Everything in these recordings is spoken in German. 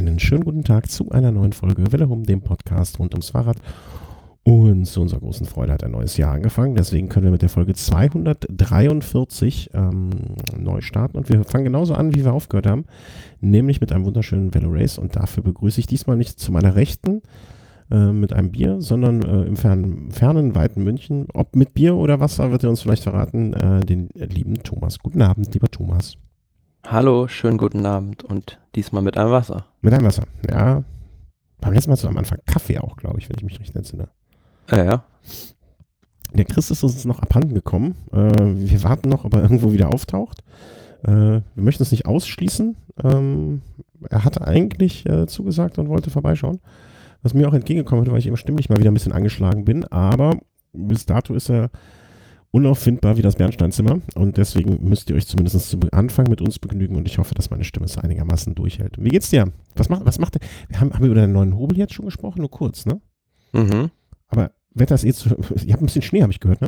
Einen schönen guten Tag zu einer neuen Folge Welle Hum, dem Podcast rund ums Fahrrad. Und zu unserer großen Freude hat ein neues Jahr angefangen. Deswegen können wir mit der Folge 243 neu starten. Und wir fangen genauso an, wie wir aufgehört haben, nämlich mit einem wunderschönen Velo Race. Und dafür begrüße ich diesmal nicht zu meiner Rechten mit einem Bier, sondern im fernen, weiten München. Ob mit Bier oder Wasser, wird er uns vielleicht verraten, den lieben Thomas. Guten Abend, lieber Thomas. Hallo, schönen guten Abend und diesmal mit einem Wasser. Mit einem Wasser, ja. Beim letzten Mal so am Anfang Kaffee auch, glaube ich, wenn ich mich recht entsinne. Ja. Der Chris ist uns noch abhanden gekommen. Wir warten noch, ob er irgendwo wieder auftaucht. Wir möchten es nicht ausschließen. Er hatte eigentlich zugesagt und wollte vorbeischauen. Was mir auch entgegengekommen ist, weil ich immer stimmlich mal wieder ein bisschen angeschlagen bin. Aber bis dato ist er unauffindbar wie das Bernsteinzimmer. Und deswegen müsst ihr euch zumindest zu Anfang mit uns begnügen. Und ich hoffe, dass meine Stimme es einigermaßen durchhält. Wie geht's dir? Was macht der? Haben wir über den neuen Hobel jetzt schon gesprochen? Nur kurz, ne? Mhm. Aber Wetter ist ihr habt ein bisschen Schnee, habe ich gehört, ne?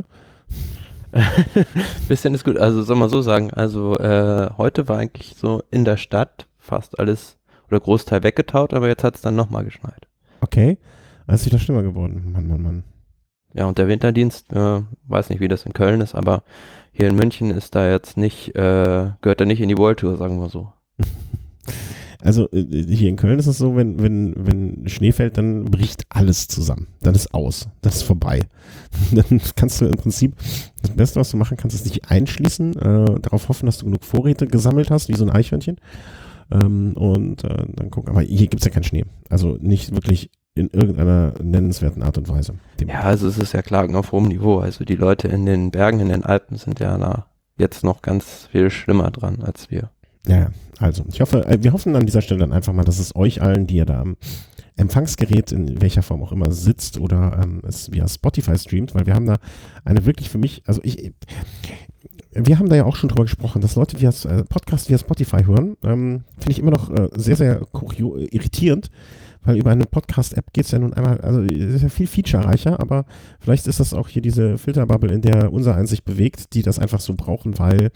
Bisschen ist gut. Also soll man so sagen, also heute war eigentlich so in der Stadt fast alles oder Großteil weggetaut, aber jetzt hat es dann nochmal geschneit. Okay, es ist wieder schlimmer geworden. Mann. Ja, und der Winterdienst, weiß nicht, wie das in Köln ist, aber hier in München ist da jetzt nicht, gehört er nicht in die World Tour, sagen wir so. Also hier in Köln ist es so, wenn Schnee fällt, dann bricht alles zusammen. Dann ist aus. Das ist vorbei. Dann kannst du im Prinzip, das Beste, was du machen kannst, ist dich einschließen, darauf hoffen, dass du genug Vorräte gesammelt hast, wie so ein Eichhörnchen. Und dann gucken. Aber hier gibt es ja keinen Schnee. Also nicht wirklich in irgendeiner nennenswerten Art und Weise. Ja, also es ist ja Klagen auf hohem Niveau. Also die Leute in den Bergen, in den Alpen sind ja da jetzt noch ganz viel schlimmer dran als wir. Ja, also ich hoffe, wir hoffen an dieser Stelle dann einfach mal, dass es euch allen, die ihr da am Empfangsgerät in welcher Form auch immer sitzt oder es via Spotify streamt, weil wir haben da eine wirklich für mich, wir haben da ja auch schon drüber gesprochen, dass Leute Podcast via Spotify hören, finde ich immer noch sehr, sehr irritierend, weil über eine Podcast-App geht es ja nun einmal, also ist ja viel featurereicher, aber vielleicht ist das auch hier diese Filterbubble, in der unser eins sich bewegt, die das einfach so brauchen, weil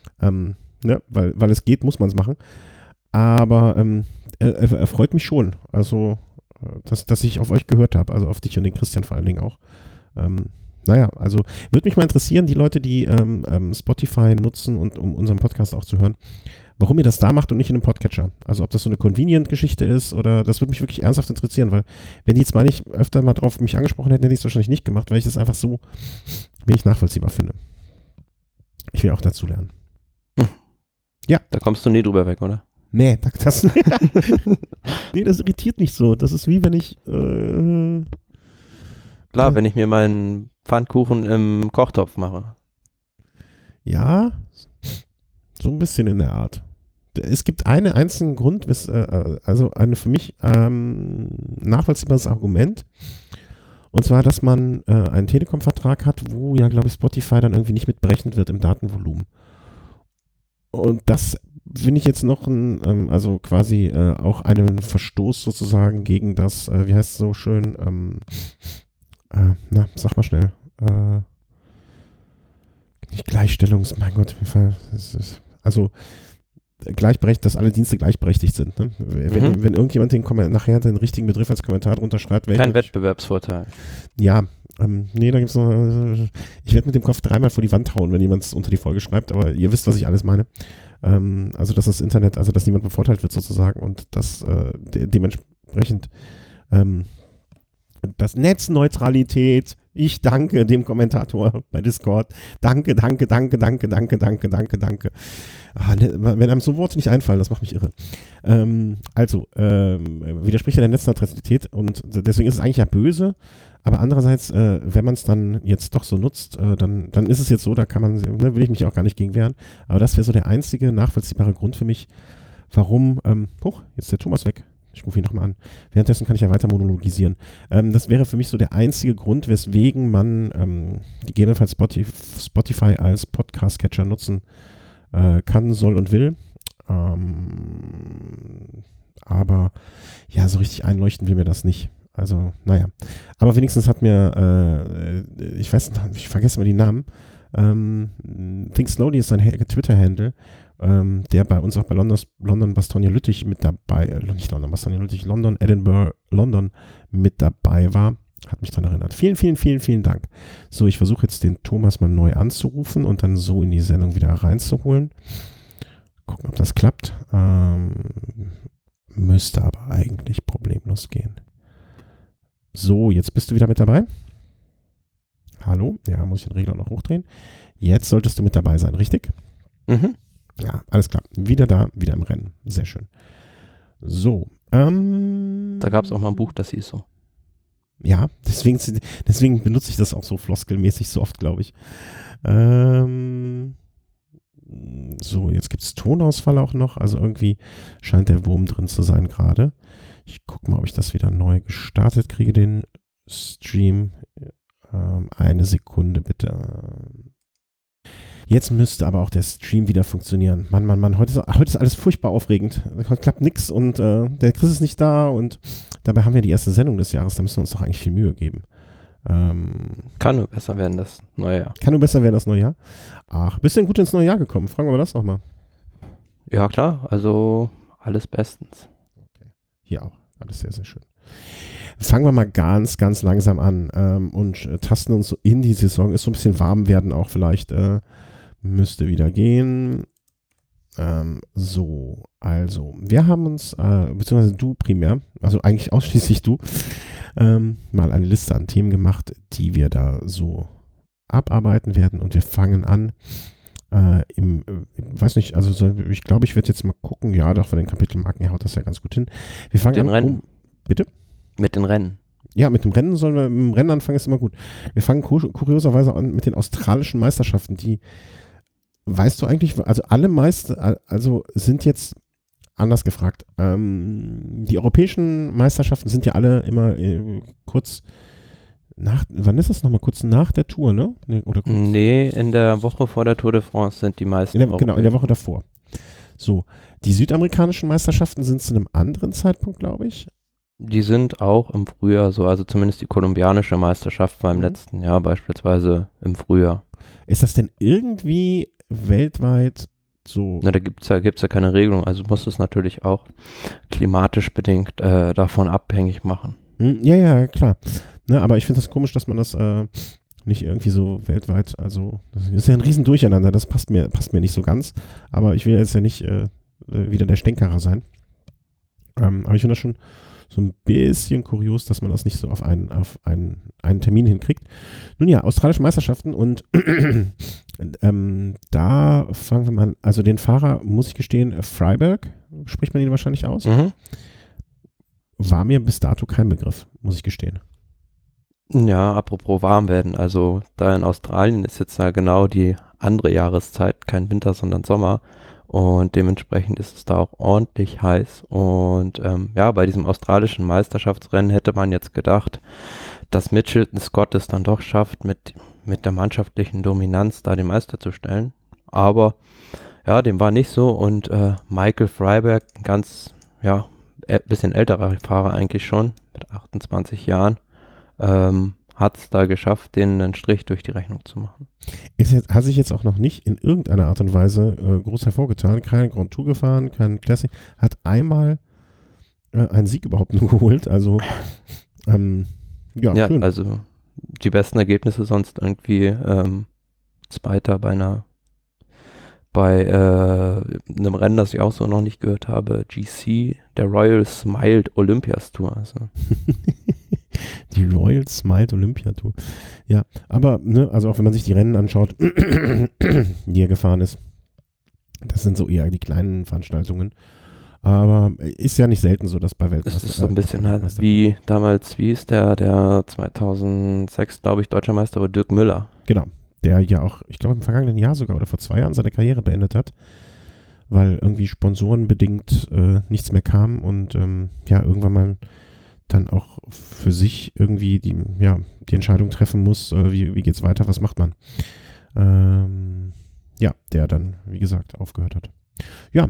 es geht, muss man es machen. Aber er freut mich schon, also dass ich auf euch gehört habe, also auf dich und den Christian vor allen Dingen auch. Also würde mich mal interessieren, die Leute, die Spotify nutzen und um unseren Podcast auch zu hören, warum ihr das da macht und nicht in einem Podcatcher. Also ob das so eine Convenient-Geschichte ist oder das würde mich wirklich ernsthaft interessieren, weil wenn die jetzt mal nicht öfter mal drauf mich angesprochen hätten, hätte ich es wahrscheinlich nicht gemacht, weil ich das einfach so wenig nachvollziehbar finde. Ich will auch dazu lernen. Ja. Da kommst du nie drüber weg, oder? Nee, das irritiert mich so. Das ist wie wenn ich Klar, wenn ich mir meinen Pfannkuchen im Kochtopf mache. Ja, so ein bisschen in der Art. Es gibt einen einzigen Grund, also ein für mich nachvollziehbares Argument. Und zwar, dass man einen Telekom-Vertrag hat, wo ja, glaube ich, Spotify dann irgendwie nicht mitberechnet wird im Datenvolumen. Und das finde ich jetzt noch auch einen Verstoß sozusagen gegen das, wie heißt es so schön, sag mal schnell, nicht mein Gott, gleichberechtigt, dass alle Dienste gleichberechtigt sind. Ne? Wenn irgendjemand nachher den richtigen Begriff als Kommentar drunter schreibt. Kein Wettbewerbsvorteil. Ja, da gibt es noch, ich werde mit dem Kopf dreimal vor die Wand hauen, wenn jemand es unter die Folge schreibt, aber ihr wisst, was ich alles meine. Also, dass das Internet, also, dass niemand bevorteilt wird sozusagen und dass dementsprechend das Netzneutralität, ich danke dem Kommentator bei Discord. Danke. Wenn einem so Worte nicht einfallen, das macht mich irre. Widerspricht ja der Netzneutralität und deswegen ist es eigentlich ja böse, aber andererseits, wenn man es dann jetzt doch so nutzt, dann ist es jetzt so, da kann man, will ich mich auch gar nicht gegen wehren, aber das wäre so der einzige nachvollziehbare Grund für mich, warum, jetzt ist der Thomas weg. Ich rufe ihn nochmal an. Währenddessen kann ich ja weiter monologisieren. Das wäre für mich so der einzige Grund, weswegen man gegebenenfalls Spotify als Podcast-Catcher nutzen kann, soll und will. Aber ja, so richtig einleuchten will mir das nicht. Also, naja. Aber wenigstens hat mir, ich vergesse mal die Namen, Think Slowly ist sein Twitter-Handle, der bei uns auch bei London Bastogne Lüttich mit dabei, nicht London Bastogne Lüttich, London, Edinburgh, London mit dabei war. Hat mich daran erinnert. Vielen, vielen, vielen, vielen Dank. So, ich versuche jetzt den Thomas mal neu anzurufen und dann so in die Sendung wieder reinzuholen. Gucken, ob das klappt. Müsste aber eigentlich problemlos gehen. So, jetzt bist du wieder mit dabei. Hallo? Ja, muss ich den Regler noch hochdrehen. Jetzt solltest du mit dabei sein, richtig? Mhm. Ja, alles klar. Wieder da, wieder im Rennen. Sehr schön. So. Da gab es auch mal ein Buch, das hieß so. Ja, deswegen benutze ich das auch so floskelmäßig so oft, glaube ich. So, jetzt gibt es Tonausfall auch noch. Also irgendwie scheint der Wurm drin zu sein gerade. Ich gucke mal, ob ich das wieder neu gestartet kriege, den Stream. Eine Sekunde bitte. Jetzt müsste aber auch der Stream wieder funktionieren. Mann, heute ist alles furchtbar aufregend. Heute klappt nichts und der Chris ist nicht da und dabei haben wir die erste Sendung des Jahres, da müssen wir uns doch eigentlich viel Mühe geben. Kann nur besser werden, das neue Jahr. Kann nur besser werden, das neue Jahr. Ach, bist du denn gut ins neue Jahr gekommen? Fragen wir das nochmal. Ja, klar, also alles bestens. Okay. Hier auch, alles sehr, sehr schön. Fangen wir mal ganz, ganz langsam an und tasten uns so in die Saison. Ist so ein bisschen warm werden auch vielleicht. Müsste wieder gehen. So, also, wir haben uns, beziehungsweise du primär, also eigentlich ausschließlich du, mal eine Liste an Themen gemacht, die wir da so abarbeiten werden und wir fangen an weiß nicht, also ich glaube, ich werde jetzt mal gucken, ja, doch von den Kapitelmarken her haut das ja ganz gut hin. Wir fangen Den an. Rennen. Bitte? Mit den Rennen. Ja, mit dem Rennen mit dem Rennen anfangen ist immer gut. Wir fangen kurioserweise an mit den australischen Meisterschaften, die, weißt du eigentlich, also alle also sind jetzt anders gefragt. Die europäischen Meisterschaften sind ja alle immer kurz nach, wann ist das nochmal? Kurz nach der Tour, ne? Nee, in der Woche vor der Tour de France sind die meisten. Genau, in der Woche davor. So, die südamerikanischen Meisterschaften sind zu einem anderen Zeitpunkt, glaube ich. Die sind auch im Frühjahr so, also zumindest die kolumbianische Meisterschaft war im letzten Jahr beispielsweise im Frühjahr. Ist das denn irgendwie weltweit so? Na, da gibt's ja keine Regelung, also muss es natürlich auch klimatisch bedingt davon abhängig machen. Ja, klar. Ne, aber ich finde das komisch, dass man das nicht irgendwie so weltweit, also das ist ja ein Riesendurcheinander, das passt mir nicht so ganz, aber ich will jetzt ja nicht wieder der Stänkerer sein. Aber ich finde das schon so ein bisschen kurios, dass man das nicht so auf einen Termin hinkriegt. Nun ja, australische Meisterschaften und da fangen wir mal an. Also den Fahrer, muss ich gestehen, Freiberg, spricht man ihn wahrscheinlich aus? Mhm. War mir bis dato kein Begriff, muss ich gestehen. Ja, apropos warm werden, also da in Australien ist jetzt ja genau die andere Jahreszeit, kein Winter, sondern Sommer. Und dementsprechend ist es da auch ordentlich heiß. Und ja, bei diesem australischen Meisterschaftsrennen hätte man jetzt gedacht, dass Mitchelton Scott es dann doch schafft, mit der mannschaftlichen Dominanz da den Meister zu stellen. Aber ja, dem war nicht so. Und Michael Freiberg, ein ganz, ja, bisschen älterer Fahrer eigentlich schon, mit 28 Jahren, hat es da geschafft, denen einen Strich durch die Rechnung zu machen. Hat sich jetzt auch noch nicht in irgendeiner Art und Weise groß hervorgetan. Kein Grand Tour gefahren, kein Classic. Hat einmal einen Sieg überhaupt nur geholt. Also, ja, schön. Also die besten Ergebnisse sonst irgendwie Zweiter bei einem Rennen, das ich auch so noch nicht gehört habe, GC, der Royal Smiled Olympias Tour. Also. Die Royal Smiled Olympia Tour. Ja, aber, ne, also auch wenn man sich die Rennen anschaut, die er gefahren ist, das sind so eher die kleinen Veranstaltungen. Aber ist ja nicht selten so, dass bei Weltmeisterschaften. Das ist so ein bisschen halt wie damals, wie ist der 2006, glaube ich, Deutscher Meister war Dirk Müller. Genau, der ja auch, ich glaube im vergangenen Jahr sogar oder vor 2 Jahren seine Karriere beendet hat, weil irgendwie sponsorenbedingt nichts mehr kam und ja, irgendwann mal dann auch für sich irgendwie die Entscheidung treffen muss, wie geht's weiter, was macht man. Ja, der dann, wie gesagt, aufgehört hat. Ja,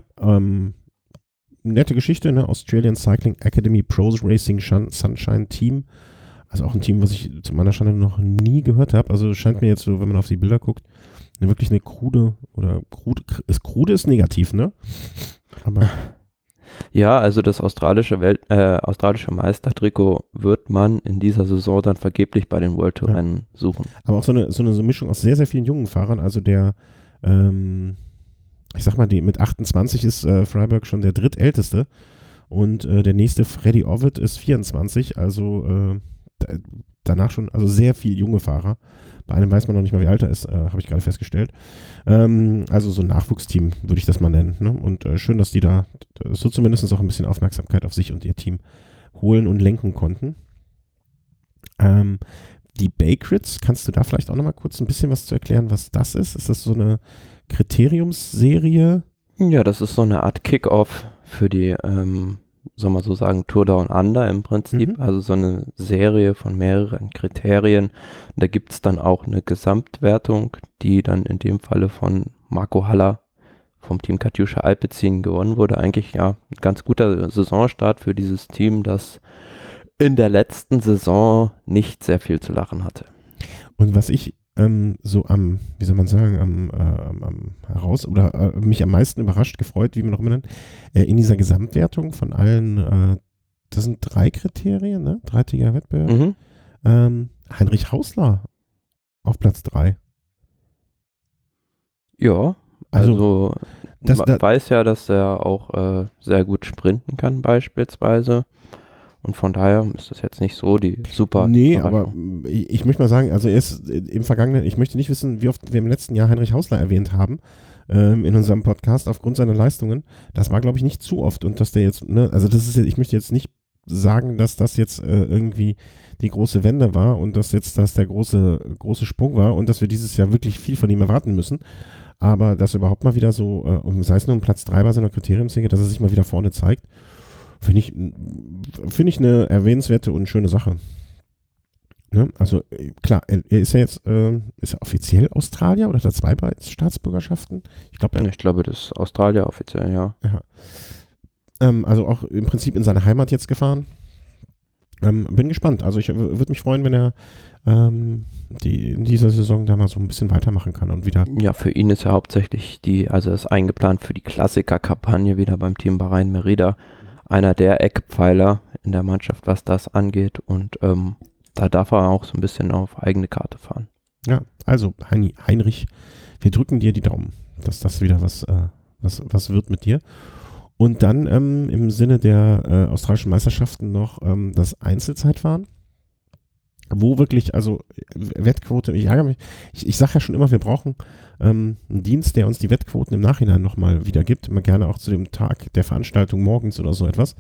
nette Geschichte, ne? Australian Cycling Academy Pros Racing Sunshine Team. Also auch ein Team, was ich zu meiner Schande noch nie gehört habe. Also scheint mir jetzt so, wenn man auf die Bilder guckt, wirklich eine krude ist negativ, ne? Aber Ja, also das australische Meistertrikot wird man in dieser Saison dann vergeblich bei den World Tour Rennen suchen. aber auch so eine Mischung aus sehr, sehr vielen jungen Fahrern. Also ich sag mal, mit 28 ist Freiburg schon der drittälteste und der nächste Freddy Ovid ist 24, also danach schon, also sehr viel junge Fahrer. Bei einem weiß man noch nicht mal, wie alt er ist, habe ich gerade festgestellt. Also so ein Nachwuchsteam würde ich das mal nennen. Ne? Und schön, dass die da so zumindest auch ein bisschen Aufmerksamkeit auf sich und ihr Team holen und lenken konnten. Die Bakrits, kannst du da vielleicht auch noch mal kurz ein bisschen was zu erklären, was das ist? Ist das so eine Kriteriumsserie? Ja, das ist so eine Art Kick-Off für die, soll man so sagen, Tour Down Under im Prinzip. Mhm. Also so eine Serie von mehreren Kriterien. Da gibt es dann auch eine Gesamtwertung, die dann in dem Falle von Marco Haller vom Team Katusha Alpecin gewonnen wurde. Eigentlich ja ein ganz guter Saisonstart für dieses Team, das in der letzten Saison nicht sehr viel zu lachen hatte. Und was ich so wie soll man sagen, mich am meisten überrascht, gefreut, wie man auch immer nennt, in dieser Gesamtwertung von allen, das sind 3 Kriterien, ne? 3-tägiger Wettbewerb. Heinrich Hausler auf Platz 3. Ja, also man weiß ja, dass er auch sehr gut sprinten kann beispielsweise. Und von daher ist das jetzt nicht so die super. Nee, aber ich möchte mal sagen, also er ist im Vergangenen, ich möchte nicht wissen, wie oft wir im letzten Jahr Heinrich Hausler erwähnt haben in unserem Podcast aufgrund seiner Leistungen. Das war, glaube ich, nicht zu oft und dass der jetzt, ne, also das ist jetzt, ich möchte jetzt nicht sagen, dass das jetzt irgendwie die große Wende war und dass jetzt das der große Sprung war und dass wir dieses Jahr wirklich viel von ihm erwarten müssen. Aber dass überhaupt mal wieder so, sei es nur ein Platz 3 bei seiner Kriteriumssäge, dass er sich mal wieder vorne zeigt, finde ich eine erwähnenswerte und schöne Sache. Ne? Also klar, er ist ja jetzt, ist er offiziell Australier oder hat er 2 Staatsbürgerschaften? Ich glaube, das ist Australier offiziell, ja. Also auch im Prinzip in seine Heimat jetzt gefahren. Bin gespannt. Also ich würde mich freuen, wenn er in dieser Saison da mal so ein bisschen weitermachen kann und wieder. Ja, für ihn ist ja hauptsächlich also ist eingeplant für die Klassiker-Kampagne wieder beim Team Bahrain Merida. Einer der Eckpfeiler in der Mannschaft, was das angeht. Und da darf er auch so ein bisschen auf eigene Karte fahren. Ja, also Heinrich, wir drücken dir die Daumen, dass das wieder was wird mit dir. Und dann im Sinne der australischen Meisterschaften noch das Einzelzeitfahren, wo wirklich, also Wettquote, ich ärgere mich, ich sage ja schon immer, wir brauchen einen Dienst, der uns die Wettquoten im Nachhinein nochmal wiedergibt, immer gerne auch zu dem Tag der Veranstaltung morgens oder so etwas.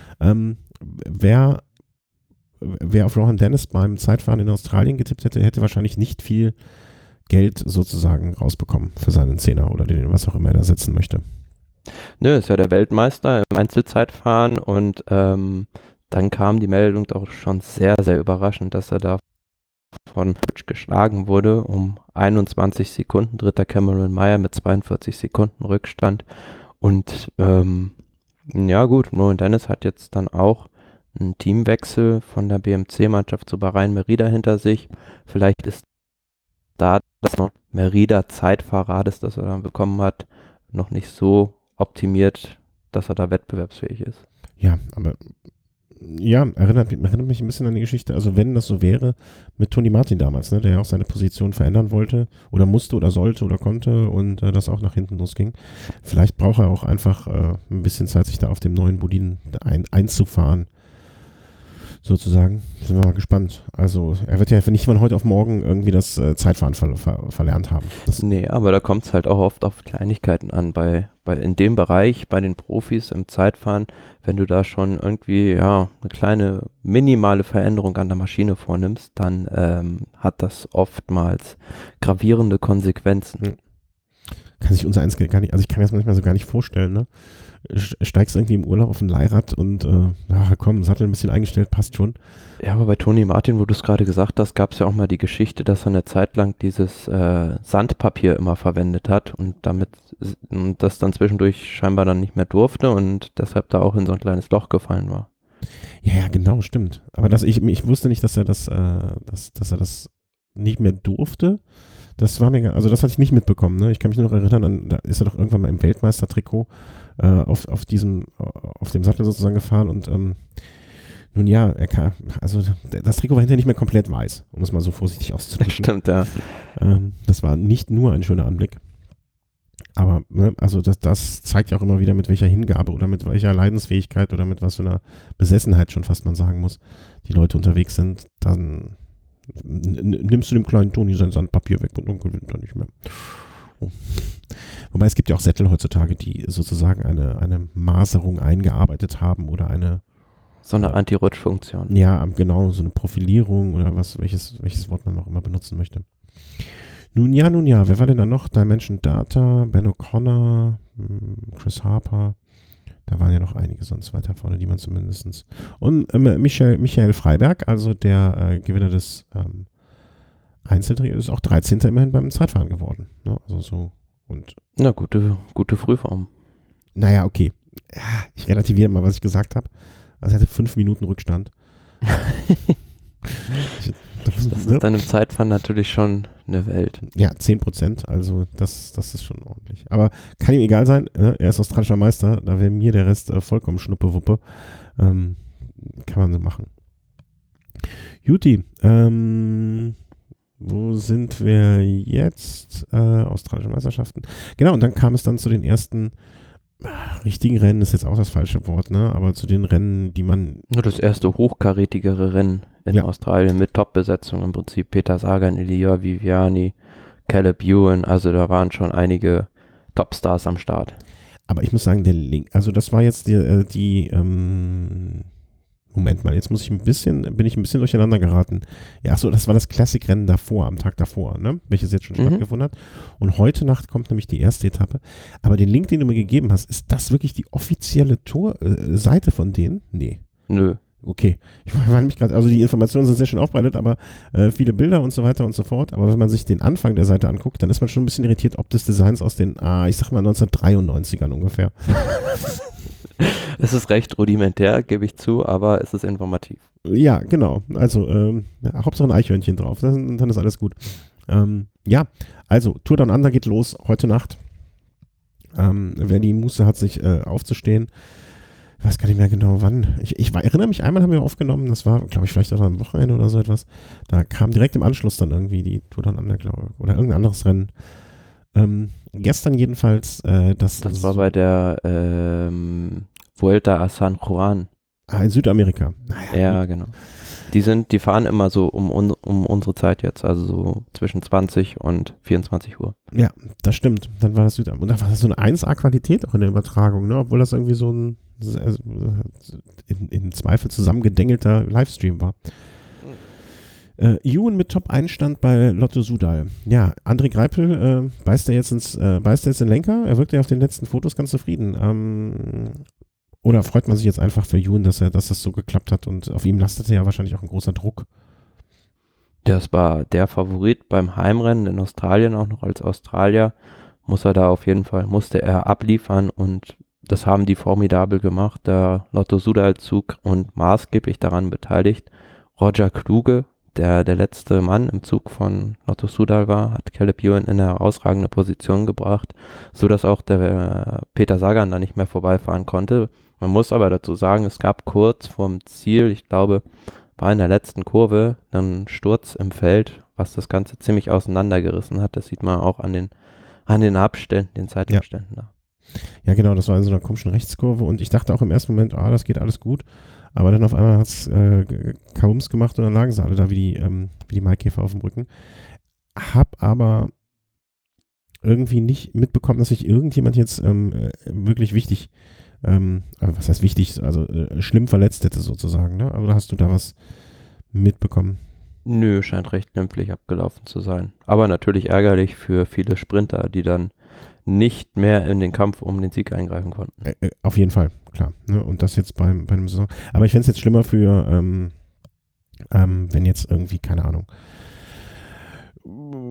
Wer auf Rohan Dennis beim Zeitfahren in Australien getippt hätte, hätte wahrscheinlich nicht viel Geld sozusagen rausbekommen für seinen Zehner oder den, was auch immer er da setzen möchte. Nö, ist ja der Weltmeister im Einzelzeitfahren und dann kam die Meldung doch schon sehr, sehr überraschend, dass er da von Fitch geschlagen wurde um 21 Sekunden, dritter Cameron Meyer mit 42 Sekunden Rückstand und ja gut, Rohan Dennis hat jetzt dann auch einen Teamwechsel von der BMC-Mannschaft zu Bahrain Merida hinter sich. Vielleicht ist da das Merida Zeitfahrrades, das er dann bekommen hat, noch nicht so optimiert, dass er da wettbewerbsfähig ist. Ja, aber erinnert mich ein bisschen an die Geschichte, also wenn das so wäre mit Toni Martin damals, ne, der ja auch seine Position verändern wollte oder musste oder sollte oder konnte und das auch nach hinten losging. Vielleicht braucht er auch einfach ein bisschen Zeit, sich da auf dem neuen Bodin einzufahren. Sozusagen. Sind wir mal gespannt. Also er wird ja nicht von heute auf morgen irgendwie das Zeitfahren verlernt haben. Nee, aber da kommt es halt auch oft auf Kleinigkeiten an. In dem Bereich, bei den Profis im Zeitfahren, wenn du da schon irgendwie eine kleine minimale Veränderung an der Maschine vornimmst, dann hat das oftmals gravierende Konsequenzen. Kann sich unser eins gar nicht, also ich kann mir das manchmal so gar nicht vorstellen, ne? Steigst irgendwie im Urlaub auf ein Leihrad und komm, Sattel ein bisschen eingestellt, passt schon. Ja, aber bei Toni Martin, wo du es gerade gesagt hast, gab es ja auch mal die Geschichte, dass er eine Zeit lang dieses Sandpapier immer verwendet hat und das dann zwischendurch scheinbar dann nicht mehr durfte und deshalb da auch in so ein kleines Loch gefallen war. Ja, genau, stimmt. Aber ich wusste nicht, dass er das nicht mehr durfte. Das war mir, also das hatte ich nicht mitbekommen. Ne? Ich kann mich nur noch erinnern, da ist er doch irgendwann mal im Weltmeistertrikot auf dem Sattel sozusagen gefahren und nun ja, also das Trikot war hinterher nicht mehr komplett weiß, um es mal so vorsichtig auszudrücken. Stimmt, ja. Das war nicht nur ein schöner Anblick. Aber ne, also das zeigt ja auch immer wieder, mit welcher Hingabe oder mit welcher Leidensfähigkeit oder mit was für einer Besessenheit schon fast man sagen muss, die Leute unterwegs sind. Dann nimmst du dem kleinen Toni sein Sandpapier weg und gewinnt er nicht mehr. Oh. Wobei es gibt ja auch Sättel heutzutage, die sozusagen eine Maserung eingearbeitet haben oder eine So eine Anti-Rutsch-Funktion. ja, genau, so eine Profilierung oder welches Wort man auch immer benutzen möchte. Nun ja, wer war denn da noch? Dimension Data, Ben O'Connor, Chris Harper. Da waren ja noch einige sonst weiter vorne, die man zumindest. Und Michael Freiberg, also der Gewinner des Einzeltrios, ist auch 13. immerhin beim Zeitfahren geworden. Ne? Also so und. Na, gute Frühform. Naja, okay. Ja, ich relativiere mal, was ich gesagt habe. Also er hatte 5 Minuten Rückstand. Das ist dann im Zeitfahren natürlich schon eine Welt. Ja, 10%, also das ist schon ordentlich. Aber kann ihm egal sein, er ist australischer Meister, da wäre mir der Rest vollkommen Schnuppewuppe. Kann man so machen. Juti, wo sind wir jetzt? Australische Meisterschaften. Genau, und dann kam es dann zu den ersten richtigen Rennen, ist jetzt auch das falsche Wort, ne? Aber zu den Rennen, die man... Nur das erste hochkarätigere Rennen in Australien mit Top-Besetzung im Prinzip. Peter Sagan, Elia Viviani, Caleb Ewan, also da waren schon einige Topstars am Start. Aber ich muss sagen, der Link, also das war jetzt Moment mal, jetzt bin ich ein bisschen durcheinander geraten. Ja, achso, das war das Klassikrennen davor, am Tag davor, ne? Welches jetzt schon stattgefunden hat. Und heute Nacht kommt nämlich die erste Etappe. Aber den Link, den du mir gegeben hast, ist das wirklich die offizielle Seite von denen? Nee. Nö. Okay. Ich war nämlich gerade, also die Informationen sind sehr schön aufbereitet, aber viele Bilder und so weiter und so fort. Aber wenn man sich den Anfang der Seite anguckt, dann ist man schon ein bisschen irritiert, ob des Designs aus den, ich sag mal 1993ern ungefähr. Es ist recht rudimentär, gebe ich zu, aber es ist informativ. Ja, genau. Also Hauptsache ein Eichhörnchen drauf, dann ist alles gut. Ja, also Tour Down Under geht los heute Nacht. Wer die Muße hat, sich aufzustehen. Ich weiß gar nicht mehr genau wann. Ich erinnere mich, einmal haben wir aufgenommen, das war, glaube ich, vielleicht auch am Wochenende oder so etwas. Da kam direkt im Anschluss dann irgendwie die Tour Down Under, glaube ich, oder irgendein anderes Rennen. Gestern jedenfalls das war bei der Vuelta a San Juan. In Südamerika. Ja, genau. Die fahren immer so um unsere Zeit jetzt, also so zwischen 20 und 24 Uhr. Ja, das stimmt. Dann war das Südamerika. Und da war das so eine 1A-Qualität auch in der Übertragung, ne? Obwohl das irgendwie so ein in Zweifel zusammengedengelter Livestream war. Ewan mit Top-Einstand bei Lotto Sudal. Ja, André Greipel beißt er jetzt den Lenker? Er wirkt ja auf den letzten Fotos ganz zufrieden. Oder freut man sich jetzt einfach für Ewan, dass das so geklappt hat und auf ihm lastete ja wahrscheinlich auch ein großer Druck. Das war der Favorit beim Heimrennen in Australien, auch noch als Australier. Musste er abliefern und das haben die formidabel gemacht. Der Lotto Sudal-Zug und maßgeblich daran beteiligt. Roger Kluge, der letzte Mann im Zug von Lotto Sudal war, hat Caleb Ewan in eine herausragende Position gebracht, sodass auch der Peter Sagan da nicht mehr vorbeifahren konnte. Man muss aber dazu sagen, es gab kurz vorm Ziel, ich glaube, war in der letzten Kurve ein Sturz im Feld, was das Ganze ziemlich auseinandergerissen hat. Das sieht man auch an den Abständen, den Zeitabständen da. Ja, genau, das war in so einer komischen Rechtskurve und ich dachte auch im ersten Moment, das geht alles gut. Aber dann auf einmal hat es Kabums gemacht und dann lagen sie alle da wie die Maikäfer auf dem Rücken. Hab aber irgendwie nicht mitbekommen, dass sich irgendjemand jetzt wirklich wichtig, was heißt wichtig, also schlimm verletzt hätte sozusagen, ne? Aber hast du da was mitbekommen? Nö, scheint recht glimpflich abgelaufen zu sein. Aber natürlich ärgerlich für viele Sprinter, die dann nicht mehr in den Kampf um den Sieg eingreifen konnten. Auf jeden Fall, klar. Ne? Und das jetzt bei einem Saison. Aber ich fände es jetzt schlimmer für, wenn jetzt irgendwie, keine Ahnung,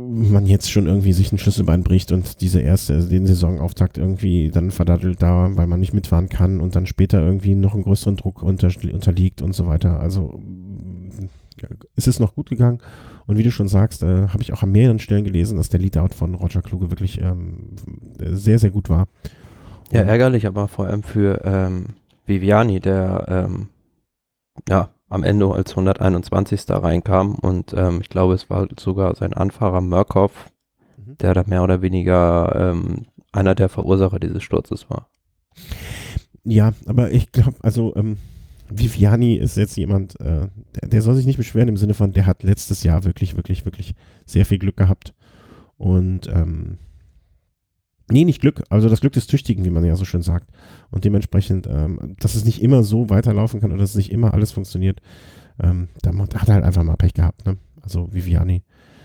man jetzt schon irgendwie sich ein Schlüsselbein bricht und den Saisonauftakt irgendwie dann verdattelt da, weil man nicht mitfahren kann und dann später irgendwie noch einen größeren Druck unterliegt und so weiter. Also es ist noch gut gegangen und wie du schon sagst, habe ich auch an mehreren Stellen gelesen, dass der Leadout von Roger Kluge wirklich sehr, sehr gut war. Ja, ärgerlich, aber vor allem für Viviani, der am Ende als 121. reinkam und ich glaube, es war sogar sein Anfahrer Murkoff, der da mehr oder weniger einer der Verursacher dieses Sturzes war. Ja, aber ich glaube, also Viviani ist jetzt jemand, der soll sich nicht beschweren im Sinne von, der hat letztes Jahr wirklich, wirklich, wirklich sehr viel Glück gehabt und nee, nicht Glück, also das Glück des Tüchtigen, wie man ja so schön sagt. Und dementsprechend, dass es nicht immer so weiterlaufen kann oder dass nicht immer alles funktioniert, da hat er halt einfach mal Pech gehabt, ne? Also Viviani.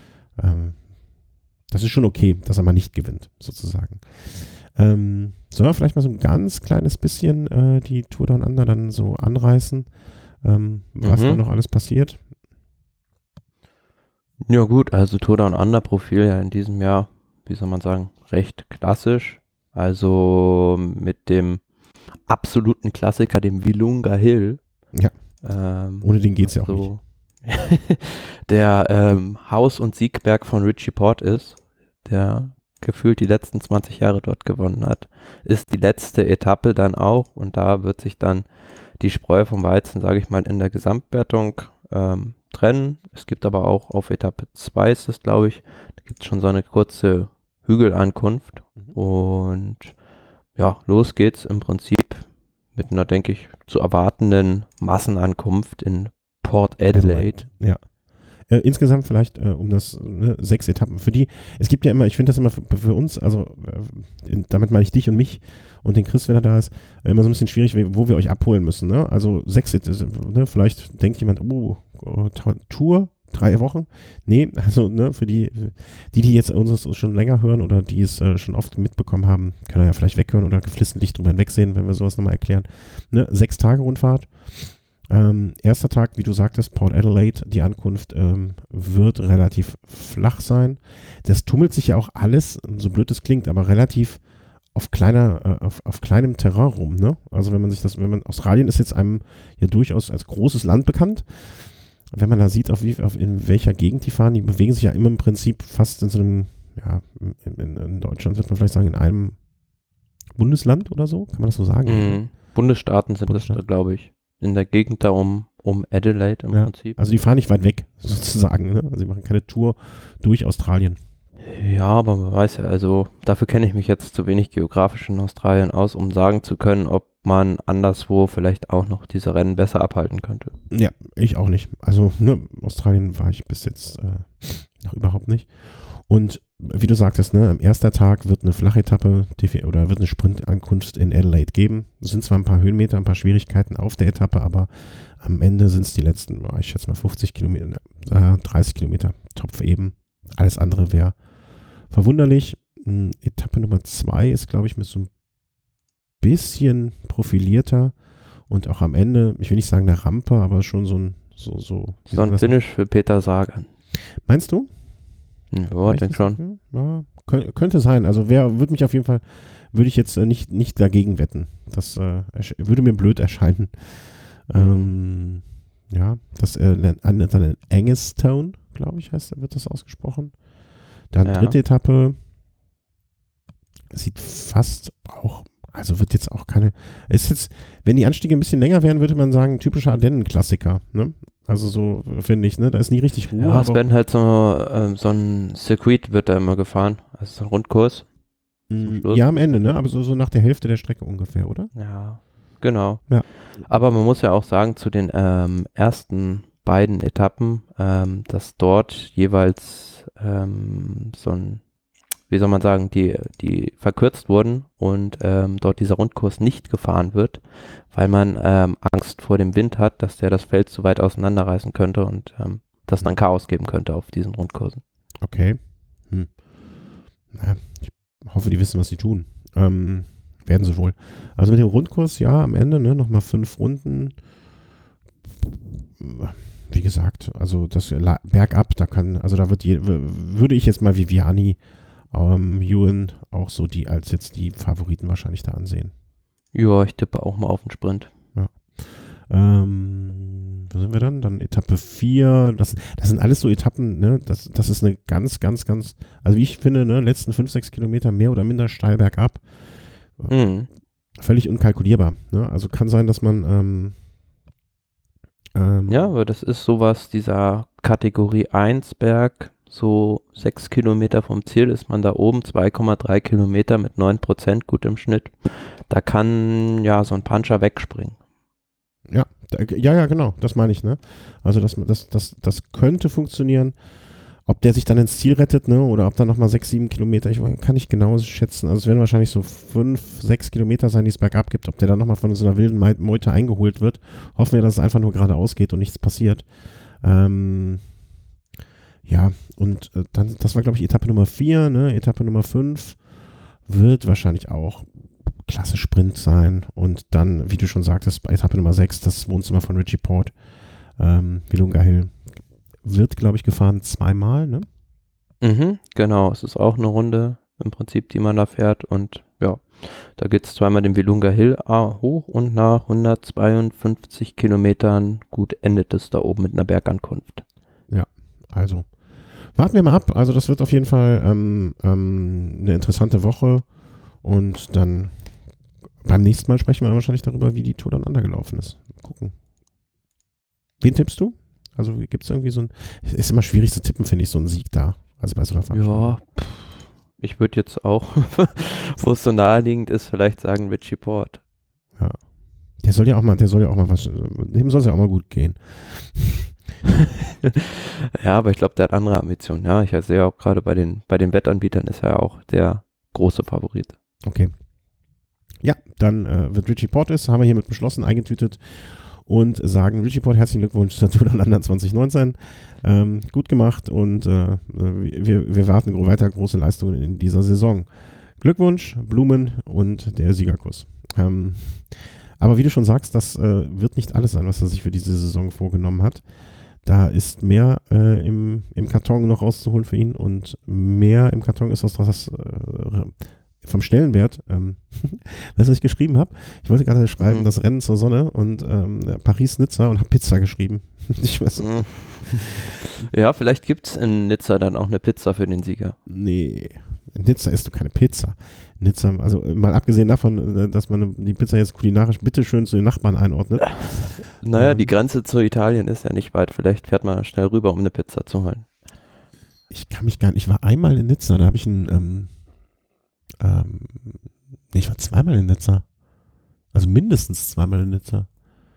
Das ist schon okay, dass er mal nicht gewinnt, sozusagen. Sollen wir vielleicht mal so ein ganz kleines bisschen die Tour Down Under dann so anreißen, was da noch alles passiert? Ja gut, also Tour Down Under Profil ja in diesem Jahr, wie soll man sagen, recht klassisch. Also mit dem absoluten Klassiker, dem Willunga Hill. Ja. Ohne den geht's ja auch nicht. Der Haus- und Siegberg von Richie Port ist, der gefühlt die letzten 20 Jahre dort gewonnen hat, ist die letzte Etappe dann auch und da wird sich dann die Spreu vom Weizen, sage ich mal, in der Gesamtwertung trennen. Es gibt aber auch auf Etappe 2 ist es, glaube ich, da gibt es schon so eine kurze Hügelankunft und ja, los geht's im Prinzip mit einer, denke ich, zu erwartenden Massenankunft in Port Adelaide. Ja. Insgesamt vielleicht um das 6 Etappen. Für die, es gibt ja immer, ich finde das immer für uns, also damit meine ich dich und mich und den Chris, wenn er da ist, immer so ein bisschen schwierig, wo wir euch abholen müssen. Ne? Also 6, vielleicht denkt jemand, Tour, 3 Wochen. Nee, also für die jetzt uns schon länger hören oder die es schon oft mitbekommen haben, können ja vielleicht weghören oder geflissentlich drüber hinwegsehen, wenn wir sowas nochmal erklären. 6 Tage Rundfahrt. Erster Tag, wie du sagtest, Port Adelaide, die Ankunft wird relativ flach sein. Das tummelt sich ja auch alles, so blöd es klingt, aber relativ auf kleinem Terrain rum, ne? Also Australien ist jetzt einem ja durchaus als großes Land bekannt. Wenn man da sieht, in welcher Gegend die fahren, die bewegen sich ja immer im Prinzip fast in so einem, ja, in Deutschland würde man vielleicht sagen, in einem Bundesland oder so, kann man das so sagen? Bundesstaaten sind das, glaube ich. In der Gegend da um Adelaide im Prinzip. Also die fahren nicht weit weg, sozusagen. Ne? Also sie machen keine Tour durch Australien. Ja, aber man weiß ja, also dafür kenne ich mich jetzt zu wenig geografisch in Australien aus, um sagen zu können, ob man anderswo vielleicht auch noch diese Rennen besser abhalten könnte. Ja, ich auch nicht. Also Australien war ich bis jetzt noch überhaupt nicht. Und wie du sagtest, am ersten Tag wird eine Flachetappe oder wird eine Sprintankunft in Adelaide geben. Es sind zwar ein paar Höhenmeter, ein paar Schwierigkeiten auf der Etappe, aber am Ende sind es die letzten, ich schätze mal 50 Kilometer, 30 Kilometer, Topf eben. Alles andere wäre verwunderlich. Etappe Nummer 2 ist, glaube ich, mit so ein bisschen profilierter und auch am Ende, ich will nicht sagen eine Rampe, aber schon so ein Finish für Peter Sagan. Meinst du? Ja, ich denke schon. Ja, könnte sein. Also würde ich jetzt nicht dagegen wetten. Das würde mir blöd erscheinen. Das dann Angstone, glaube ich, wird das ausgesprochen. Dann dritte Etappe sieht fast auch, also wird jetzt auch wenn die Anstiege ein bisschen länger wären, würde man sagen, typischer Ardennen-Klassiker, ne? Also so, finde ich, ne? Da ist nie richtig Ruhe. Ja, es werden halt so ein Circuit wird da immer gefahren, also so ein Rundkurs. Ja, am Ende, ne? Aber so nach der Hälfte der Strecke ungefähr, oder? Ja, genau. Ja. Aber man muss ja auch sagen, zu den ersten beiden Etappen, dass dort jeweils so ein, wie soll man sagen, die verkürzt wurden und dort dieser Rundkurs nicht gefahren wird, weil man Angst vor dem Wind hat, dass der das Feld zu weit auseinanderreißen könnte und das dann Chaos geben könnte auf diesen Rundkursen. Okay. Ich hoffe, die wissen, was sie tun. Werden sie wohl. Also mit dem Rundkurs, ja, am Ende, nochmal 5 Runden. Wie gesagt, also das bergab, da würde ich jetzt mal Viviani, Ewan auch so die als jetzt die Favoriten wahrscheinlich da ansehen. Ja, ich tippe auch mal auf den Sprint. Ja. Wo sind wir dann? Dann Etappe 4. Das sind alles so Etappen, ne? Das ist eine ganz, ganz, ganz, also wie ich finde, ne, letzten 5, 6 Kilometer mehr oder minder steil bergab. Mhm. Völlig unkalkulierbar. Ne? Also kann sein, dass man Ja, aber das ist sowas, dieser Kategorie 1 Berg, so 6 Kilometer vom Ziel ist man da oben, 2,3 Kilometer mit 9% gut im Schnitt. Da kann ja so ein Puncher wegspringen. ja, genau, das meine ich, ne? Also das könnte funktionieren. Ob der sich dann ins Ziel rettet, ne? Oder ob da nochmal 6, 7 Kilometer, kann ich genau schätzen. Also es werden wahrscheinlich so 5, 6 Kilometer sein, die es bergab gibt. Ob der dann nochmal von so einer wilden Meute eingeholt wird. Hoffen wir, dass es einfach nur geradeaus geht und nichts passiert. Ja, und dann, das war glaube ich Etappe Nummer 4, ne? Etappe Nummer 5 wird wahrscheinlich auch klasse Sprint sein. Und dann, wie du schon sagtest, bei Etappe Nummer 6, das Wohnzimmer von Richie Port, Virunga Hill, wird, glaube ich, gefahren 2-mal, ne? Mhm, genau, es ist auch eine Runde im Prinzip, die man da fährt und ja, da geht es zweimal den Virunga Hill hoch und nach 152 Kilometern gut endet es da oben mit einer Bergankunft. Ja, also warten wir mal ab. Also das wird auf jeden Fall eine interessante Woche und dann beim nächsten Mal sprechen wir dann wahrscheinlich darüber, wie die Tour dann gelaufen ist. Gucken. Wen tippst du? Also gibt es irgendwie so ein, ist immer schwierig zu tippen, finde ich, so ein Sieg da. Also bei so einer Veranstaltung. Ja, ich würde jetzt auch, wo es so naheliegend ist, vielleicht sagen Richie Port. Ja. Der soll ja auch mal was, dem soll es ja auch mal gut gehen. Ja, aber ich glaube, der hat andere Ambitionen. Ja, ich sehe auch gerade bei den Wettanbietern ist er ja auch der große Favorit. Okay. Ja, dann wird Richie Port haben wir hiermit beschlossen, eingetütet und sagen Richie Port, herzlichen Glückwunsch zur Tour London 2019. Gut gemacht und wir warten weiter große Leistungen in dieser Saison. Glückwunsch, Blumen und der Siegerkuss. Aber wie du schon sagst, das wird nicht alles sein, was er sich für diese Saison vorgenommen hat. Da ist mehr im Karton noch rauszuholen für ihn und mehr im Karton ist das vom Stellenwert, das, was ich geschrieben habe. Ich wollte gerade schreiben, das Rennen zur Sonne und Paris-Nizza und habe Pizza geschrieben. Ich weiß nicht. Ja, vielleicht gibt es in Nizza dann auch eine Pizza für den Sieger. Nee, in Nizza isst du keine Pizza. Nizza, also mal abgesehen davon, dass man die Pizza jetzt kulinarisch bitteschön zu den Nachbarn einordnet. Naja, die Grenze zu Italien ist ja nicht weit. Vielleicht fährt man schnell rüber, um eine Pizza zu holen. Ich kann mich gar nicht, ich war einmal in Nizza, da habe ich ich war zweimal in Nizza. Also mindestens zweimal in Nizza.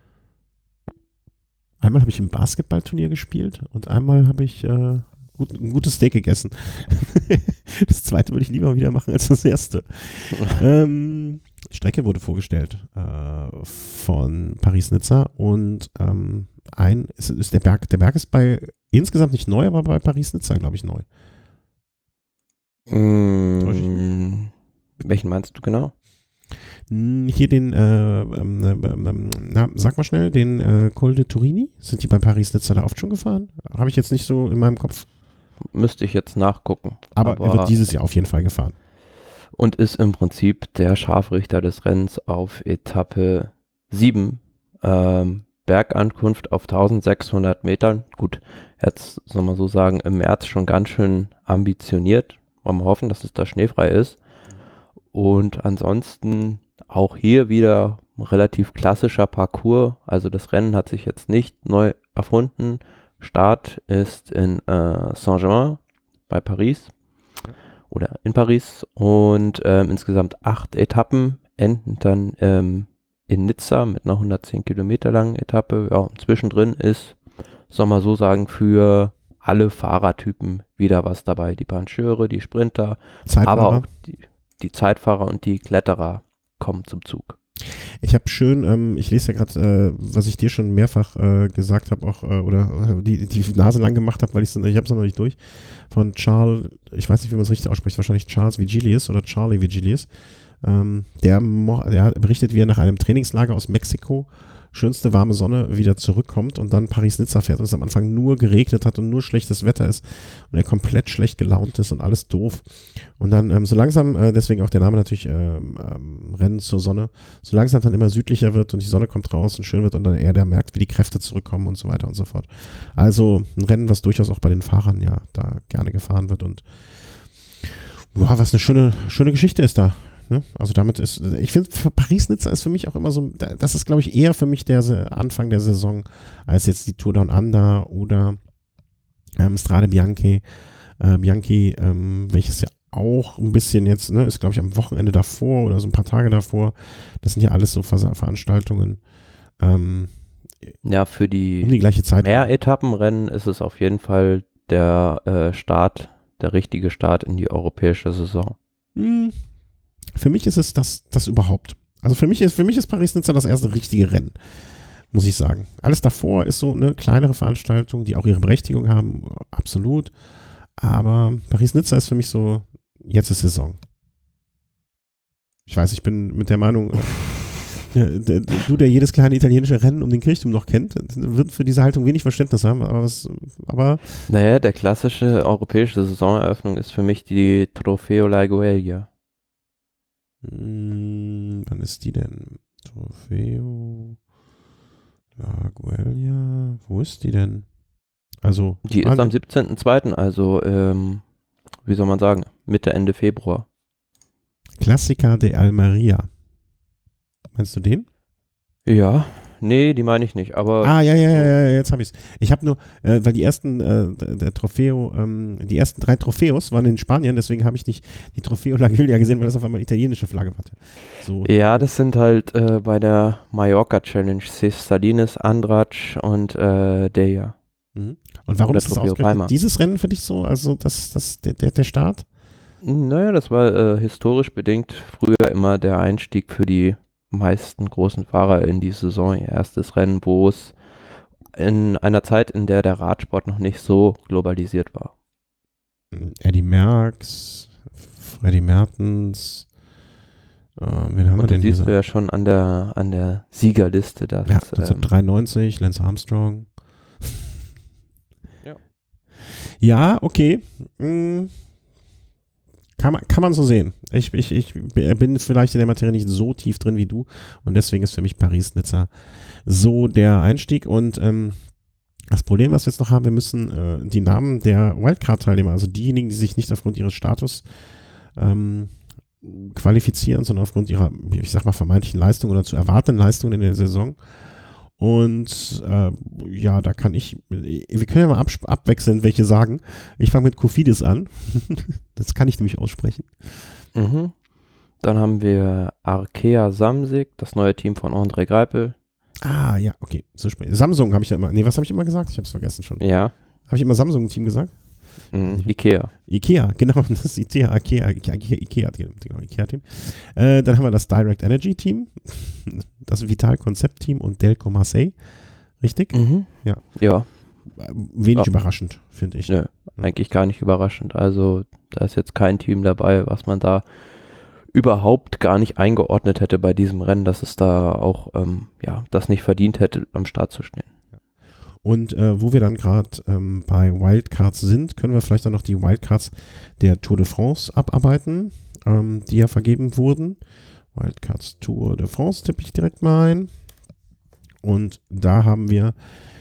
Einmal habe ich im Basketballturnier gespielt und einmal habe ich ein gutes Steak gegessen. Das zweite würde ich lieber wieder machen als das erste. Die Strecke wurde vorgestellt von Paris-Nizza und ist der Berg ist insgesamt nicht neu, aber bei Paris-Nizza, glaube ich, neu. Welchen meinst du genau? Hier den, sag mal schnell, den Col de Turini. Sind die bei Paris-Nizza da oft schon gefahren? Habe ich jetzt nicht so in meinem Kopf. Müsste ich jetzt nachgucken. Aber er wird dieses Jahr auf jeden Fall gefahren. Und ist im Prinzip der Scharfrichter des Rennens auf Etappe 7. Bergankunft auf 1600 Metern. Gut, jetzt soll man so sagen, im März schon ganz schön ambitioniert. Wollen wir hoffen, dass es da schneefrei ist. Und ansonsten auch hier wieder relativ klassischer Parcours. Also das Rennen hat sich jetzt nicht neu erfunden. Start ist in Saint-Germain bei Paris oder in Paris und insgesamt 8 Etappen enden dann in Nizza mit einer 110 Kilometer langen Etappe. Ja, und zwischendrin ist, soll man so sagen, für alle Fahrertypen wieder was dabei. Die Pancheure, die Sprinter, Zeitfahrer. aber auch die Zeitfahrer und die Kletterer kommen zum Zug. Ich habe schön, ich lese ja gerade, was ich dir schon mehrfach gesagt habe, auch oder die Nase lang gemacht habe, weil ich habe es noch nicht durch, von Charles, ich weiß nicht, wie man es richtig ausspricht, wahrscheinlich Charles Vigilius oder Charlie Vigilius. Der berichtet, wie er nach einem Trainingslager aus Mexiko schönste warme Sonne wieder zurückkommt und dann Paris-Nizza fährt und es am Anfang nur geregnet hat und nur schlechtes Wetter ist und er komplett schlecht gelaunt ist und alles doof. Und dann so langsam, deswegen auch der Name natürlich Rennen zur Sonne, so langsam dann immer südlicher wird und die Sonne kommt raus und schön wird und dann er der merkt, wie die Kräfte zurückkommen und so weiter und so fort. Also ein Rennen, was durchaus auch bei den Fahrern ja da gerne gefahren wird und boah, was eine schöne Geschichte ist da. Ne? Also damit ist, ich finde, Paris-Nizza ist für mich auch immer so, das ist glaube ich eher für mich der Anfang der Saison als jetzt die Tour Down Under oder Strade Bianchi, welches ja auch ein bisschen jetzt, ne, ist glaube ich am Wochenende davor oder so ein paar Tage davor. Das sind ja alles so Veranstaltungen Ja, für um die die gleiche Zeit. Mehretappenrennen ist es auf jeden Fall der Start, der richtige Start in die europäische Saison. Hm, für mich ist es das überhaupt. Also für mich ist Paris-Nizza das erste richtige Rennen, muss ich sagen. Alles davor ist so eine kleinere Veranstaltung, die auch ihre Berechtigung haben, absolut. Aber Paris-Nizza ist für mich so, jetzt ist Saison. Ich weiß, ich bin mit der Meinung, du, der jedes kleine italienische Rennen um den Kirchturm noch kennt, wird für diese Haltung wenig Verständnis haben. Aber Naja, der klassische europäische Saisoneröffnung ist für mich die Trofeo Laigueglia. wann ist die denn? Trofeo La Guelia. Wo ist die denn? Also, Die ist am 17.02., also wie soll man sagen, Mitte, Ende Februar. Classica de Almeria. Meinst du den? Ja, nee, die meine ich nicht, aber Ja, jetzt habe ich es. Ich habe nur, weil die ersten, die ersten 3 Trofeos waren in Spanien, deswegen habe ich nicht die Trofeo La Giulia gesehen, weil das auf einmal italienische Flagge war. So. ja, das sind halt bei der Mallorca Challenge Cis Sardines, Andratx und Deja. Mhm. Und warum Oder ist das Trofeo ausgerechnet Palma. dieses Rennen für dich so? Also der Start? Naja, das war historisch bedingt früher immer der Einstieg für die meisten großen Fahrer in die Saison. Ihr erstes Rennen, wo es in einer Zeit, in der der Radsport noch nicht so globalisiert war. Eddie Merckx, Freddy Mertens, wen haben wir Und denn das siehst du hier? ja schon an der Siegerliste, dass Ja, 1993, Lance Armstrong. Ja. Ja, okay. Kann man so sehen. Ich bin vielleicht in der Materie nicht so tief drin wie du und deswegen ist für mich Paris-Nizza so der Einstieg und das Problem, was wir jetzt noch haben, wir müssen die Namen der Wildcard-Teilnehmer, also diejenigen, die sich nicht aufgrund ihres Status qualifizieren, sondern aufgrund ihrer, ich sag mal, vermeintlichen Leistung oder zu erwartenden Leistungen in der Saison. Und ja, da kann wir können ja mal abwechseln, welche sagen. Ich fange mit Kofidis an. Das kann ich nämlich aussprechen. Mhm. Dann haben wir Arkea Samsic, das neue Team von André Greipel. Ah, ja, okay. So Samsung habe ich ja immer. Nee, was habe ich immer gesagt? Ich habe es vergessen schon. Ja. Habe ich immer Samsung-Team gesagt? Ikea. Ikea, genau, das ist Ikea-Team. Dann haben wir das Direct Energy Team, das Vital Concept Team und Delco Marseille. Richtig? Mhm. Ja. Ja. Wenig überraschend, finde ich. Nö, eigentlich gar nicht überraschend. Also da ist jetzt kein Team dabei, was man da überhaupt gar nicht eingeordnet hätte bei diesem Rennen, dass es da auch das nicht verdient hätte, am Start zu stehen. Und wo wir dann gerade bei Wildcards sind, können wir vielleicht dann noch die Wildcards der Tour de France abarbeiten, die ja vergeben wurden. Wildcards Tour de France tippe ich direkt mal ein. Und da haben wir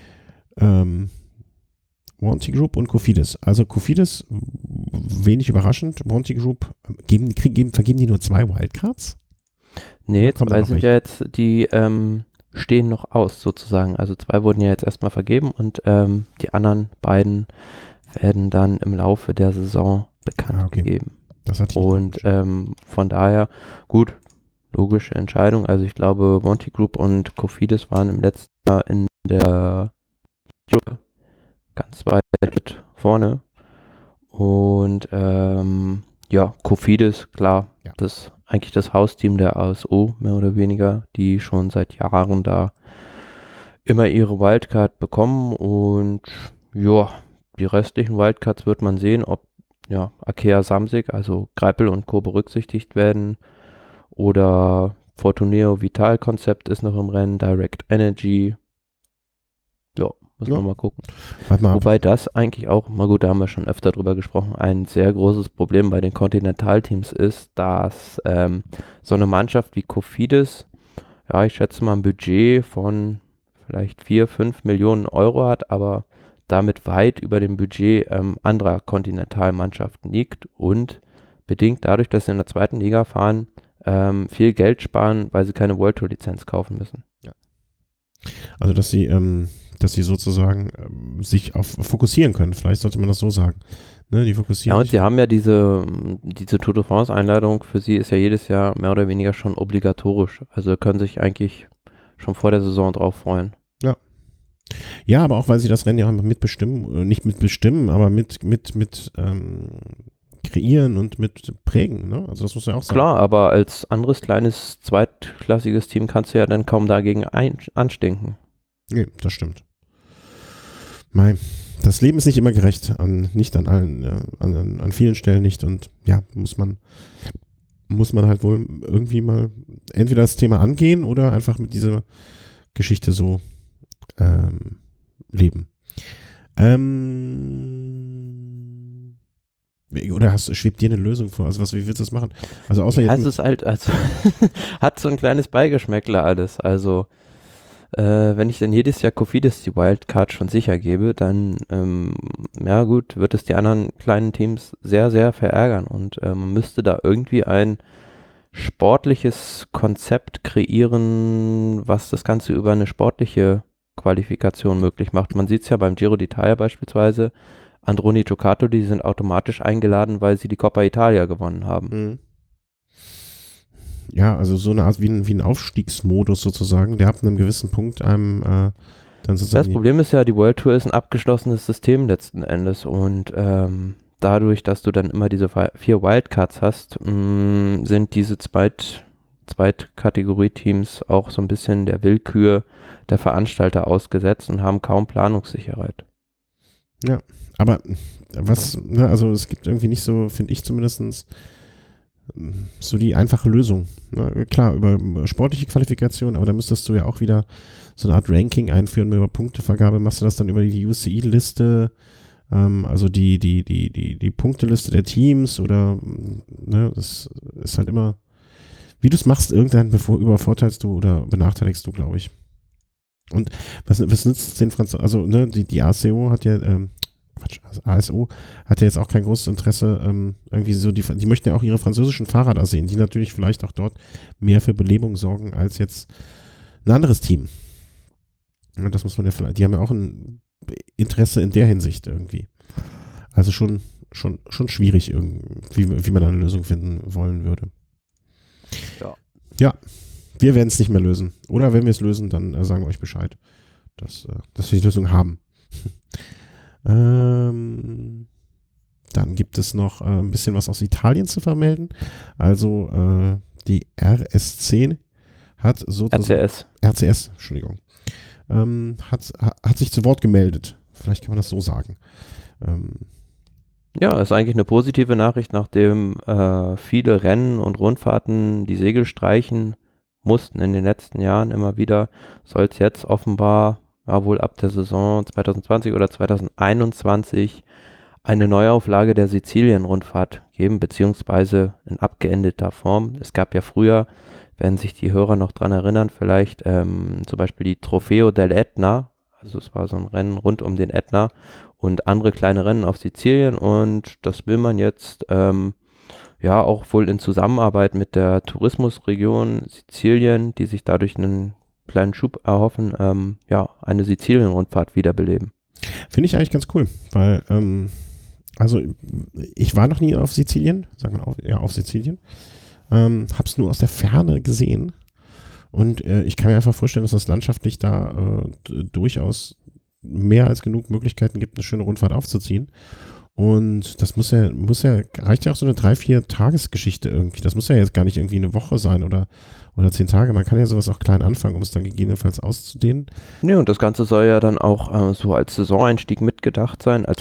Monty Group und Cofidis. Also Cofidis, wenig überraschend. Monty Group, vergeben die nur 2 Wildcards? Nee, Kommt 2 noch sind nicht. ja jetzt, die stehen noch aus sozusagen. Also 2 wurden ja jetzt erstmal vergeben und die anderen beiden werden dann im Laufe der Saison bekannt gegeben. Das hatte ich Und von daher, gut, logische Entscheidung. Also ich glaube, Monty Group und Cofidis waren im letzten Jahr in der Tour ganz weit vorne. Und Cofidis, klar, Ja. das ist eigentlich das Hausteam der ASO, mehr oder weniger, die schon seit Jahren da immer ihre Wildcard bekommen. Und ja, die restlichen Wildcards wird man sehen, ob Arkea Samsic, also Greipel und Co. berücksichtigt werden oder Fortuneo Vital Konzept ist noch im Rennen, Direct Energy. Ja, muss man mal gucken. Warte mal ab. Wobei das eigentlich auch, mal gut, da haben wir schon öfter drüber gesprochen, ein sehr großes Problem bei den Kontinentalteams ist, dass so eine Mannschaft wie Cofidis, ja, ich schätze mal ein Budget von vielleicht 4, 5 Millionen Euro hat, aber damit weit über dem Budget anderer Kontinentalmannschaften liegt und bedingt dadurch, dass sie in der zweiten Liga fahren, viel Geld sparen, weil sie keine World Tour Lizenz kaufen müssen. Also, dass sie sozusagen sich auf fokussieren können. Vielleicht sollte man das so sagen. Ne, die fokussieren Ja, und sich. sie haben ja diese Tour de France Einladung, für sie ist ja jedes Jahr mehr oder weniger schon obligatorisch. Also können sich eigentlich schon vor der Saison drauf freuen. Ja, aber auch, weil sie das Rennen ja auch mitbestimmen, nicht mitbestimmen, aber mit kreieren und mit prägen. Ne? Also das muss ja auch sein. Klar, aber als anderes kleines zweitklassiges Team kannst du ja dann kaum dagegen anstinken. Nee, das stimmt. Mei, das Leben ist nicht immer gerecht, nicht an allen, an vielen Stellen nicht und ja, muss man halt wohl irgendwie mal entweder das Thema angehen oder einfach mit dieser Geschichte so leben. Oder schwebt dir eine Lösung vor? Also wie willst du das machen? Also außer Ja, jetzt es ist halt, also hat so ein kleines Beigeschmäckler alles. Also wenn ich dann jedes Jahr Cofidis die Wildcard schon sicher gebe, dann, ja gut, wird es die anderen kleinen Teams sehr, sehr verärgern und man müsste da irgendwie ein sportliches Konzept kreieren, was das Ganze über eine sportliche Qualifikation möglich macht. Man sieht es ja beim Giro d'Italia beispielsweise, Androni Giocato, die sind automatisch eingeladen, weil sie die Coppa Italia gewonnen haben. Ja, also so eine Art wie ein Aufstiegsmodus sozusagen, der ab einem gewissen Punkt einem dann sozusagen. Das Problem ist ja, die World Tour ist ein abgeschlossenes System letzten Endes und dadurch, dass du dann immer diese 4 Wildcards hast, sind diese Zweitkategorie-Teams auch so ein bisschen der Willkür der Veranstalter ausgesetzt und haben kaum Planungssicherheit. Ja, aber also es gibt irgendwie nicht so, finde ich zumindest, so die einfache Lösung. Ne? Klar, über sportliche Qualifikation, aber da müsstest du ja auch wieder so eine Art Ranking einführen über Punktevergabe. Machst du das dann über die UCI-Liste, also die Punkteliste der Teams oder ne, das ist halt immer, wie du es machst, irgendwann übervorteilst du oder benachteiligst du, glaube ich. Und was nützt den Franzosen, also ne, die ASO hat ja, ASO hat ja jetzt auch kein großes Interesse, irgendwie so, die möchten ja auch ihre französischen Fahrer da sehen, die natürlich vielleicht auch dort mehr für Belebung sorgen als jetzt ein anderes Team. Ja, das muss man ja vielleicht, die haben ja auch ein Interesse in der Hinsicht irgendwie. Also schon schwierig irgendwie, wie man da eine Lösung finden wollen würde. Ja, wir werden es nicht mehr lösen. Oder wenn wir es lösen, dann sagen wir euch Bescheid, dass wir die Lösung haben. Dann gibt es noch ein bisschen was aus Italien zu vermelden. Also die RS10 hat sozusagen RCS, Entschuldigung, hat sich zu Wort gemeldet. Vielleicht kann man das so sagen. Ja, ist eigentlich eine positive Nachricht, nachdem viele Rennen und Rundfahrten die Segel streichen mussten in den letzten Jahren immer wieder, soll es jetzt offenbar, ja, wohl ab der Saison 2020 oder 2021 eine Neuauflage der Sizilien-Rundfahrt geben, beziehungsweise in abgeänderter Form. Es gab ja früher, werden sich die Hörer noch dran erinnern, vielleicht zum Beispiel die Trofeo dell'Etna, also es war so ein Rennen rund um den Ätna und andere kleine Rennen auf Sizilien und das will man jetzt ja auch wohl in Zusammenarbeit mit der Tourismusregion Sizilien, die sich dadurch einen kleinen Schub erhoffen, ja, eine Sizilien-Rundfahrt wiederbeleben. Finde ich eigentlich ganz cool, weil also ich war noch nie auf Sizilien, sagen wir auch, ja, auf Sizilien, hab's nur aus der Ferne gesehen und ich kann mir einfach vorstellen, dass das landschaftlich da durchaus mehr als genug Möglichkeiten gibt, eine schöne Rundfahrt aufzuziehen. Und das reicht ja auch so eine 3-4 Tagesgeschichte irgendwie. Das muss ja jetzt gar nicht irgendwie eine Woche sein oder 10 Tage. Man kann ja sowas auch klein anfangen, um es dann gegebenenfalls auszudehnen. Nee, und das Ganze soll ja dann auch so als Saisoneinstieg mitgedacht sein, als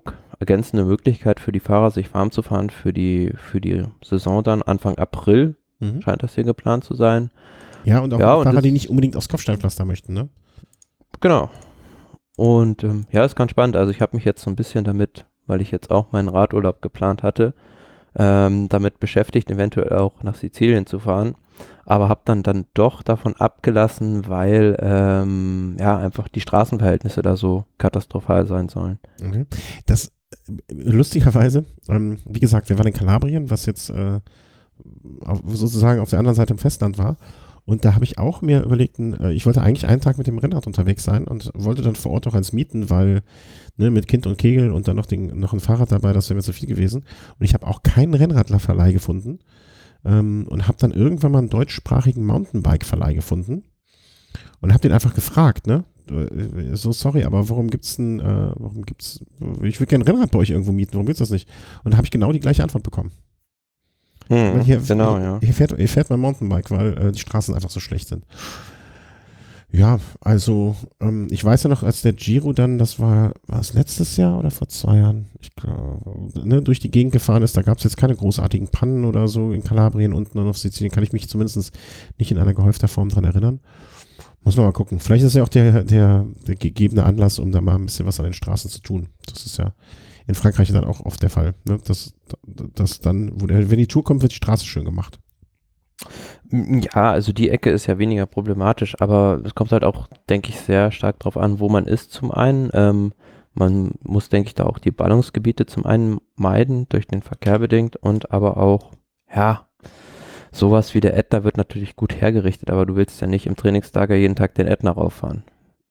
ergänzende Möglichkeit für die Fahrer, sich warm zu fahren für die Saison dann Anfang April. Mhm. scheint das hier geplant zu sein. Ja, und auch Ja, und Fahrer, die es, nicht unbedingt aufs Kopfsteinpflaster möchten, ne? genau. Und ja, ist ganz spannend. Also ich habe mich jetzt so ein bisschen damit, weil ich jetzt auch meinen Radurlaub geplant hatte, damit beschäftigt, eventuell auch nach Sizilien zu fahren. Aber habe dann doch davon abgelassen, weil ja einfach die Straßenverhältnisse da so katastrophal sein sollen. Okay. Das lustigerweise, wie gesagt, wir waren in Kalabrien, was jetzt sozusagen auf der anderen Seite im Festland war. Und da habe ich auch mir überlegt, ich wollte eigentlich einen Tag mit dem Rennrad unterwegs sein und wollte dann vor Ort auch eins mieten, weil ne, mit Kind und Kegel und dann noch ein Fahrrad dabei, das wäre mir zu viel gewesen. Und ich habe auch keinen Rennradverleih gefunden und habe dann irgendwann mal einen deutschsprachigen Mountainbike-Verleih gefunden und habe den einfach gefragt, ne? So, sorry, aber ich will gerne ein Rennrad bei euch irgendwo mieten, warum gibt's das nicht? Und da habe ich genau die gleiche Antwort bekommen. Genau, ja. Hier fährt mein Mountainbike, weil die Straßen einfach so schlecht sind. Ja, also ich weiß ja noch, als der Giro dann, war es letztes Jahr oder vor 2 Jahren? Ich glaube, ne, durch die Gegend gefahren ist, da gab es jetzt keine großartigen Pannen oder so in Kalabrien unten und auf Sizilien, kann ich mich zumindest nicht in einer gehäufter Form dran erinnern. Muss man mal gucken. Vielleicht ist ja auch der gegebene Anlass, um da mal ein bisschen was an den Straßen zu tun. Das ist ja in Frankreich dann auch oft der Fall. Ne? Dass dann, wenn die Tour kommt, wird die Straße schön gemacht. Ja, also die Ecke ist ja weniger problematisch, aber es kommt halt auch, denke ich, sehr stark drauf an, wo man ist zum einen. Man muss, denke ich, da auch die Ballungsgebiete zum einen meiden, durch den Verkehr bedingt und aber auch, ja, sowas wie der Ätna wird natürlich gut hergerichtet, aber du willst ja nicht im Trainingslager jeden Tag den Ätna rauffahren.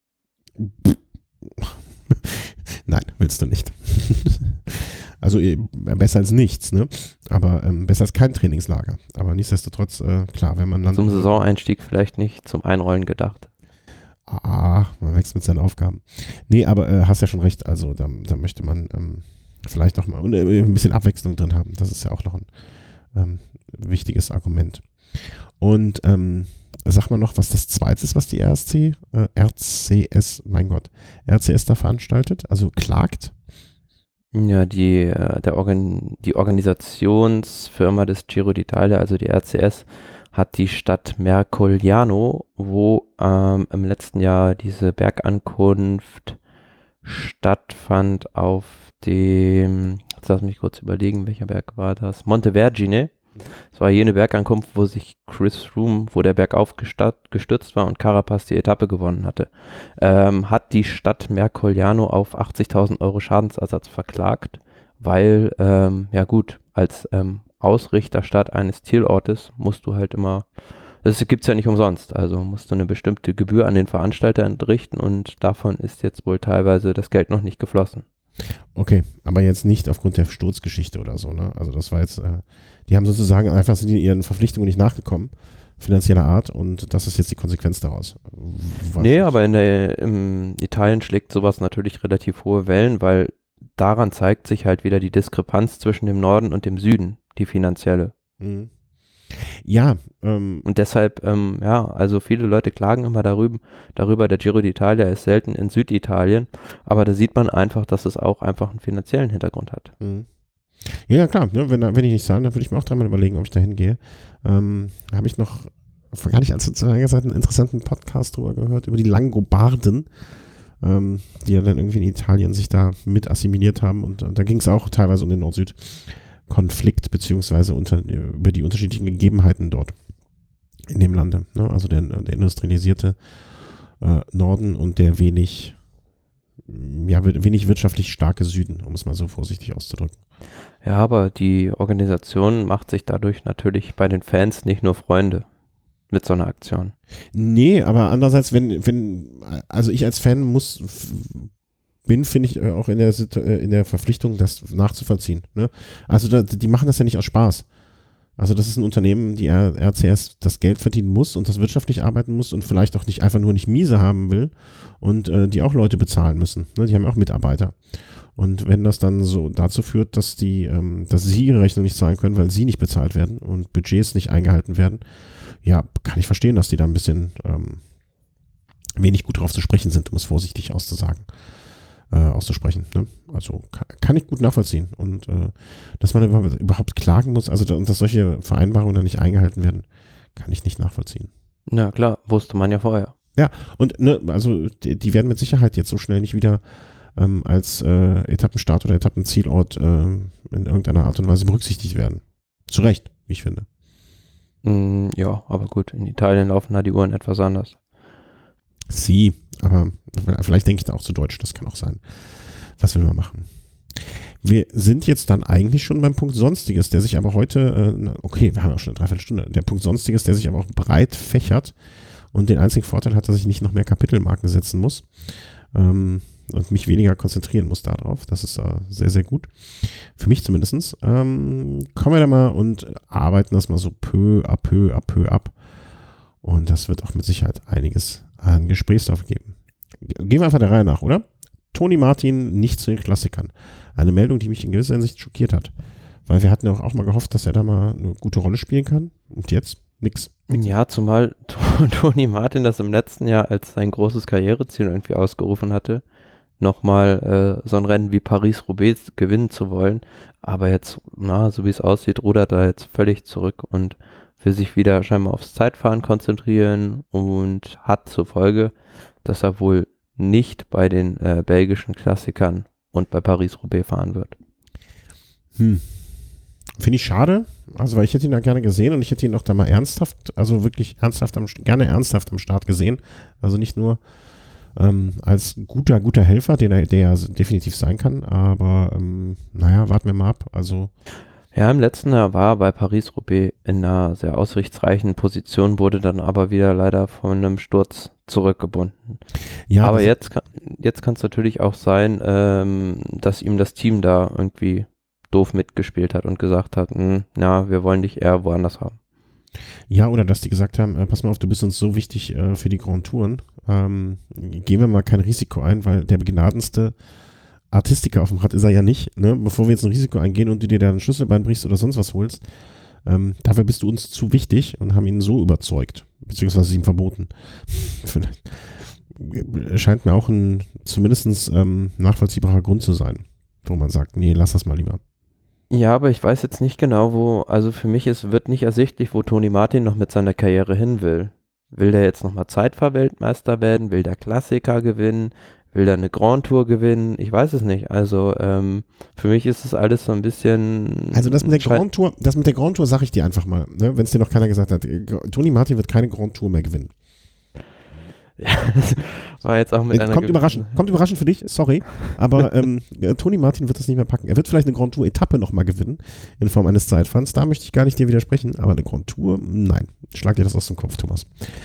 Nein, willst du nicht. Also besser als nichts, ne? Aber besser als kein Trainingslager. Aber nichtsdestotrotz, klar, wenn man dann... Zum Saisoneinstieg vielleicht nicht, zum Einrollen gedacht. Man wächst mit seinen Aufgaben. Nee, aber hast ja schon recht, also da möchte man vielleicht noch mal ein bisschen Abwechslung drin haben. Das ist ja auch noch ein wichtiges Argument. Und sag mal noch, was das Zweite ist, was die RCS da veranstaltet, also klagt. Ja, die Organisationsfirma des Giro d'Italia, also die RCS, hat die Stadt Mercogliano, wo im letzten Jahr diese Bergankunft stattfand auf dem, jetzt lass mich kurz überlegen, welcher Berg war das? Monte Vergine. Es war jene Bergankunft, wo sich Chris Froome, wo der bergauf gestürzt war und Carapaz die Etappe gewonnen hatte, hat die Stadt Mercogliano auf 80.000 Euro Schadensersatz verklagt, weil, ja gut, als Ausrichterstadt eines Zielortes musst du halt immer, das gibt's ja nicht umsonst, also musst du eine bestimmte Gebühr an den Veranstalter entrichten und davon ist jetzt wohl teilweise das Geld noch nicht geflossen. Okay, aber jetzt nicht aufgrund der Sturzgeschichte oder so, ne? Also das war jetzt, die haben sozusagen einfach sind ihren Verpflichtungen nicht nachgekommen, finanzieller Art, und das ist jetzt die Konsequenz daraus. Nee, aber in Italien schlägt sowas natürlich relativ hohe Wellen, weil daran zeigt sich halt wieder die Diskrepanz zwischen dem Norden und dem Süden, die finanzielle. Mhm. Ja. Und deshalb, ja, also viele Leute klagen immer darüber, der Giro d'Italia ist selten in Süditalien, aber da sieht man einfach, dass es auch einfach einen finanziellen Hintergrund hat. Mhm. Ja, klar, ne, wenn ich nicht sagen, dann würde ich mir auch dreimal überlegen, ob ich da hingehe. Habe ich noch vor gar nicht allzu langer Zeit einen interessanten Podcast drüber gehört, über die Langobarden, die ja dann irgendwie in Italien sich da mit assimiliert haben, und da ging es auch teilweise um den Nord-Süd-Konflikt, beziehungsweise über die unterschiedlichen Gegebenheiten dort in dem Lande. Ne? Also der industrialisierte Norden und der wenig wirtschaftlich starke Süden, um es mal so vorsichtig auszudrücken. Ja, aber die Organisation macht sich dadurch natürlich bei den Fans nicht nur Freunde mit so einer Aktion. Nee, aber andererseits, also ich als Fan finde ich auch in der Verpflichtung, das nachzuvollziehen. Ne? Also die machen das ja nicht aus Spaß. Also das ist ein Unternehmen, die RCS das Geld verdienen muss und das wirtschaftlich arbeiten muss und vielleicht auch nicht einfach nur nicht miese haben will und die auch Leute bezahlen müssen. Ne? Die haben auch Mitarbeiter. Und wenn das dann so dazu führt, dass sie ihre Rechnung nicht zahlen können, weil sie nicht bezahlt werden und Budgets nicht eingehalten werden, ja, kann ich verstehen, dass die da ein bisschen wenig gut drauf zu sprechen sind, um es vorsichtig auszusagen. auszusprechen. Ne? Also kann ich gut nachvollziehen. Und dass man überhaupt klagen muss, also und dass solche Vereinbarungen dann nicht eingehalten werden, kann ich nicht nachvollziehen. Ja, klar, wusste man ja vorher. Ja, und ne, also die werden mit Sicherheit jetzt so schnell nicht wieder als Etappenstart oder Etappenzielort in irgendeiner Art und Weise berücksichtigt werden. Zu Recht, wie ich finde. Ja, aber gut, in Italien laufen da die Uhren etwas anders. Aber vielleicht denke ich da auch zu deutsch, das kann auch sein. Was will man machen? Wir sind jetzt dann eigentlich schon beim Punkt Sonstiges, der sich aber heute, okay, wir haben auch schon eine Dreiviertelstunde, der Punkt Sonstiges, der sich aber auch breit fächert und den einzigen Vorteil hat, dass ich nicht noch mehr Kapitelmarken setzen muss und mich weniger konzentrieren muss darauf. Das ist sehr, sehr gut. Für mich zumindest. Kommen wir da mal und arbeiten das mal so peu à peu ab. Und das wird auch mit Sicherheit einiges an Gesprächsstoff geben. Gehen wir einfach der Reihe nach, oder? Toni Martin nicht zu den Klassikern. Eine Meldung, die mich in gewisser Hinsicht schockiert hat. Weil wir hatten ja auch mal gehofft, dass er da mal eine gute Rolle spielen kann. Und jetzt nix. Ja, zumal Toni Martin das im letzten Jahr als sein großes Karriereziel irgendwie ausgerufen hatte, nochmal so ein Rennen wie Paris-Roubaix gewinnen zu wollen. Aber jetzt, so wie es aussieht, rudert er jetzt völlig zurück und will sich wieder scheinbar aufs Zeitfahren konzentrieren und hat zur Folge, dass er wohl nicht bei den belgischen Klassikern und bei Paris-Roubaix fahren wird. Finde ich schade, also weil ich hätte ihn da gerne gesehen und ich hätte ihn auch da mal ernsthaft, also wirklich gerne ernsthaft am Start gesehen. Also nicht nur als guter Helfer, der er definitiv sein kann, aber warten wir mal ab. Also ja, im letzten Jahr war er bei Paris-Roubaix in einer sehr aussichtsreichen Position, wurde dann aber wieder leider von einem Sturz zurückgebunden. Ja, aber jetzt kann es natürlich auch sein, dass ihm das Team da irgendwie doof mitgespielt hat und gesagt hat, wir wollen dich eher woanders haben. Ja, oder dass die gesagt haben, pass mal auf, du bist uns so wichtig für die Grand Touren, gehen wir mal kein Risiko ein, weil der begnadenste Artistiker auf dem Rad ist er ja nicht, ne? Bevor wir jetzt ein Risiko eingehen und du dir da ein Schlüsselbein brichst oder sonst was holst, dafür bist du uns zu wichtig und haben ihn so überzeugt, beziehungsweise ihm verboten. Scheint mir auch ein zumindest nachvollziehbarer Grund zu sein, wo man sagt, nee, lass das mal lieber. Ja, aber ich weiß jetzt nicht genau, also für mich wird nicht ersichtlich, wo Toni Martin noch mit seiner Karriere hin will. Will der jetzt nochmal Zeitfahrweltmeister werden? Will der Klassiker gewinnen? Will der eine Grand Tour gewinnen? Ich weiß es nicht. Also für mich ist es alles so ein bisschen... Also das mit der Grand Tour sage ich dir einfach mal, ne? Wenn es dir noch keiner gesagt hat. Toni Martin wird keine Grand Tour mehr gewinnen. Ja, das war jetzt auch mit einer... Kommt überraschend für dich, sorry, aber Toni Martin wird das nicht mehr packen. Er wird vielleicht eine Grand Tour-Etappe nochmal gewinnen, in Form eines Zeitfahrens. Da möchte ich gar nicht dir widersprechen, aber eine Grand Tour, nein. Schlag dir das aus dem Kopf, Thomas.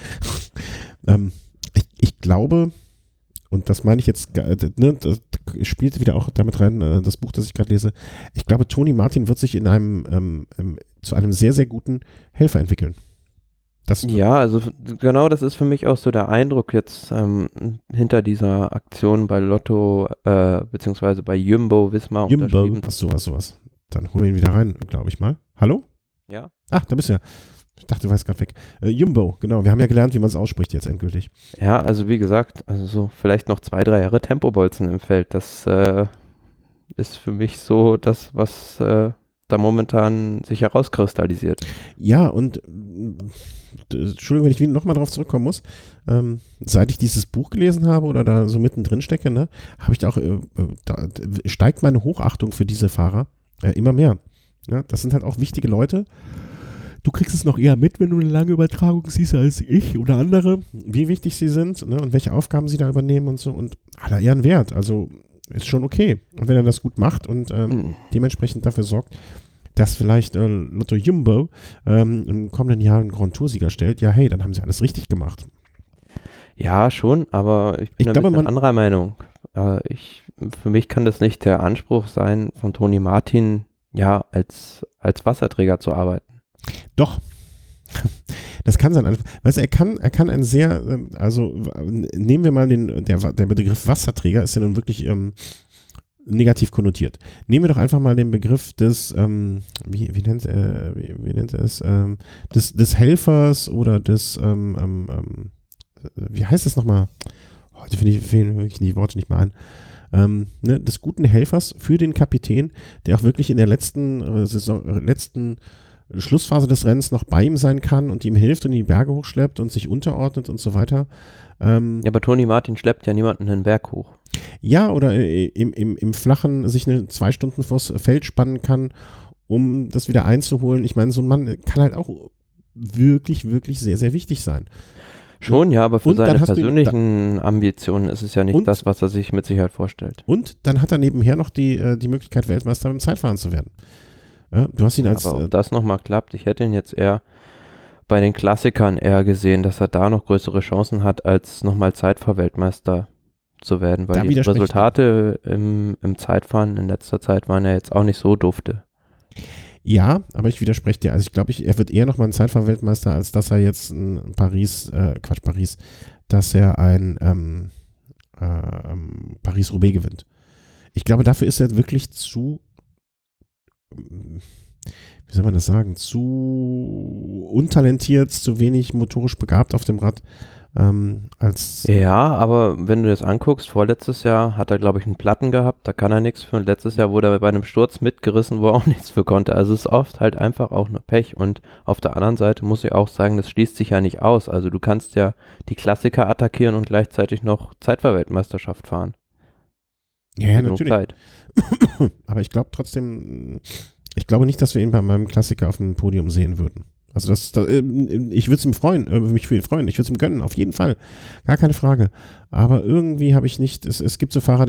Ich glaube, und das meine ich jetzt, ne, das spielt wieder auch damit rein, das Buch, das ich gerade lese, ich glaube, Toni Martin wird sich zu einem sehr, sehr guten Helfer entwickeln. Ja, also genau, das ist für mich auch so der Eindruck jetzt hinter dieser Aktion bei Lotto, beziehungsweise bei Jumbo Visma unterschrieben. Sowas. Dann holen wir ihn wieder rein, glaube ich mal. Hallo? Ja. Ach, da bist du ja. Ich dachte, du warst gerade weg. Jumbo, genau. Wir haben ja gelernt, wie man es ausspricht jetzt endgültig. Ja, also wie gesagt, also so vielleicht noch 2-3 Jahre Tempobolzen im Feld. Das ist für mich so das, was da momentan sich herauskristallisiert. Ja, und Entschuldigung, wenn ich nochmal drauf zurückkommen muss, seit ich dieses Buch gelesen habe oder da so mittendrin stecke, ne, habe ich da auch, da steigt meine Hochachtung für diese Fahrer immer mehr. Ja, das sind halt auch wichtige Leute. Du kriegst es noch eher mit, wenn du eine lange Übertragung siehst als ich oder andere, wie wichtig sie sind, ne, und welche Aufgaben sie da übernehmen und so, und aller Ehren wert. Also ist schon okay. Und wenn er das gut macht und dementsprechend dafür sorgt, dass vielleicht Lotto Jumbo im kommenden Jahr einen Grand Tour-Sieger stellt, ja hey, dann haben sie alles richtig gemacht. Ja, schon, aber ich bin ein bisschen anderer Meinung. Für mich kann das nicht der Anspruch sein, von Toni Martin ja als Wasserträger zu arbeiten. Doch. Das kann sein. Weißt du, er kann ein sehr, also nehmen wir mal der Begriff Wasserträger ist ja nun wirklich negativ konnotiert. Nehmen wir doch einfach mal den Begriff des, wie nennt er es, des Helfers oder des, wie heißt das nochmal? Heute fehlen wirklich die Worte nicht mehr ein. des guten Helfers für den Kapitän, der auch wirklich in der letzten Schlussphase des Rennens noch bei ihm sein kann und ihm hilft und die Berge hochschleppt und sich unterordnet und so weiter. Ja, aber Toni Martin schleppt ja niemanden den Berg hoch. Ja, oder im Flachen sich 2 Stunden vors Feld spannen kann, um das wieder einzuholen. Ich meine, so ein Mann kann halt auch wirklich, wirklich sehr, sehr wichtig sein. Schon, ja, aber für Und seine dann hast du persönlichen Ambitionen ist es ja nicht Und- das, was er sich mit Sicherheit vorstellt. Und dann hat er nebenher noch die Möglichkeit, Weltmeister beim Zeitfahren zu werden. Ja, du hast ihn als Aber ob das nochmal klappt, ich hätte ihn jetzt eher bei den Klassikern eher gesehen, dass er da noch größere Chancen hat, als nochmal Zeitfahrweltmeister zu werden, Da weil die widerspreche ich dir. Resultate im Zeitfahren in letzter Zeit waren ja jetzt auch nicht so dufte. Ja, aber ich widerspreche dir. Also ich glaube, er wird eher nochmal ein Zeitfahrweltmeister, als dass er jetzt ein Paris, dass er ein Paris-Roubaix gewinnt. Ich glaube, dafür ist er wirklich zu, wie soll man das sagen, zu untalentiert, zu wenig motorisch begabt auf dem Rad. Als Ja, aber wenn du das anguckst, vorletztes Jahr hat er, glaube ich, einen Platten gehabt, da kann er nichts für. Und letztes Jahr wurde er bei einem Sturz mitgerissen, wo er auch nichts für konnte. Also es ist oft halt einfach auch nur Pech. Und auf der anderen Seite muss ich auch sagen, das schließt sich ja nicht aus. Also du kannst ja die Klassiker attackieren und gleichzeitig noch Zeitfahrweltmeisterschaft fahren. ja, Genug natürlich. Zeit. Aber ich glaube trotzdem, ich glaube nicht, dass wir ihn bei meinem Klassiker auf dem Podium sehen würden. Also ich würde es ihm freuen, mich für ihn freuen, ich würde es ihm gönnen, auf jeden Fall. Gar keine Frage. Aber irgendwie habe ich nicht, es gibt so Fahrer,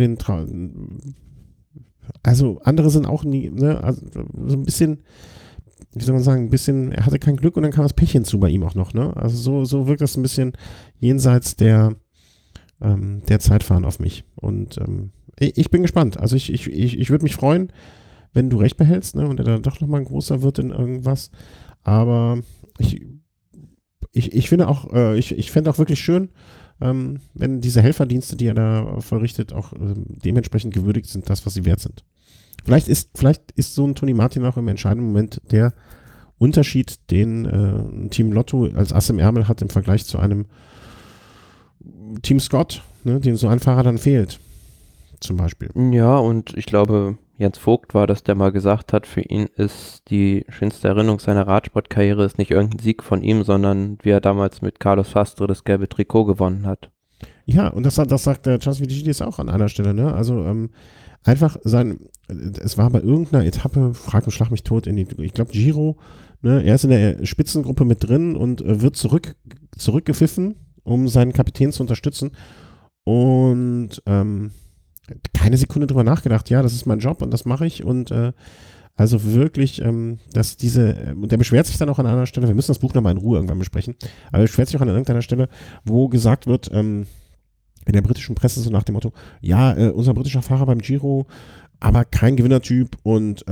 also andere sind auch nie, ne, also so ein bisschen, wie soll man sagen, ein bisschen, er hatte kein Glück und dann kam das Pech hinzu bei ihm auch noch, ne? Also so wirkt das ein bisschen jenseits der Zeitfahren auf mich. Und ich bin gespannt. Also ich würde mich freuen, wenn du recht behältst, ne, und er dann doch nochmal ein großer wird in irgendwas. Aber ich finde auch, ich fände auch wirklich schön, wenn diese Helferdienste, die er da vollrichtet, auch dementsprechend gewürdigt sind, das, was sie wert sind. Vielleicht ist so ein Toni Martin auch im entscheidenden Moment der Unterschied, den ein Team Lotto als Ass im Ärmel hat im Vergleich zu einem Team Scott, ne, dem so ein Fahrer dann fehlt, zum Beispiel. Ja, und ich glaube, Jens Vogt war das, der mal gesagt hat, für ihn ist die schönste Erinnerung seiner Radsportkarriere ist nicht irgendein Sieg von ihm, sondern wie er damals mit Carlos Sastre das gelbe Trikot gewonnen hat. Ja, und das sagt der Charles Vitigidis auch an einer Stelle, ne? Also einfach es war bei irgendeiner Etappe, schlag mich tot, ich glaube Giro, ne? Er ist in der Spitzengruppe mit drin und wird zurückgepfiffen, um seinen Kapitän zu unterstützen. Und keine Sekunde drüber nachgedacht, ja, das ist mein Job und das mache ich. Und also wirklich, dass der beschwert sich dann auch an einer Stelle, wir müssen das Buch nochmal in Ruhe irgendwann besprechen, aber er beschwert sich auch an irgendeiner Stelle, wo gesagt wird, in der britischen Presse so nach dem Motto, ja, unser britischer Fahrer beim Giro, aber kein Gewinnertyp und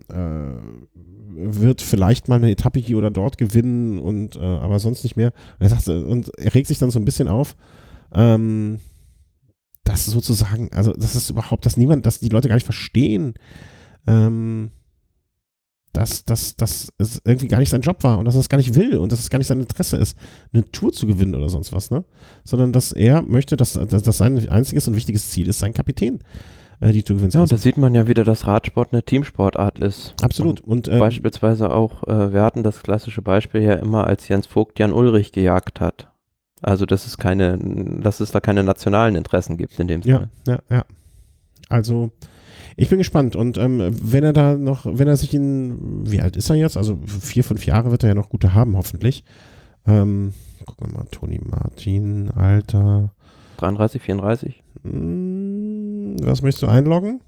wird vielleicht mal eine Etappe hier oder dort gewinnen und aber sonst nicht mehr. Und er regt sich dann so ein bisschen auf, dass sozusagen, also das ist überhaupt, dass die Leute gar nicht verstehen, dass es irgendwie gar nicht sein Job war und dass er es gar nicht will und dass es gar nicht sein Interesse ist, eine Tour zu gewinnen oder sonst was, ne? Sondern dass er möchte, dass sein einziges und wichtiges Ziel ist, sein Kapitän die Tour gewinnen zu Ja, lassen. und da sieht man ja wieder, dass Radsport eine Teamsportart ist. Absolut. Und Beispielsweise auch, wir hatten das klassische Beispiel ja immer, als Jens Vogt Jan Ullrich gejagt hat. Also dass es da keine nationalen Interessen gibt in dem Sinne. Ja. Also ich bin gespannt und wenn er sich wie alt ist er jetzt? Also 4, 5 Jahre wird er ja noch gute haben, hoffentlich. Gucken wir mal, Toni Martin, Alter. 33, 34? Was möchtest du einloggen?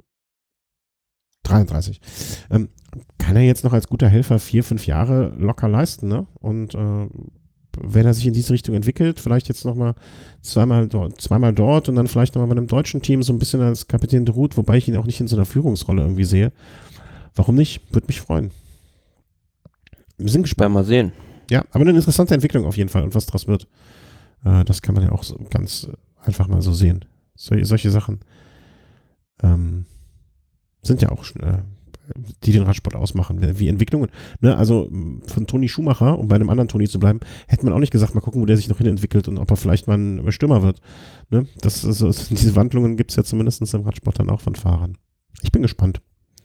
33. Kann er jetzt noch als guter Helfer 4, 5 Jahre locker leisten, ne? Und wenn er sich in diese Richtung entwickelt, vielleicht jetzt nochmal zweimal dort und dann vielleicht nochmal bei einem deutschen Team so ein bisschen als Kapitän de Route, wobei ich ihn auch nicht in so einer Führungsrolle irgendwie sehe. Warum nicht? Würde mich freuen. Wir sind gespannt. Mal sehen. Ja, aber eine interessante Entwicklung auf jeden Fall und was daraus wird. Das kann man ja auch so ganz einfach mal so sehen. Solche Sachen sind ja auch die den Radsport ausmachen, wie Entwicklungen. Ne? Also von Toni Schumacher, um bei einem anderen Toni zu bleiben, hätte man auch nicht gesagt, mal gucken, wo der sich noch hin entwickelt und ob er vielleicht mal ein Stürmer wird. Ne? Diese Wandlungen gibt es ja zumindest im Radsport dann auch von Fahrern. Ich bin gespannt.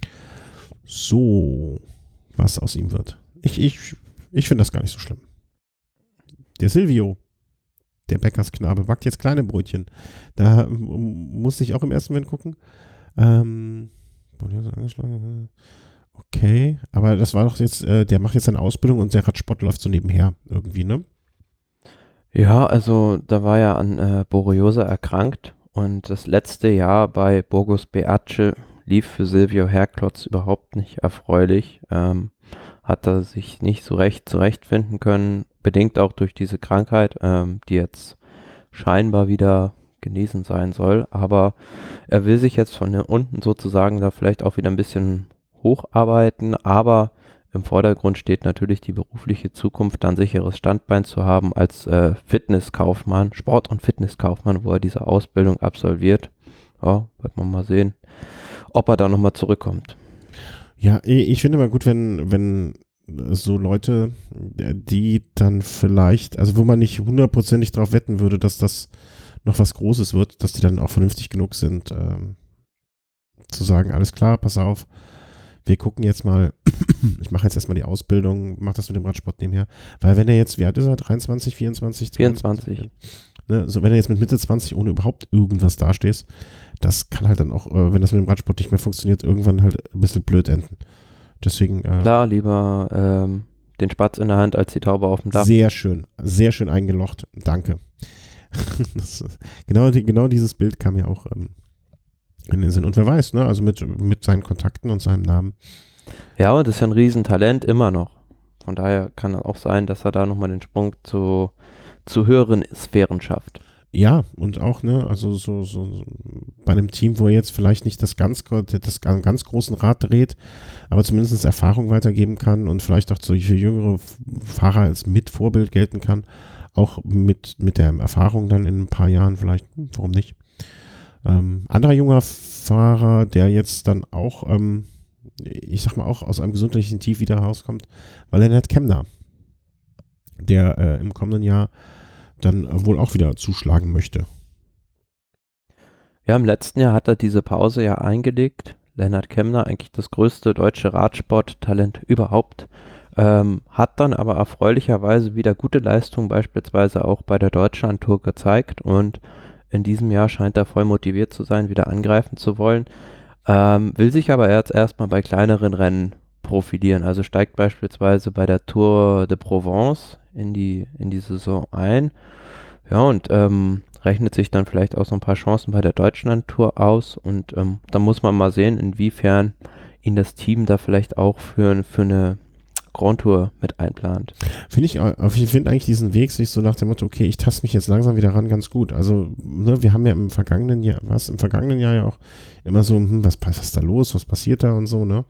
So, was aus ihm wird. Ich finde das gar nicht so schlimm. Der Silvio, der Bäckersknabe, backt jetzt kleine Brötchen. Da musste ich auch im ersten Moment gucken. Okay, aber das war doch jetzt, der macht jetzt seine Ausbildung und der Radsport läuft so nebenher irgendwie, ne? Ja, also da war er an Borreliose erkrankt und das letzte Jahr bei Burgos Beace lief für Silvio Herklotz überhaupt nicht erfreulich. Hat er sich nicht so recht zurechtfinden können, bedingt auch durch diese Krankheit, die jetzt scheinbar wieder genesen sein soll. Aber er will sich jetzt von unten sozusagen da vielleicht auch wieder ein bisschen hocharbeiten, aber im Vordergrund steht natürlich die berufliche Zukunft, da ein sicheres Standbein zu haben als Fitnesskaufmann, Sport- und Fitnesskaufmann, wo er diese Ausbildung absolviert. Ja, wird man mal sehen, ob er da nochmal zurückkommt. Ja, ich finde mal gut, wenn so Leute, die dann vielleicht, also wo man nicht hundertprozentig drauf wetten würde, dass das noch was Großes wird, dass die dann auch vernünftig genug sind, zu sagen, alles klar, pass auf, wir gucken jetzt mal, ich mache jetzt erstmal die Ausbildung, mach das mit dem Radsport nebenher, weil wenn er jetzt, wie alt ist er, 23, 24? 24. Ne, so wenn er jetzt mit Mitte 20 ohne überhaupt irgendwas dastehst, das kann halt dann auch, wenn das mit dem Radsport nicht mehr funktioniert, irgendwann halt ein bisschen blöd enden. Deswegen. Klar, lieber den Spatz in der Hand als die Taube auf dem Dach. Sehr schön eingelocht. Danke. Genau dieses Bild kam ja auch in den Sinn. Und wer weiß, ne, also mit seinen Kontakten und seinem Namen. Ja, und das ist ja ein Riesentalent immer noch. Von daher kann es auch sein, dass er da nochmal den Sprung zu höheren Sphären schafft. Ja, und auch, ne, also so bei einem Team, wo er jetzt vielleicht nicht das ganz großen Rad dreht, aber zumindest Erfahrung weitergeben kann und vielleicht auch für jüngere Fahrer als Mitvorbild gelten kann, auch mit der Erfahrung dann in ein paar Jahren vielleicht, warum nicht. Anderer junger Fahrer, der jetzt dann auch, ich sag mal auch aus einem gesundheitlichen Tief wieder rauskommt, war Lennart Kemner, der im kommenden Jahr dann wohl auch wieder zuschlagen möchte. Ja, im letzten Jahr hat er diese Pause ja eingelegt. Lennart Kemner, eigentlich das größte deutsche Radsporttalent überhaupt, hat dann aber erfreulicherweise wieder gute Leistungen beispielsweise auch bei der Deutschlandtour gezeigt und in diesem Jahr scheint er voll motiviert zu sein, wieder angreifen zu wollen, will sich aber jetzt erstmal bei kleineren Rennen profilieren, also steigt beispielsweise bei der Tour de Provence in die Saison ein. Ja, und rechnet sich dann vielleicht auch so ein paar Chancen bei der Deutschlandtour aus und da muss man mal sehen, inwiefern ihn das Team da vielleicht auch für eine Grand Tour mit einplant. Ich finde eigentlich diesen Weg sich so nach dem Motto, okay, ich taste mich jetzt langsam wieder ran, ganz gut. Also, ne, wir haben ja im vergangenen Jahr ja auch immer so, was ist da los, was passiert da und so, ne?